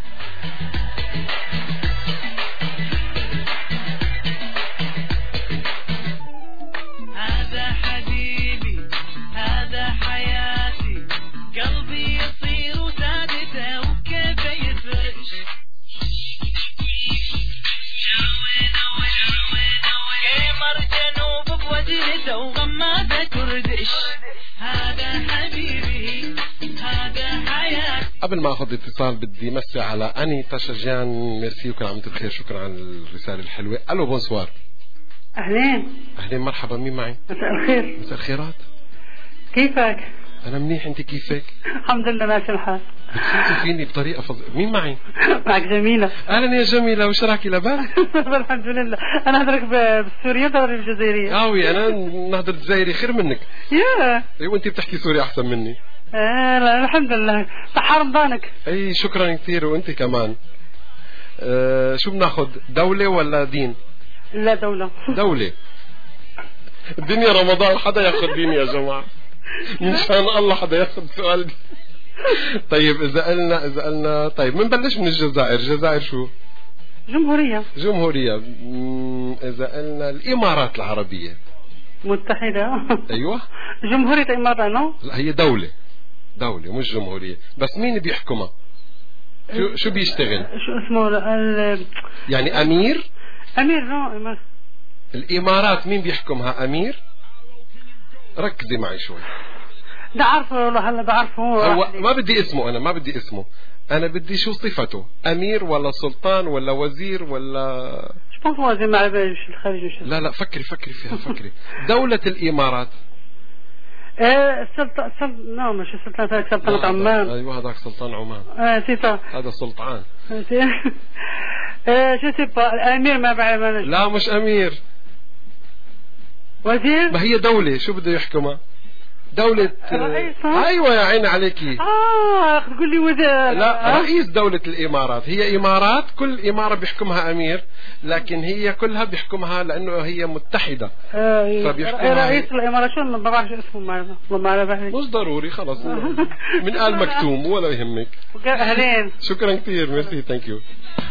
قلبي يصير سادته وكيف يفرش كيمر جنوب بوجهته وغماده كردش. هذا حبيبي هذا حياتي. قبل ما اخذ اتصال بدي مسي على اني تشجيان. ميرسي وكل عام وانتم بخير. شكرا على الرسالة الحلوة. الو بونسوار. اهلين مرحبا. مين معي؟ مساء الخير. مساء الخيرات. كيفك؟ أنا منيح، أنت كيفك؟ الحمد لله ماشي الحال. بتصوتي فيني بطريقة مين معي؟ معك جميلة. أهلا يا جميلة، وش راكي لاباس؟ الحمد لله. أنا أهدرك بالسورية ولا بالجزائرية؟ وي أنا نهدر الجزائري خير منك. أيوة أنت بتحكي سوري أحسن مني. لا الحمد لله. صحة رمضانك. أي شكرا كثير، وأنت كمان. شو بناخد، دولة ولا دين؟ لا دولة. الدنيا رمضان، حدا ياخذ دين يا جماعة من شان الله، حدا ياخذ سؤال دين. طيب إذا قلنا طيب منبلش من الجزائر شو؟ جمهورية. إذا قلنا الإمارات العربية متحدة. أيوة. جمهورية الإمارات نو؟ لا هي دولة مش جمهورية. بس مين بيحكمها؟ شو بيشتغل؟ شو اسمه يعني أمير نو. الإمارات مين بيحكمها؟ أمير. ركزي معي شوي. ده عارفه والله. هلا بعرفه هو ما بدي اسمه. أنا بدي شو صفته، أمير ولا سلطان ولا وزير ولا شو وزير مع الخارج. لا فكري فيها. دولة الإمارات. السلطان مش السلطان، هذاك سلطنة عمان. أيوة هذاك سلطان عمان. هذا سلطان. شو تبقى الأمير؟ ما بعرف. لا مش أمير. وزير؟ ما هي دولة، شو بده يحكمها؟ دولة ايوه يا عيني عليكي. تقول لي وزير؟ لا، رئيس دولة الامارات. هي امارات، كل امارة بيحكمها امير، لكن هي كلها بيحكمها لانه هي متحدة. فبيحكمها رئيس الامارات. شو ما بعرفش اسمه، مش ضروري، خلص من قال مكتوم ولا يهمك. اهلين، شكرا كثير، ميرسي، ثانك يو.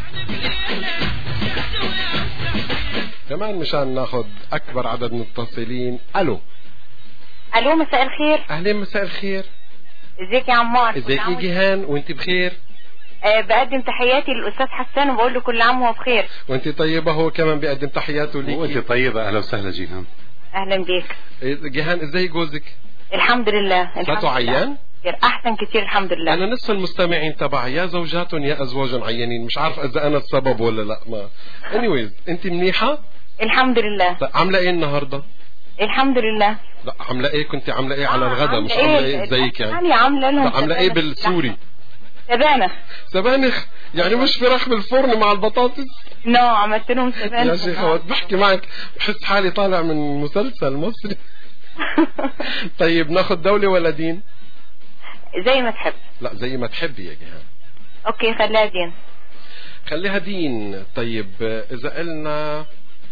كمان مشان ناخذ اكبر عدد متصلين. الو مساء الخير. اهلين، مساء الخير. ازيك يا عمار؟ ازيك يا جيهان؟ وانت بخير؟ بقدم تحياتي للاستاذ حسان وبقول له كل عام وهو بخير. وانت طيبه. هو كمان بيقدم تحياته ليكي. وانت طيبه. اهلا وسهلا جيهان. اهلا بيك جيهان. ازاي جوزك؟ الحمد لله. ذاته عيان؟ احسن كتير الحمد لله. انا نصف المستمعين تبعي يا زوجات يا ازواج عيانين، مش عارف اذا انا السبب ولا لا. ما anyways، انت منيحه؟ الحمد لله. عامله ايه النهارده؟ الحمد لله. لا، عامله ايه؟ كنت عامله ايه على الغداء؟ مش عامله ايه زيك يعني؟ عامله ايه بالسوري؟ سبانخ يعني مش فراخ بالفرن مع البطاطس؟ عملت لهم سبانخ. يا شيخ وقت بحكي معك بحس حالي طالع من مسلسل مصري. طيب ناخذ دولة ولا دين؟ زي ما تحب. لا، زي ما تحبي يا جيهان. اوكي، خليها دين. خليها دين. طيب اذا قلنا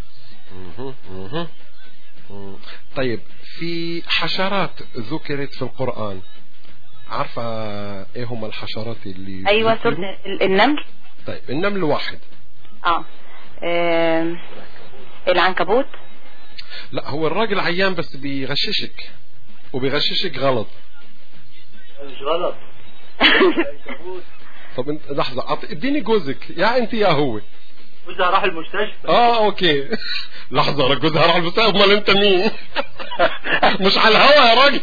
طيب في حشرات ذكرت في القرآن، عارفة ايه هم الحشرات اللي؟ ايوه، سورة النمل. طيب النمل واحد. العنكبوت. لا، هو الراجل عيان بس بيغششك، وبيغششك غلط. مش غلط. طب انت لحظة، اديني جوزك، يا انت يا هو. جوزها راح المستشفى. اوكي. لحظة، جوزها راح المستشفى. امال انت مين؟ مش على الهوا يا راجل.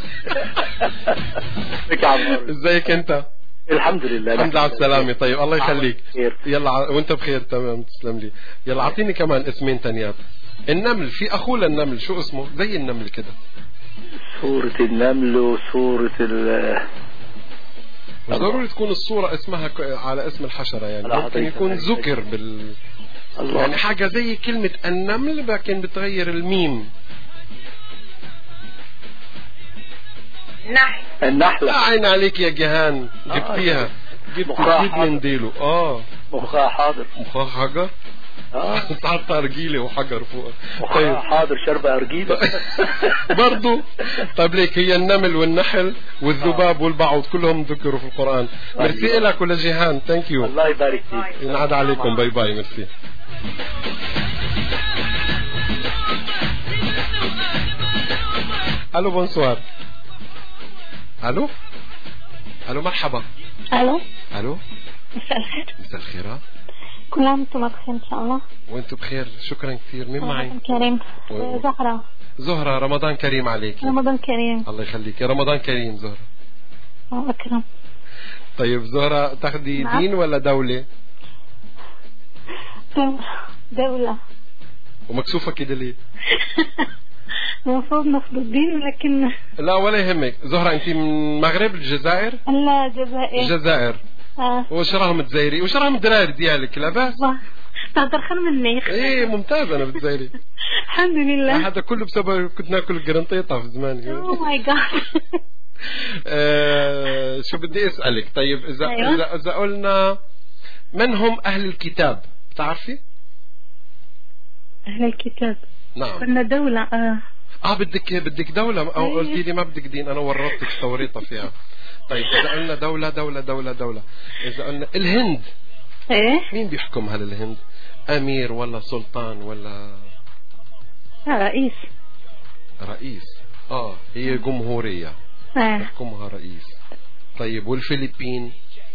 ازيك انت؟ الحمد لله. الحمد لله على السلامة. طيب الله يخليك. يلا وانت بخير. تمام، تسلم لي. يلا اعطيني كمان اسمين تانيات. النمل، في اخوه للنمل، شو اسمه؟ زي النمل كده. سورة النمل وسورة مش ضروري تكون الصورة اسمها على اسم الحشرة، يعني ممكن يكون ذكر يعني حاجة زي كلمة النمل لكن بتغير الميم. النحلة. عين عليك يا جيهان، جبتيها. جبت من ديله. مخها حاضر. مخها حجر. تعرف أرجيلة وحجر فوق. طيب حاضر، شرب أرجيلة. برضو. طيب ليك، هي النمل والنحل والذباب والبعوض كلهم ذكروا في القرآن. ميرسي لك ولا جيهان. ثانك يو. الله يبارك فيك. ينعاد عليكم. باي باي. ميرسي. الو بونسوار. الو مرحبا. الو مساء الخير. مساء الخيرات. كل عام وانتم بخير ان شاء الله. وانتم بخير، شكرا كثير. مين معي؟ رمضان كريم. زهرة. رمضان كريم عليك. رمضان كريم. الله يخليك. رمضان كريم زهرة. اكرم. طيب زهرة، تاخدي دين ولا دولة؟ دولة. ومكسوفة كده ليه؟ المفروض ناخد الدين لكن لا ولا يهمك. زهرة، انت من المغرب الجزائر؟ لا، الجزائر. وش راهم تزايري؟ وش راهم الدراري ديالك؟ لاباس؟ تقدر خير مني. ايه ممتاز. انا بتزايري. الحمد لله. هذا كله بسبب كنت ناكل القرنطيطة في زماني. اوه ماي جاد. شو بدي اسألك؟ طيب اذا قلنا من هم اهل الكتاب، بتعرفي؟ اهل الكتاب. نعم. قلنا دولة. بدك دولة او قلتي لي ما بدك دين. انا ورطتك توريطة فيها. طيب اذا قلنا دولة دولة دولة دولة، اذا قلنا الهند، مين بيحكمها للهند؟ امير ولا سلطان ولا رئيس؟ هي جمهورية. يحكمها رئيس. طيب والفلبين؟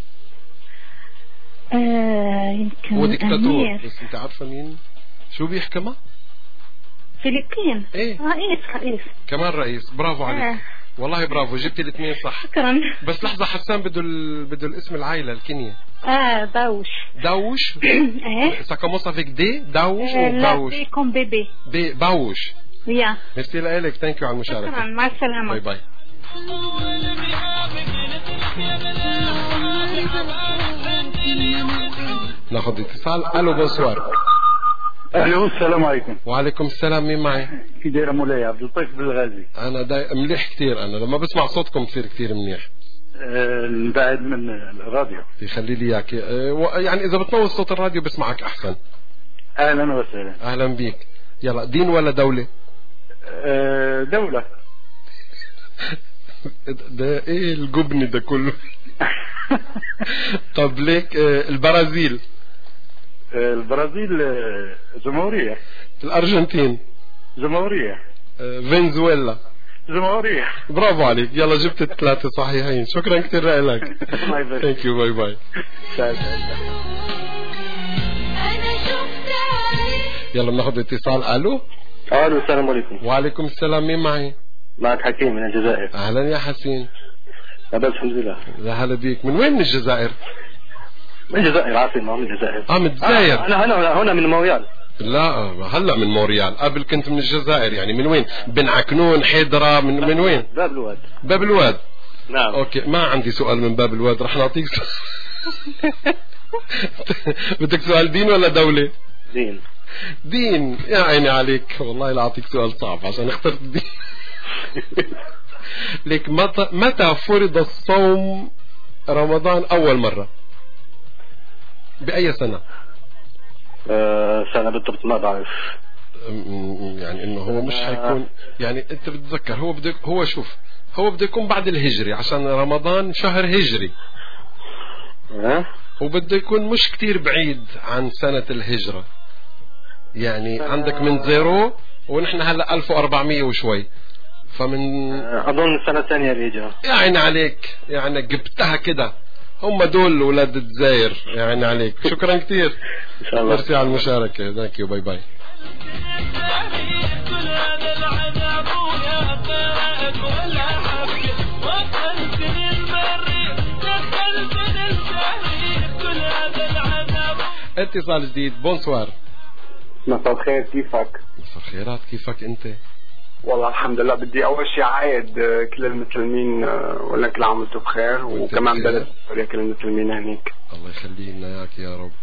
يمكن وديكتاتور. بس انت عارفة مين شو بيحكمها؟ فلبين. رئيس كمان رئيس. برافو عليك. والله برافو، جبت الاثنين صح. شكرا. بس لحظة، حسان بده الاسم العائلة الكينيا. داوش. ساكاموسا فيك دي داوش وباوش. لا، كوم بيبي. باوش. يا. ميرسي لك. ثانك يو على المشاركة. شكرا، مع السلامة. باي باي. ناخذ اتصال. الو بونسوار. الو السلام عليكم. وعليكم السلام. مين معي؟ كي داير مولاي؟ عبد اللطيف بالغازي. انا مليح كثير. انا لما بسمع صوتكم بصير كثير منيح. بعد من الراديو يخلي لي اياك. يعني اذا بتنوص صوت الراديو بسمعك احسن. اهلا وسهلا. اهلا بيك. يلا دين ولا دولة؟ دولة. ده ايه الجبن ده كله؟ طب ليك البرازيل؟ البرازيل جمهورية. الارجنتين؟ جمهورية. فنزويلا؟ جمهورية. برافو عليك. يلا جبت الثلاثة صحيحين. شكرا كثير لك. ثانك يو. باي باي. يلا بناخذ اتصال. الو. السلام عليكم. وعليكم السلام. مين معي؟ معك حكيم من الجزائر. اهلا يا حسين. بس الحمد لله. يا هلا بيك. من وين من الجزائر؟ من الجزائر عاصمة من الجزائر. من الجزائر. انا هنا من موريال. لا هلا من موريال. قبل كنت من الجزائر. يعني من وين؟ بن عكنون، حيدرة، من وين؟ باب الواد. باب الواد. نعم. اوكي ما عندي سؤال من باب الواد. رح نعطيك سؤال. بدك سؤال دين ولا دولة؟ دين. دين. يا عيني عليك والله لا اعطيك سؤال صعب عشان اخترت الدين. لك متى فرض الصوم رمضان اول مرة؟ بأي سنة؟ سنة بالضبط ما بعرف. يعني انه هو مش حيكون، يعني انت بتتذكر هو بده يكون بعد الهجري عشان رمضان شهر هجري. وبده يكون مش كتير بعيد عن سنة الهجرة. يعني عندك من زيرو ونحن هلا 1400 وشوي. فمن اظن السنة الثانية الهجرة. يعني عليك، يعني جبتها كده. هم دول ولاد الجزائر. يعني عليك. شكرا كثير. ان شاء الله. ميرسي على المشاركة. ثانك يو. باي باي. اتصال جديد. بونسوار. مساء الخير. كيفك؟ مساء الخيرات. كيفك انت؟ والله الحمد لله. بدي اول شيء عايد كل المسلمين ولا كل عام وانتم بخير، وكمان بلد كل المسلمين هنيك. الله يخلي لنا اياك يا رب.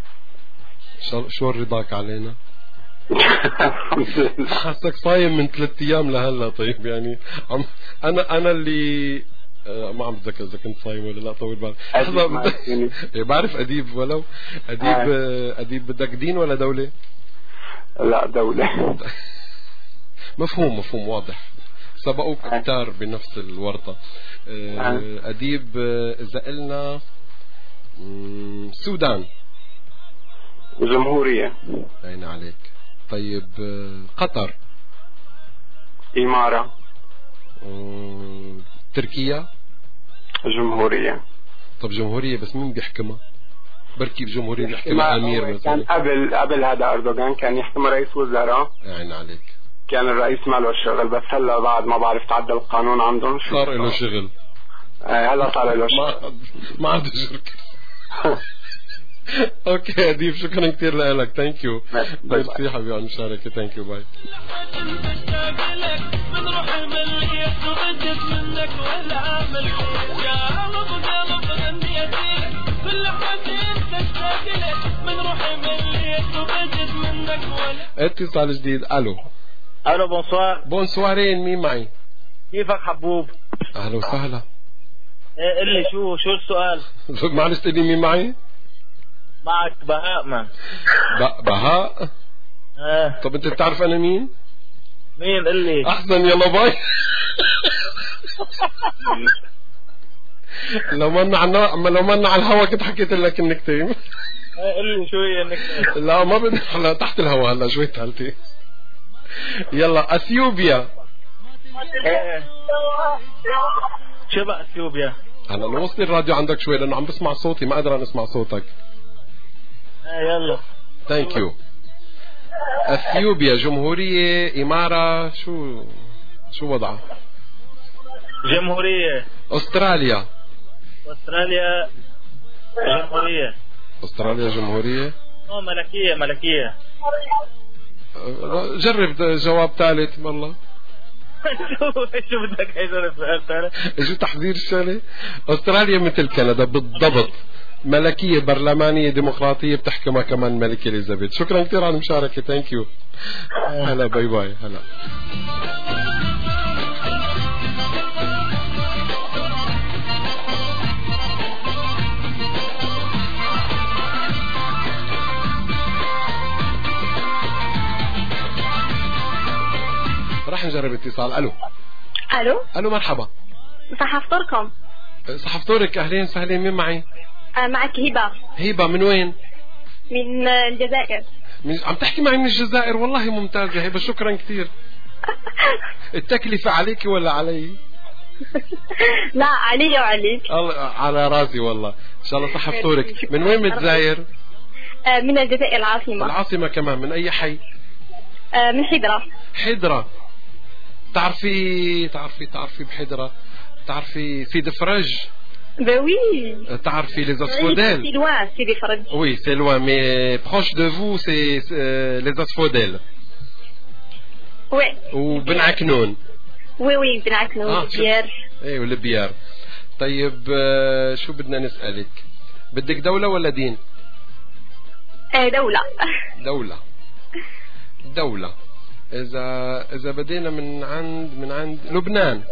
شو رضاك علينا؟ الحمد لله. حاسك صايم من 3 ايام لهلا. طيب يعني انا اللي ما عم بتذكر اذا كنت صايم ولا لا. طول بالك. بعرف اديب ولو اديب. بدك دين ولا دولة؟ لا دولة. مفهوم واضح. سبقوك كتار بنفس الورطة. أديب. إذا قلنا السودان. جمهورية. عين عليك. طيب قطر. إمارة. تركيا. جمهورية. طب جمهورية بس مين بيحكمها؟ بركي بجمهورية بيحكمها أمير مثلا. كان قبل هذا أردوغان كان يحكم رئيس وزراء. عين عليك. كان الرئيس ما له شغل، بس هلا بعد ما بعرف تعدل القانون عندهم صار له شغل. هلا صار له شغل. ما عنده شغل. اوكي اديب. شكرا كثير لك. ثانك يو. ميرسي حبيبي على المشاركة. ثانك يو. باي. اتصال جديد. الو. بونسوار. بونسوارين. مين معي؟ كيفك حبوب؟ اهلا وسهلا. قل لي شو السؤال؟ معلش تقولي مين معي؟ معك بهاء. من بهاء. طب انت بتعرف انا مين؟ قل لي. احسن. يلا باي. لو منا على الهوا كنت حكيت لك النكتة. قل لي شو هي النكتة؟ لا ما بدي. هلا تحت الهوا. هلا شوي تهلتي. يلا اثيوبيا. شو بقى اثيوبيا؟ هلا نوصل الراديو عندك شوي لانه عم بسمع صوتي ما قادر اسمع صوتك. يلا. ثانك يو. اثيوبيا جمهورية إمارة شو وضعها؟ جمهورية. استراليا. جمهورية. استراليا جمهورية. ملكية. جرب جواب ثالث والله. شو بدك؟ اجرب سؤال ثالث. شو تحذير الشغلة؟ استراليا مثل كندا بالضبط. ملكية برلمانية ديمقراطية بتحكمها كمان الملكة إليزابيث. شكرا كثير على المشاركة. ثانك يو. هلا باي باي. هلا. راح نجرب اتصال. الو الو الو مرحبا. صح افطركم. صح افطرك. اهلين وسهلين. مين معي؟ معك هبة. هبة من وين؟ من الجزائر. عم تحكي معي من الجزائر؟ والله ممتازة هبة. شكرا كثير. التكلفة عليك ولا علي؟ لا علي وعليك. الله على راسي والله. ان شاء الله صح افطرك. من وين من الجزائر؟ من الجزائر العاصمة. العاصمة كمان. من اي حي؟ من حضرة. حضرة. تعرفي بحضرة؟ تعرفي سيدي فرج؟ Oui. تعرفي les asphodèles? C'est loin, Sidi Farj. Oui, c'est loin, mais proche de vous, c'est les asphodèles. Oui. وبن عكنون. Oui, بن عكنون. بيار. ايه والبيار. طيب شو بدنا نسألك؟ بدك دولة ولا دين؟ دولة. دولة. إذا بدينا من عند لبنان.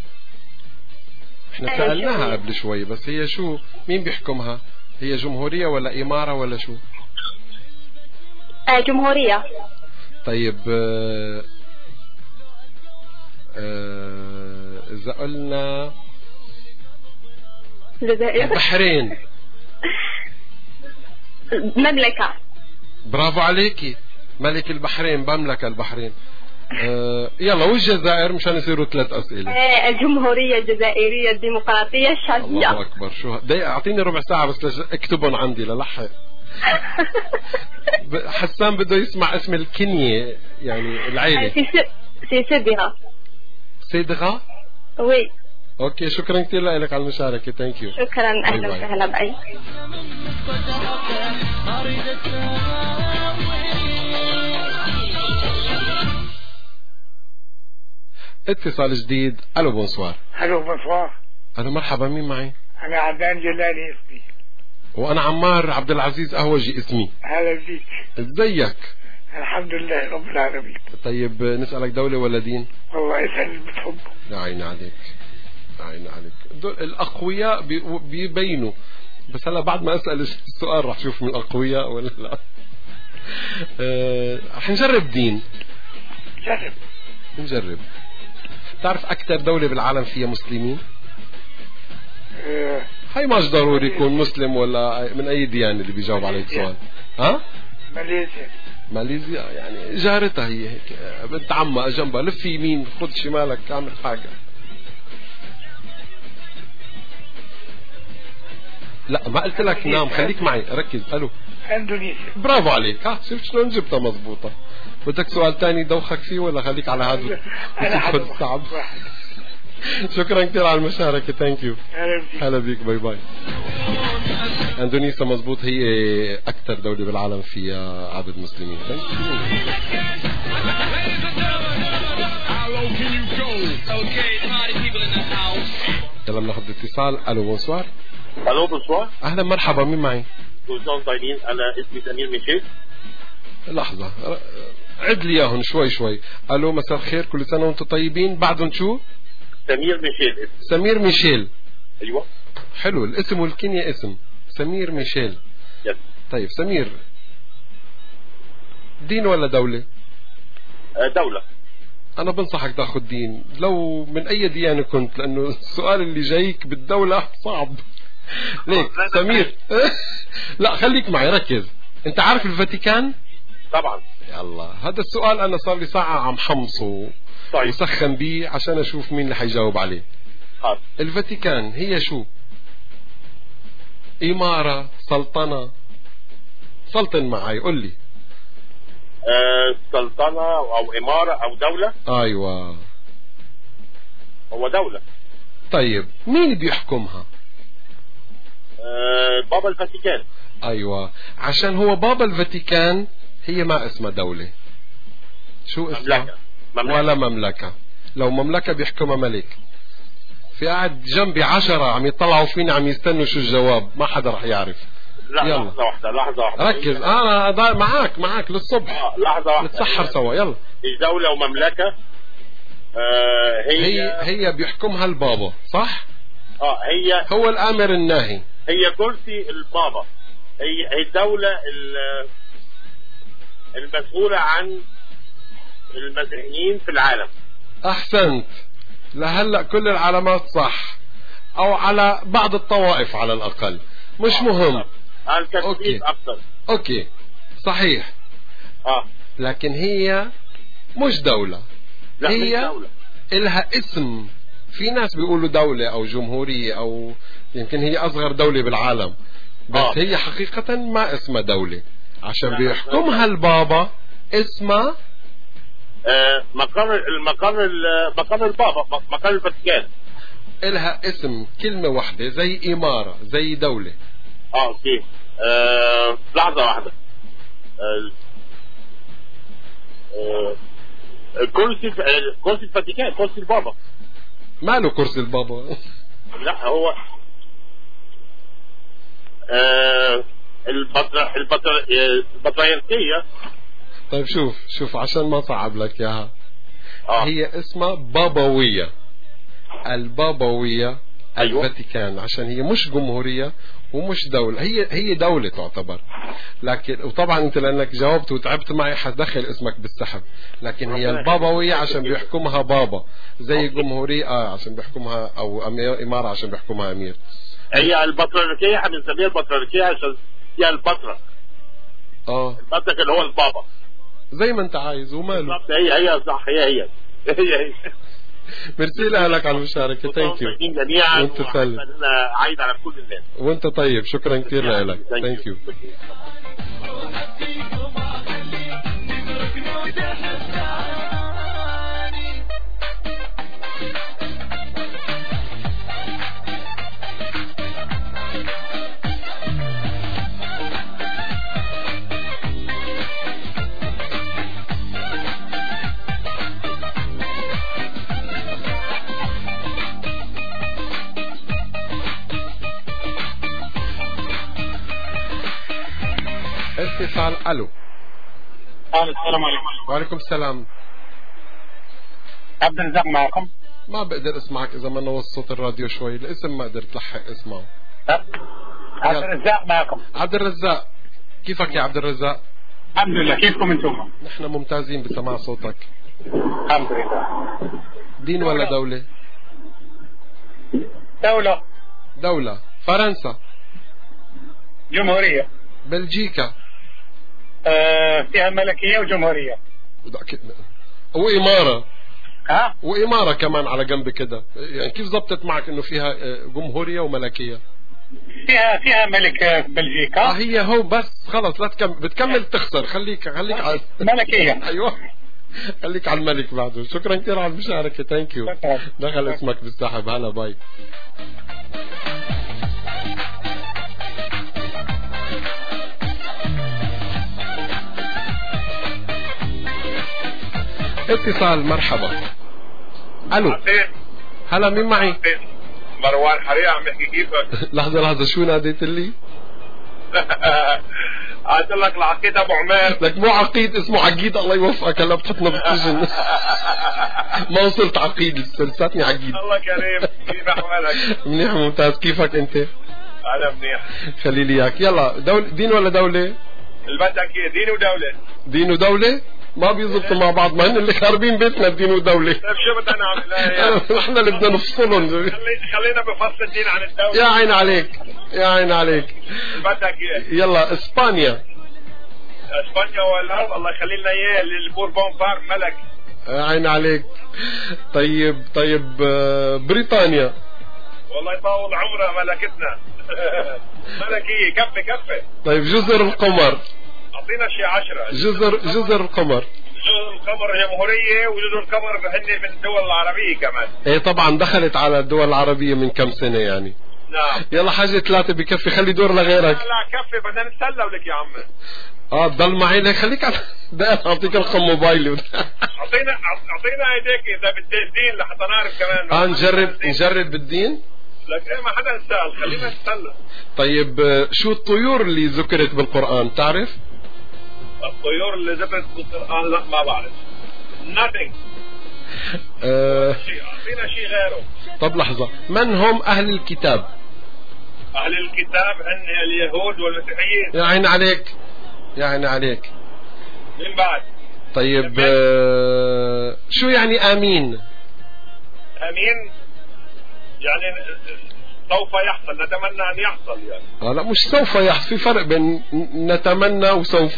احنا سألناها قبل شوي، بس هي شو؟ مين بيحكمها؟ هي جمهورية ولا إمارة ولا شو؟ جمهورية. طيب إذا قلنا البحرين. مملكة. برافو عليكي. ملك البحرين. مملكة البحرين. يلا والجزائر مشان يصيروا 3 أسئلة. الجمهورية الجزائرية الديمقراطية الشعبية. الله أكبر. شو أعطيني ربع ساعة بس اكتبهم عندي للحق. حسان بده يسمع اسم الكنية يعني العيلة. سيدغا. سيدغا؟ وي. اوكي شكرا كثير لك على المشاركة. ثانك يو. شكرا. اهلا وسهلا. باي. اتصال جديد. الو بونسوار. الو بونسوار. الو مرحبا. مين معي؟ انا عدنان جلالي اسمي. وانا عمار عبد العزيز اهوجي اسمي. هلا بيك. ازيك؟ الحمد لله رب العالمين. طيب نسألك دولة ولا دين؟ والله اسأل اللي بتحبه. لا عيني عليك. عيني عليك. الأقوياء بيبينوا، بس هلا بعد ما أسأل السؤال راح شوف من الأقوياء ولا لا. حنجرب دين. نجرب. تعرف أكثر دولة بالعالم فيها مسلمين؟ هاي ماش ضروري يكون مسلم ولا من أي ديانة اللي بيجاوب عليك سؤال. ها؟ ماليزيا يعني جارتها هي هيك بنت عمها جنبها. لف يمين خد شمالك اعمل حاجة. لا ما قلت لك نام. خليك معي ركز. الو اندونيسيا. برافو عليك. ها شفت شلون جبتها مضبوطة. بدك سؤال تاني دوخك فيه ولا خليك على هذا الصعب؟ شكرا كثير على المشاركة. ثانك يو. هلا بيك. باي باي. اندونيسيا مزبوط هي اكثر دولة بالعالم فيها عدد مسلمين. يلا بناخذ اتصال. الو بونسوار. الو بونسوار. اهلا مرحبا. مين معي؟ كلكم طيبين. انا اسمي سمير ميشيل. لحظة عد لي اياهم شوي. الو مساء الخير. كل سنة وانتم طيبين. بعدهم شو؟ سمير ميشيل. سمير ميشيل. ايوه حلو الاسم والكنية اسم. سمير ميشيل. يس. طيب سمير، دين ولا دولة؟ دولة. أنا بنصحك تاخذ دين لو من أي ديانة كنت، لأنه السؤال اللي جايك بالدولة صعب. ليك سمير. لا خليك معي ركز. أنت عارف الفاتيكان؟ طبعا. يلا هذا السؤال أنا صار لي ساعة عم حمصه. طيب. وسخن بيه عشان أشوف مين اللي حيجاوب عليه. الفاتيكان هي شو؟ إمارة، سلطنة؟ سلطن معي قل لي. سلطنة أو إمارة أو دولة. أيوة هو دولة. طيب مين بيحكمها؟ بابا الفاتيكان. أيوة عشان هو بابا الفاتيكان هي ما اسمها دولة. شو اسمها؟ مملكة. ولا مملكة. لو مملكة بيحكمها ملك. في قاعد جنبي 10 عم يطلعوا فيني عم يستنوا شو الجواب، ما حدا رح يعرف. لا يلا. لحظة واحدة ركز، أنا معك للصبح. لحظة واحدة نتسحر سوا. يلا. في دولة ومملكة. هي بيحكمها البابا صح؟ هو الآمر الناهي. هي كرسي البابا. هي الدولة المسؤولة عن المسيحيين في العالم. أحسنت. لهلأ كل العلامات صح، أو على بعض الطوائف على الأقل، مش مهم. أوكي. أكثر. أوكي صحيح. لكن هي مش دولة. لا هي مش دولة. إلها اسم. في ناس بيقولوا دولة أو جمهورية، أو يمكن هي أصغر دولة بالعالم، بس هي حقيقة ما اسمها دولة، عشان بيحكمها البابا. اسمها مقر البابا، مقر الفاتيكان. إلها اسم كلمة واحدة، زي إمارة، زي دولة. اوكي. لحظة واحدة. كرسي الفاتيكان، كرسي البابا. ماله كرسي البابا؟ لا هو البطريركية. طيب شوف عشان ما صعب لك اياها. هي اسمها بابوية. البابوية. أيوة. الفاتيكان، عشان هي مش جمهورية ومش دولة، هي دولة تعتبر. لكن وطبعا انت لانك جاوبت وتعبت معي حدخل اسمك بالسحب، لكن هي البابوية عشان بيحكمها بابا، زي الجمهورية عشان بيحكمها، او امارة عشان بيحكمها امير. هي البطريركية بنسميها البطريركية عشان فيها البطرك. البطرك اللي هو البابا. زي ما انت عايز وماله. هي صح. هي ميرسي لك على المشاركة. ثانك يو. جميعا. وانت سالم. انا عايد على كل الناس. وانت طيب. شكرا كثير لك. ثانك يو. اتصال. الو. السلام عليكم. وعليكم السلام. عبد الرزاق معكم. ما بقدر اسمعك اذا ما نوصت صوت الراديو شوي، الاسم ما قدرت لحق اسمعه. عبد الرزاق معكم. عبد الرزاق، كيفك يا عبد الرزاق؟ الحمد لله، كيفكم انتم؟ نحن ممتازين بسماع صوتك. الحمد لله. دين ولا دولة؟ دولة. فرنسا. جمهورية. بلجيكا. فيها ملكية وجمهورية. وإمارة. وإمارة كمان على جنب كده، يعني كيف زبطت معك إنه فيها جمهورية وملكية؟ فيها ملك بلجيكا. هي هو بس خلص، لا بتكمل تخسر. خليك على ملكية. أيوة، خليك على الملك بعده. شكرا كثير على المشاركة. ثانك يو. دخل اسمك بالسحب. هلا باي. اتصال. مرحبا. الو. هلا، مين معي؟ مروان حريق عم يحكي. كيفك؟ لحظة شو ناديت لي؟ قلت لك العقيد ابو عمير. لك مو عقيد، اسمه عقيد. الله يوفقك، هلا بتحطنا بالسجن. ما وصلت عقيد لساتني عقيد. الله كريم. كيف احوالك؟ منيح ممتاز. كيفك انت؟ انا منيح. خلي لي اياك. يلا، دين ولا دولة؟ البدك دين ودولة. دين ودولة؟ ما بيزبطوا مع بعض، ما هن اللي خاربين بيتنا الدين والدولة. طيب شو بدنا نعمل؟ نحن اللي بدنا نفصلهم. خلينا بفصل الدين عن الدولة. يا عين عليك، يا عين عليك. بدك يلا. اسبانيا. ولا الله يخلي لنا اياه البوربون بار ملك. يا عين عليك. طيب بريطانيا. والله يطول عمرها ملكتنا. ملكية. كفة. طيب جزر القمر. اعطينا شيء 10. جزر القمر. جزر القمر جمهورية، وجزر القمر هن من الدول العربية كمان. ايه طبعا دخلت على الدول العربية من كم سنة يعني. نعم. يلا حاجة 3 بكفي، خلي دور لغيرك. لا كفي، بدنا نتسلى لك يا عمي. تضل معي لك خليك على ده اعطيك رقم موبايلي اعطينا ايديك اذا بدي الدين لحتى نعرف كمان. نجرب بالدين. لك ما حدا سأل، خلينا نتسلى. طيب شو الطيور اللي ذكرت بالقرآن تعرف؟ الطيور اللي ذكرت بالقرآن لا ما بعرف. nothing. اعطينا شيء غيره. طب لحظة، من هم أهل الكتاب؟ أهل الكتاب هن اليهود والمسيحيين. يا عين عليك يا عين عليك. من بعد؟ طيب شو يعني آمين؟ آمين يعني سوف يحصل، نتمنى أن يحصل يعني. لا مش سوف يحصل، في فرق بين نتمنى وسوف.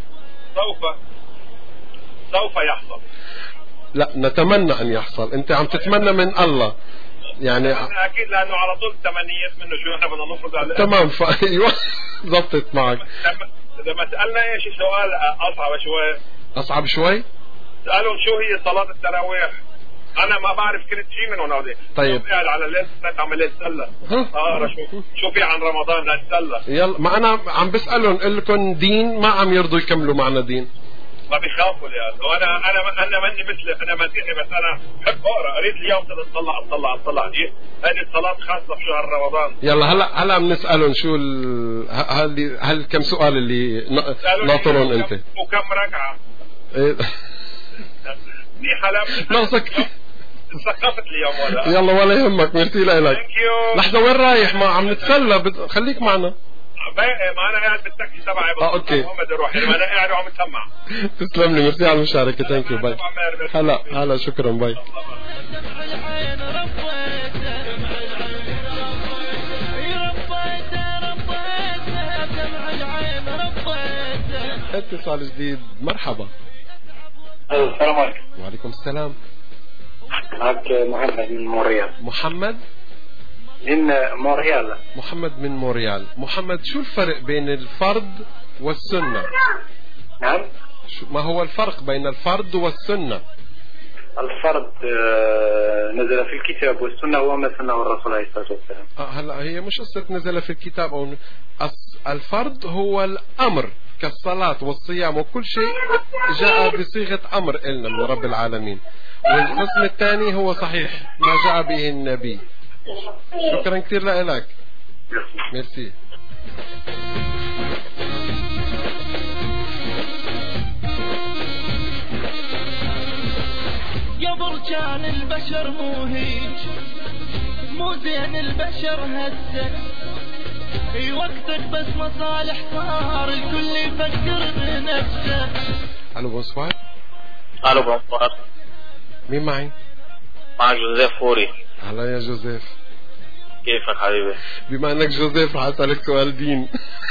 سوف يحصل. لا نتمنى أن يحصل، أنت عم تتمنى من الله يعني. أكيد لأنه على طول تمنيات منه شو احنا بدنا نفرض عليه. تمام أيوة ضبطت معك. إذا ما سألنا إيش سؤال أصعب شوي. سألهم شو هي صلاة التراويح. أنا ما بعرف كنت شيء من هنا. طيب قاعد على الليل عمال نتسلى. شو في عن رمضان نتسلى. يلا ما أنا عم بسألهم قل لكم دين ما عم يرضوا يكملوا معنا دين. ما بيخافوا يعني. وانا ماني مثل انا مسيحي بس انا بحب اقرا. قريت اليوم اطلع دي هذه الصلاه خاصه في شهر رمضان. يلا هلا بنسالهم شو هل كم سؤال اللي ناطرون انت وكم ركعه. منيحه لا ناقصك ثقفت اليوم ولا. يلا ولا يهمك، ميرسي لك. لحظه وين رايح؟ ما عم نتسلى خليك معنا. ما انا قاعد بالتاكسي تبعي اوكي محمد روحي ما انا قاعد وعم اتسمع. تسلم لي، ميرسي على المشاركه. ثانك يو باي. هلا شكرا باي. اتصال جديد، مرحبا. السلام عليكم. وعليكم السلام. معك محمد من مونريال. محمد من مونريال. محمد من مونريال. محمد شو الفرق بين الفرض والسنة؟ نعم. ما هو الفرق بين الفرض والسنة؟ الفرض نزل في الكتاب، والسنة هو ما سنه الرسول عليه الصلاة والسلام. هلا هي مش قصة نزل في الكتاب أو الفرض هو الأمر كالصلاة والصيام وكل شيء جاء بصيغة أمر إلنا من رب العالمين، والقسم الثاني هو صحيح ما جاء به النبي. شكرا كثير لك. ميرسي. يا برجال البشر مهيج مو زين البشر هسه وقتك بس مصالح صار الكل يفكر بنفسه. الو بونسوار. الو بونسوار. مين معي؟ معك جوزيف فوري. هلا يا جوزيف، كيفك حبيبي؟ بما انك جوزيف رح اسالك سؤال دين.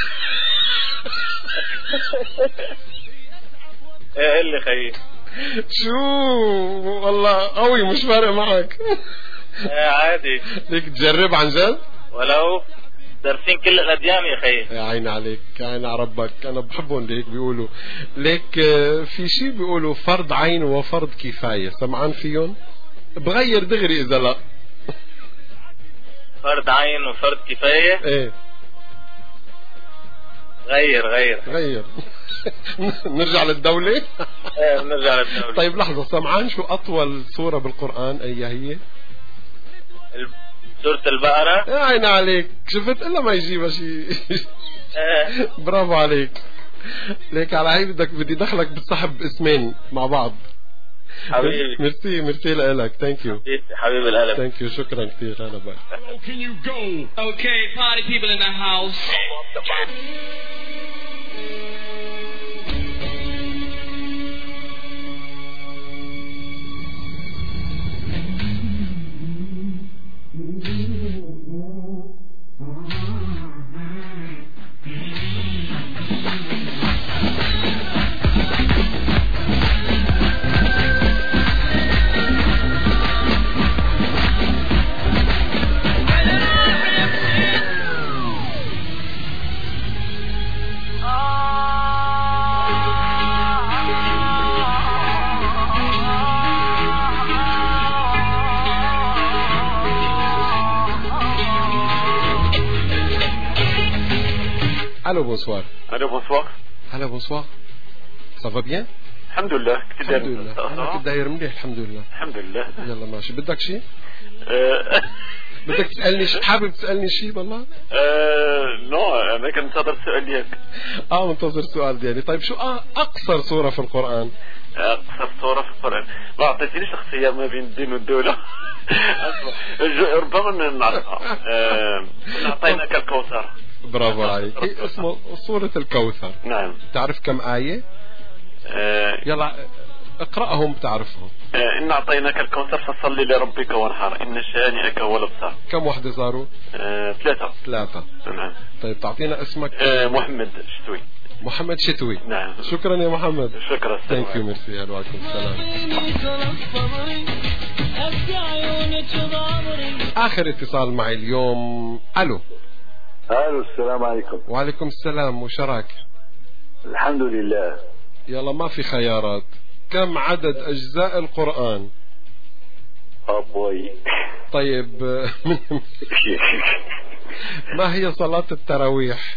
ايه اللي خيي؟ شو والله قوي مش فارق معك. ايه عادي. ليك تجرب عن جد؟ ولو دارسين كل الاديان يا خيي. يا عيني عليك، يا عيني على ربك، انا بحبهم اللي هيك بيقولوا. ليك في شيء بيقولوا فرض عين وفرض كفايه، سمعان فيهم؟ بغير دغري اذا لا. فرض عين وفرض كفايه؟ ايه غير. نرجع للدولة. ايه نرجع للدولة. طيب لحظة، سمعان شو أطول سورة بالقرآن أي هي؟ سورة البقرة. يا عيني عليك، شفت إلا ما يجيبها شيء. برافو عليك. ليك على هي بدي دخلك بالسحب اسمين مع بعض. حبيبي. ميرسي لك. ثانك يو حبيبي القلب. ثانك يو، شكرا كثير. هلا باي. Okay, party people in the house. الو بونسوار. الو بونسوار. هلا بونسوار. صافا بيان؟ الحمد لله. الحمد لله. أنا كنت داير مليح الحمد لله. الحمد لله. يلا ماشي. بدك شيء؟ بدك تسألني شيء؟ حابب تسألني شيء والله؟ نو أنا كنت منتظر سؤالك. منتظر سؤال ديالي. طيب شو أقصر سورة في القرآن؟ أقصر سورة في القرآن ما أعطيتنيش اختيار ما بين الدين والدولة. ربما نعرفها. أعطيناك الكوثر. برافو عليك. اسمه سورة الكوثر. نعم. تعرف كم آية؟ يلا اقرأهم بتعرفهم. إن أعطيناك الكوثر فصل لربك وانحر إن شانئك هو الأبتر. كم واحدة صاروا؟ 3. نعم. طيب تعطينا اسمك. محمد شتوي. محمد شتوي. نعم. شكرا يا محمد. شكرا. ثانك يو ميرسي. وعليكم السلام. آخر اتصال معي اليوم. ألو. السلام عليكم. وعليكم السلام. وشراك؟ الحمد لله. يلا ما في خيارات. كم عدد أجزاء القرآن؟ أبوي. طيب ما هي صلاة التراويح؟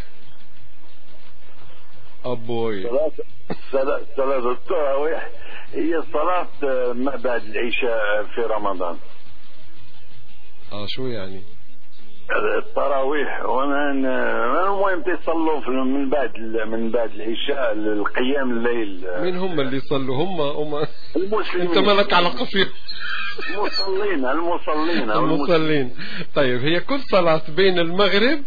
أبوي. صلاة التراويح هي صلاة ما بعد العشاء في رمضان. شو يعني؟ التراويح المهم يصلوا من بعد العشاء القيام الليل. مين هم اللي يصلوا؟ هم المسلمين. انت مالك علاقة فيهم. المصلين. طيب هي كل صلاة بين المغرب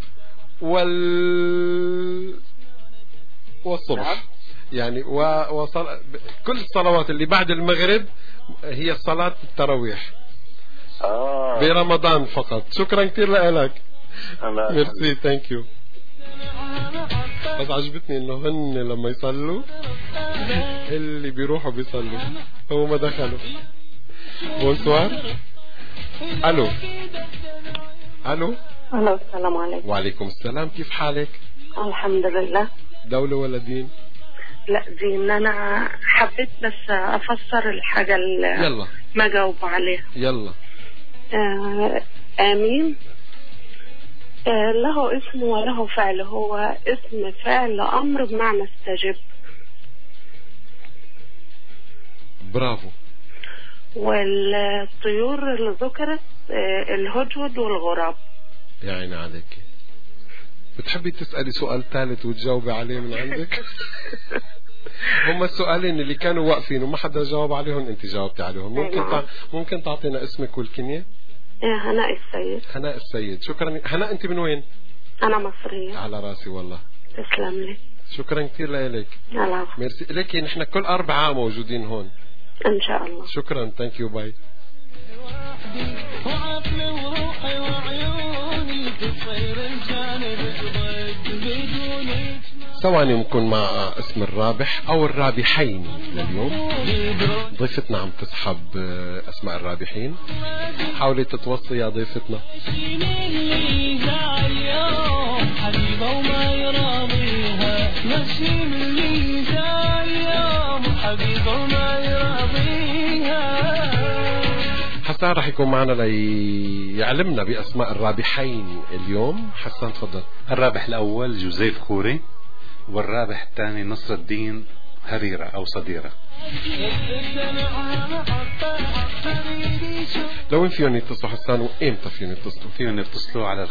والصبح. يعني كل الصلوات اللي بعد المغرب هي صلاة التراويح. برمضان فقط. شكرا كثير لك. ميرسي. ثانك يو. بس عجبتني انه هن لما يصلوا اللي بيروحوا بيصلوا هو ما دخلوا. بونسوار. الو. السلام عليكم. وعليكم السلام. كيف حالك؟ الحمد لله. دولة ولا دين؟ لا دين. انا حبيت بس افسر الحاجة اللي ما جاوب عليها. يلا. آمين. له اسم وله فعل. هو اسم فعل أمر بمعنى استجب. برافو. والطيور اللي ذكرت الهدهد والغراب. يا عيني عليك. بتحبي تسألي سؤال ثالث وتجاوبي عليه من عندك؟ هم السؤالين اللي كانوا واقفين وما حدا جاوب عليهم انت جاوبتي عليهم. ممكن تعطينا اسمك والكنية؟ هناء السيد. هناء السيد. شكرا. هناء انت من وين؟ انا مصرية. على راسي والله. تسلم لي. شكرا كثير لك. ميرسي لك. نحن كل 4 موجودين هون ان شاء الله. شكرا. ثانك يو. باي. ثواني نكون مع اسم الرابح او الرابحين لليوم. ضيفتنا عم تسحب اسماء الرابحين. حاولي تتوصي يا ضيفتنا. حسان رح يكون معنا ليعلمنا بأسماء الرابحين اليوم. حسان تفضل. الرابح الأول جوزيف خوري، والرابح الثاني نصر الدين هريرة أو صديرة. لوين فيهم يتصلوا حسان وإمتى فيهم يتصلوا؟ فيهم يتصلوا على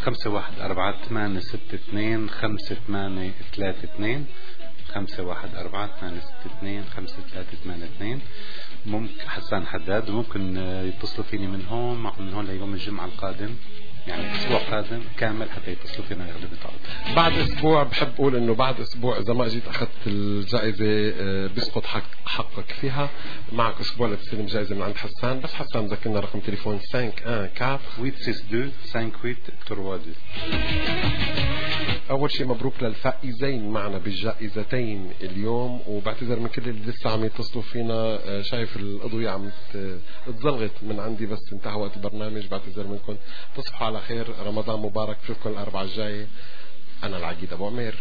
514862 514862 ممكن حسان حداد. وممكن يتصلوا فيني من هون ليوم الجمعة القادم، يعني اسبوع قادم كامل حتى يتصلوا فينا ياخذوا بطاقة. بعد اسبوع بحب اقول انه بعد اسبوع اذا ما جيت اخذت الجائزة بيسقط حقك فيها. معك اسبوع لتستلم جائزة من عند حسان. بس حسان ذكرنا رقم تليفون 514862 اول شيء مبروك للفائزين معنا بالجائزتين اليوم. وبعتذر من كل اللي لسه عم يتصلوا فينا. شايف الاضوية عم تزلغت من عندي بس انتهى وقت البرنامج. بعتذر منكم. تصبحوا على خير. رمضان مبارك. بشوفكم الأربعاء الجاية. أنا العقيد أبو عمير.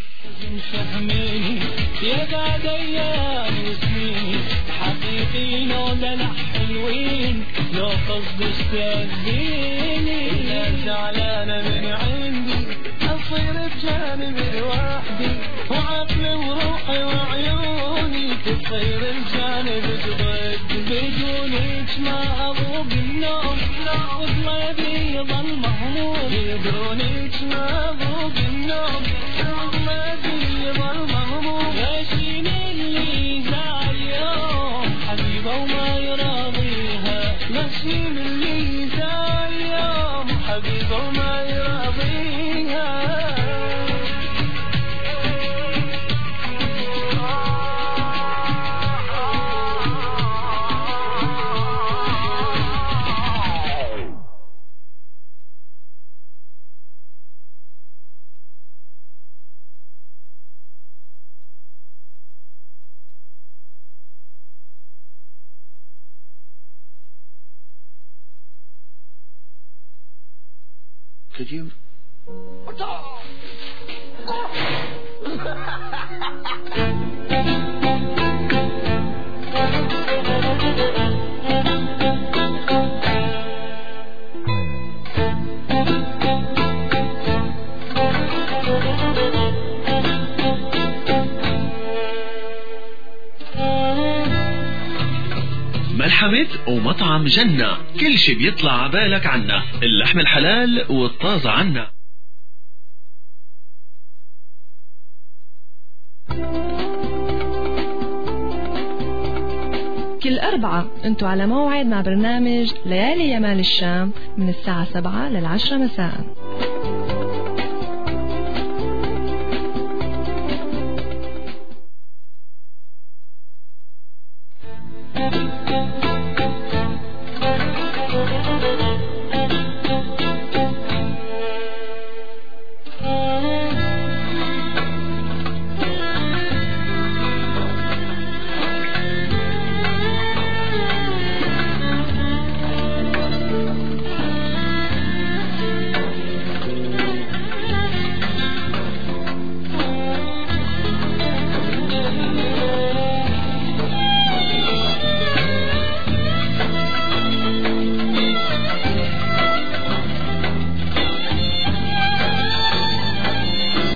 يا بعد أيام وسنين حقيقي لولا حلوين لو قصد استاذيني لا زعلانة من عندي تصير بجانبي وحدي وعقلي وروحي وعيوني تصير بجانبي تغد بدونك ما أضوب النوم وقلبي يظل مهموم بدونك ما أضوب النوم وقلبي يظل مهموم غاشين اللي زعل يوم حبيبة وما يراضيها غاشين اللي زعل يوم حبيبة وما يراضيها Could you? ملحمة ومطعم جنة، كل شي بيطلع عبالك عنا، اللحم الحلال والطازة عنا. كل أربعة انتوا على موعد مع برنامج ليالي يمال الشام من الساعة 7 لل10 مساء.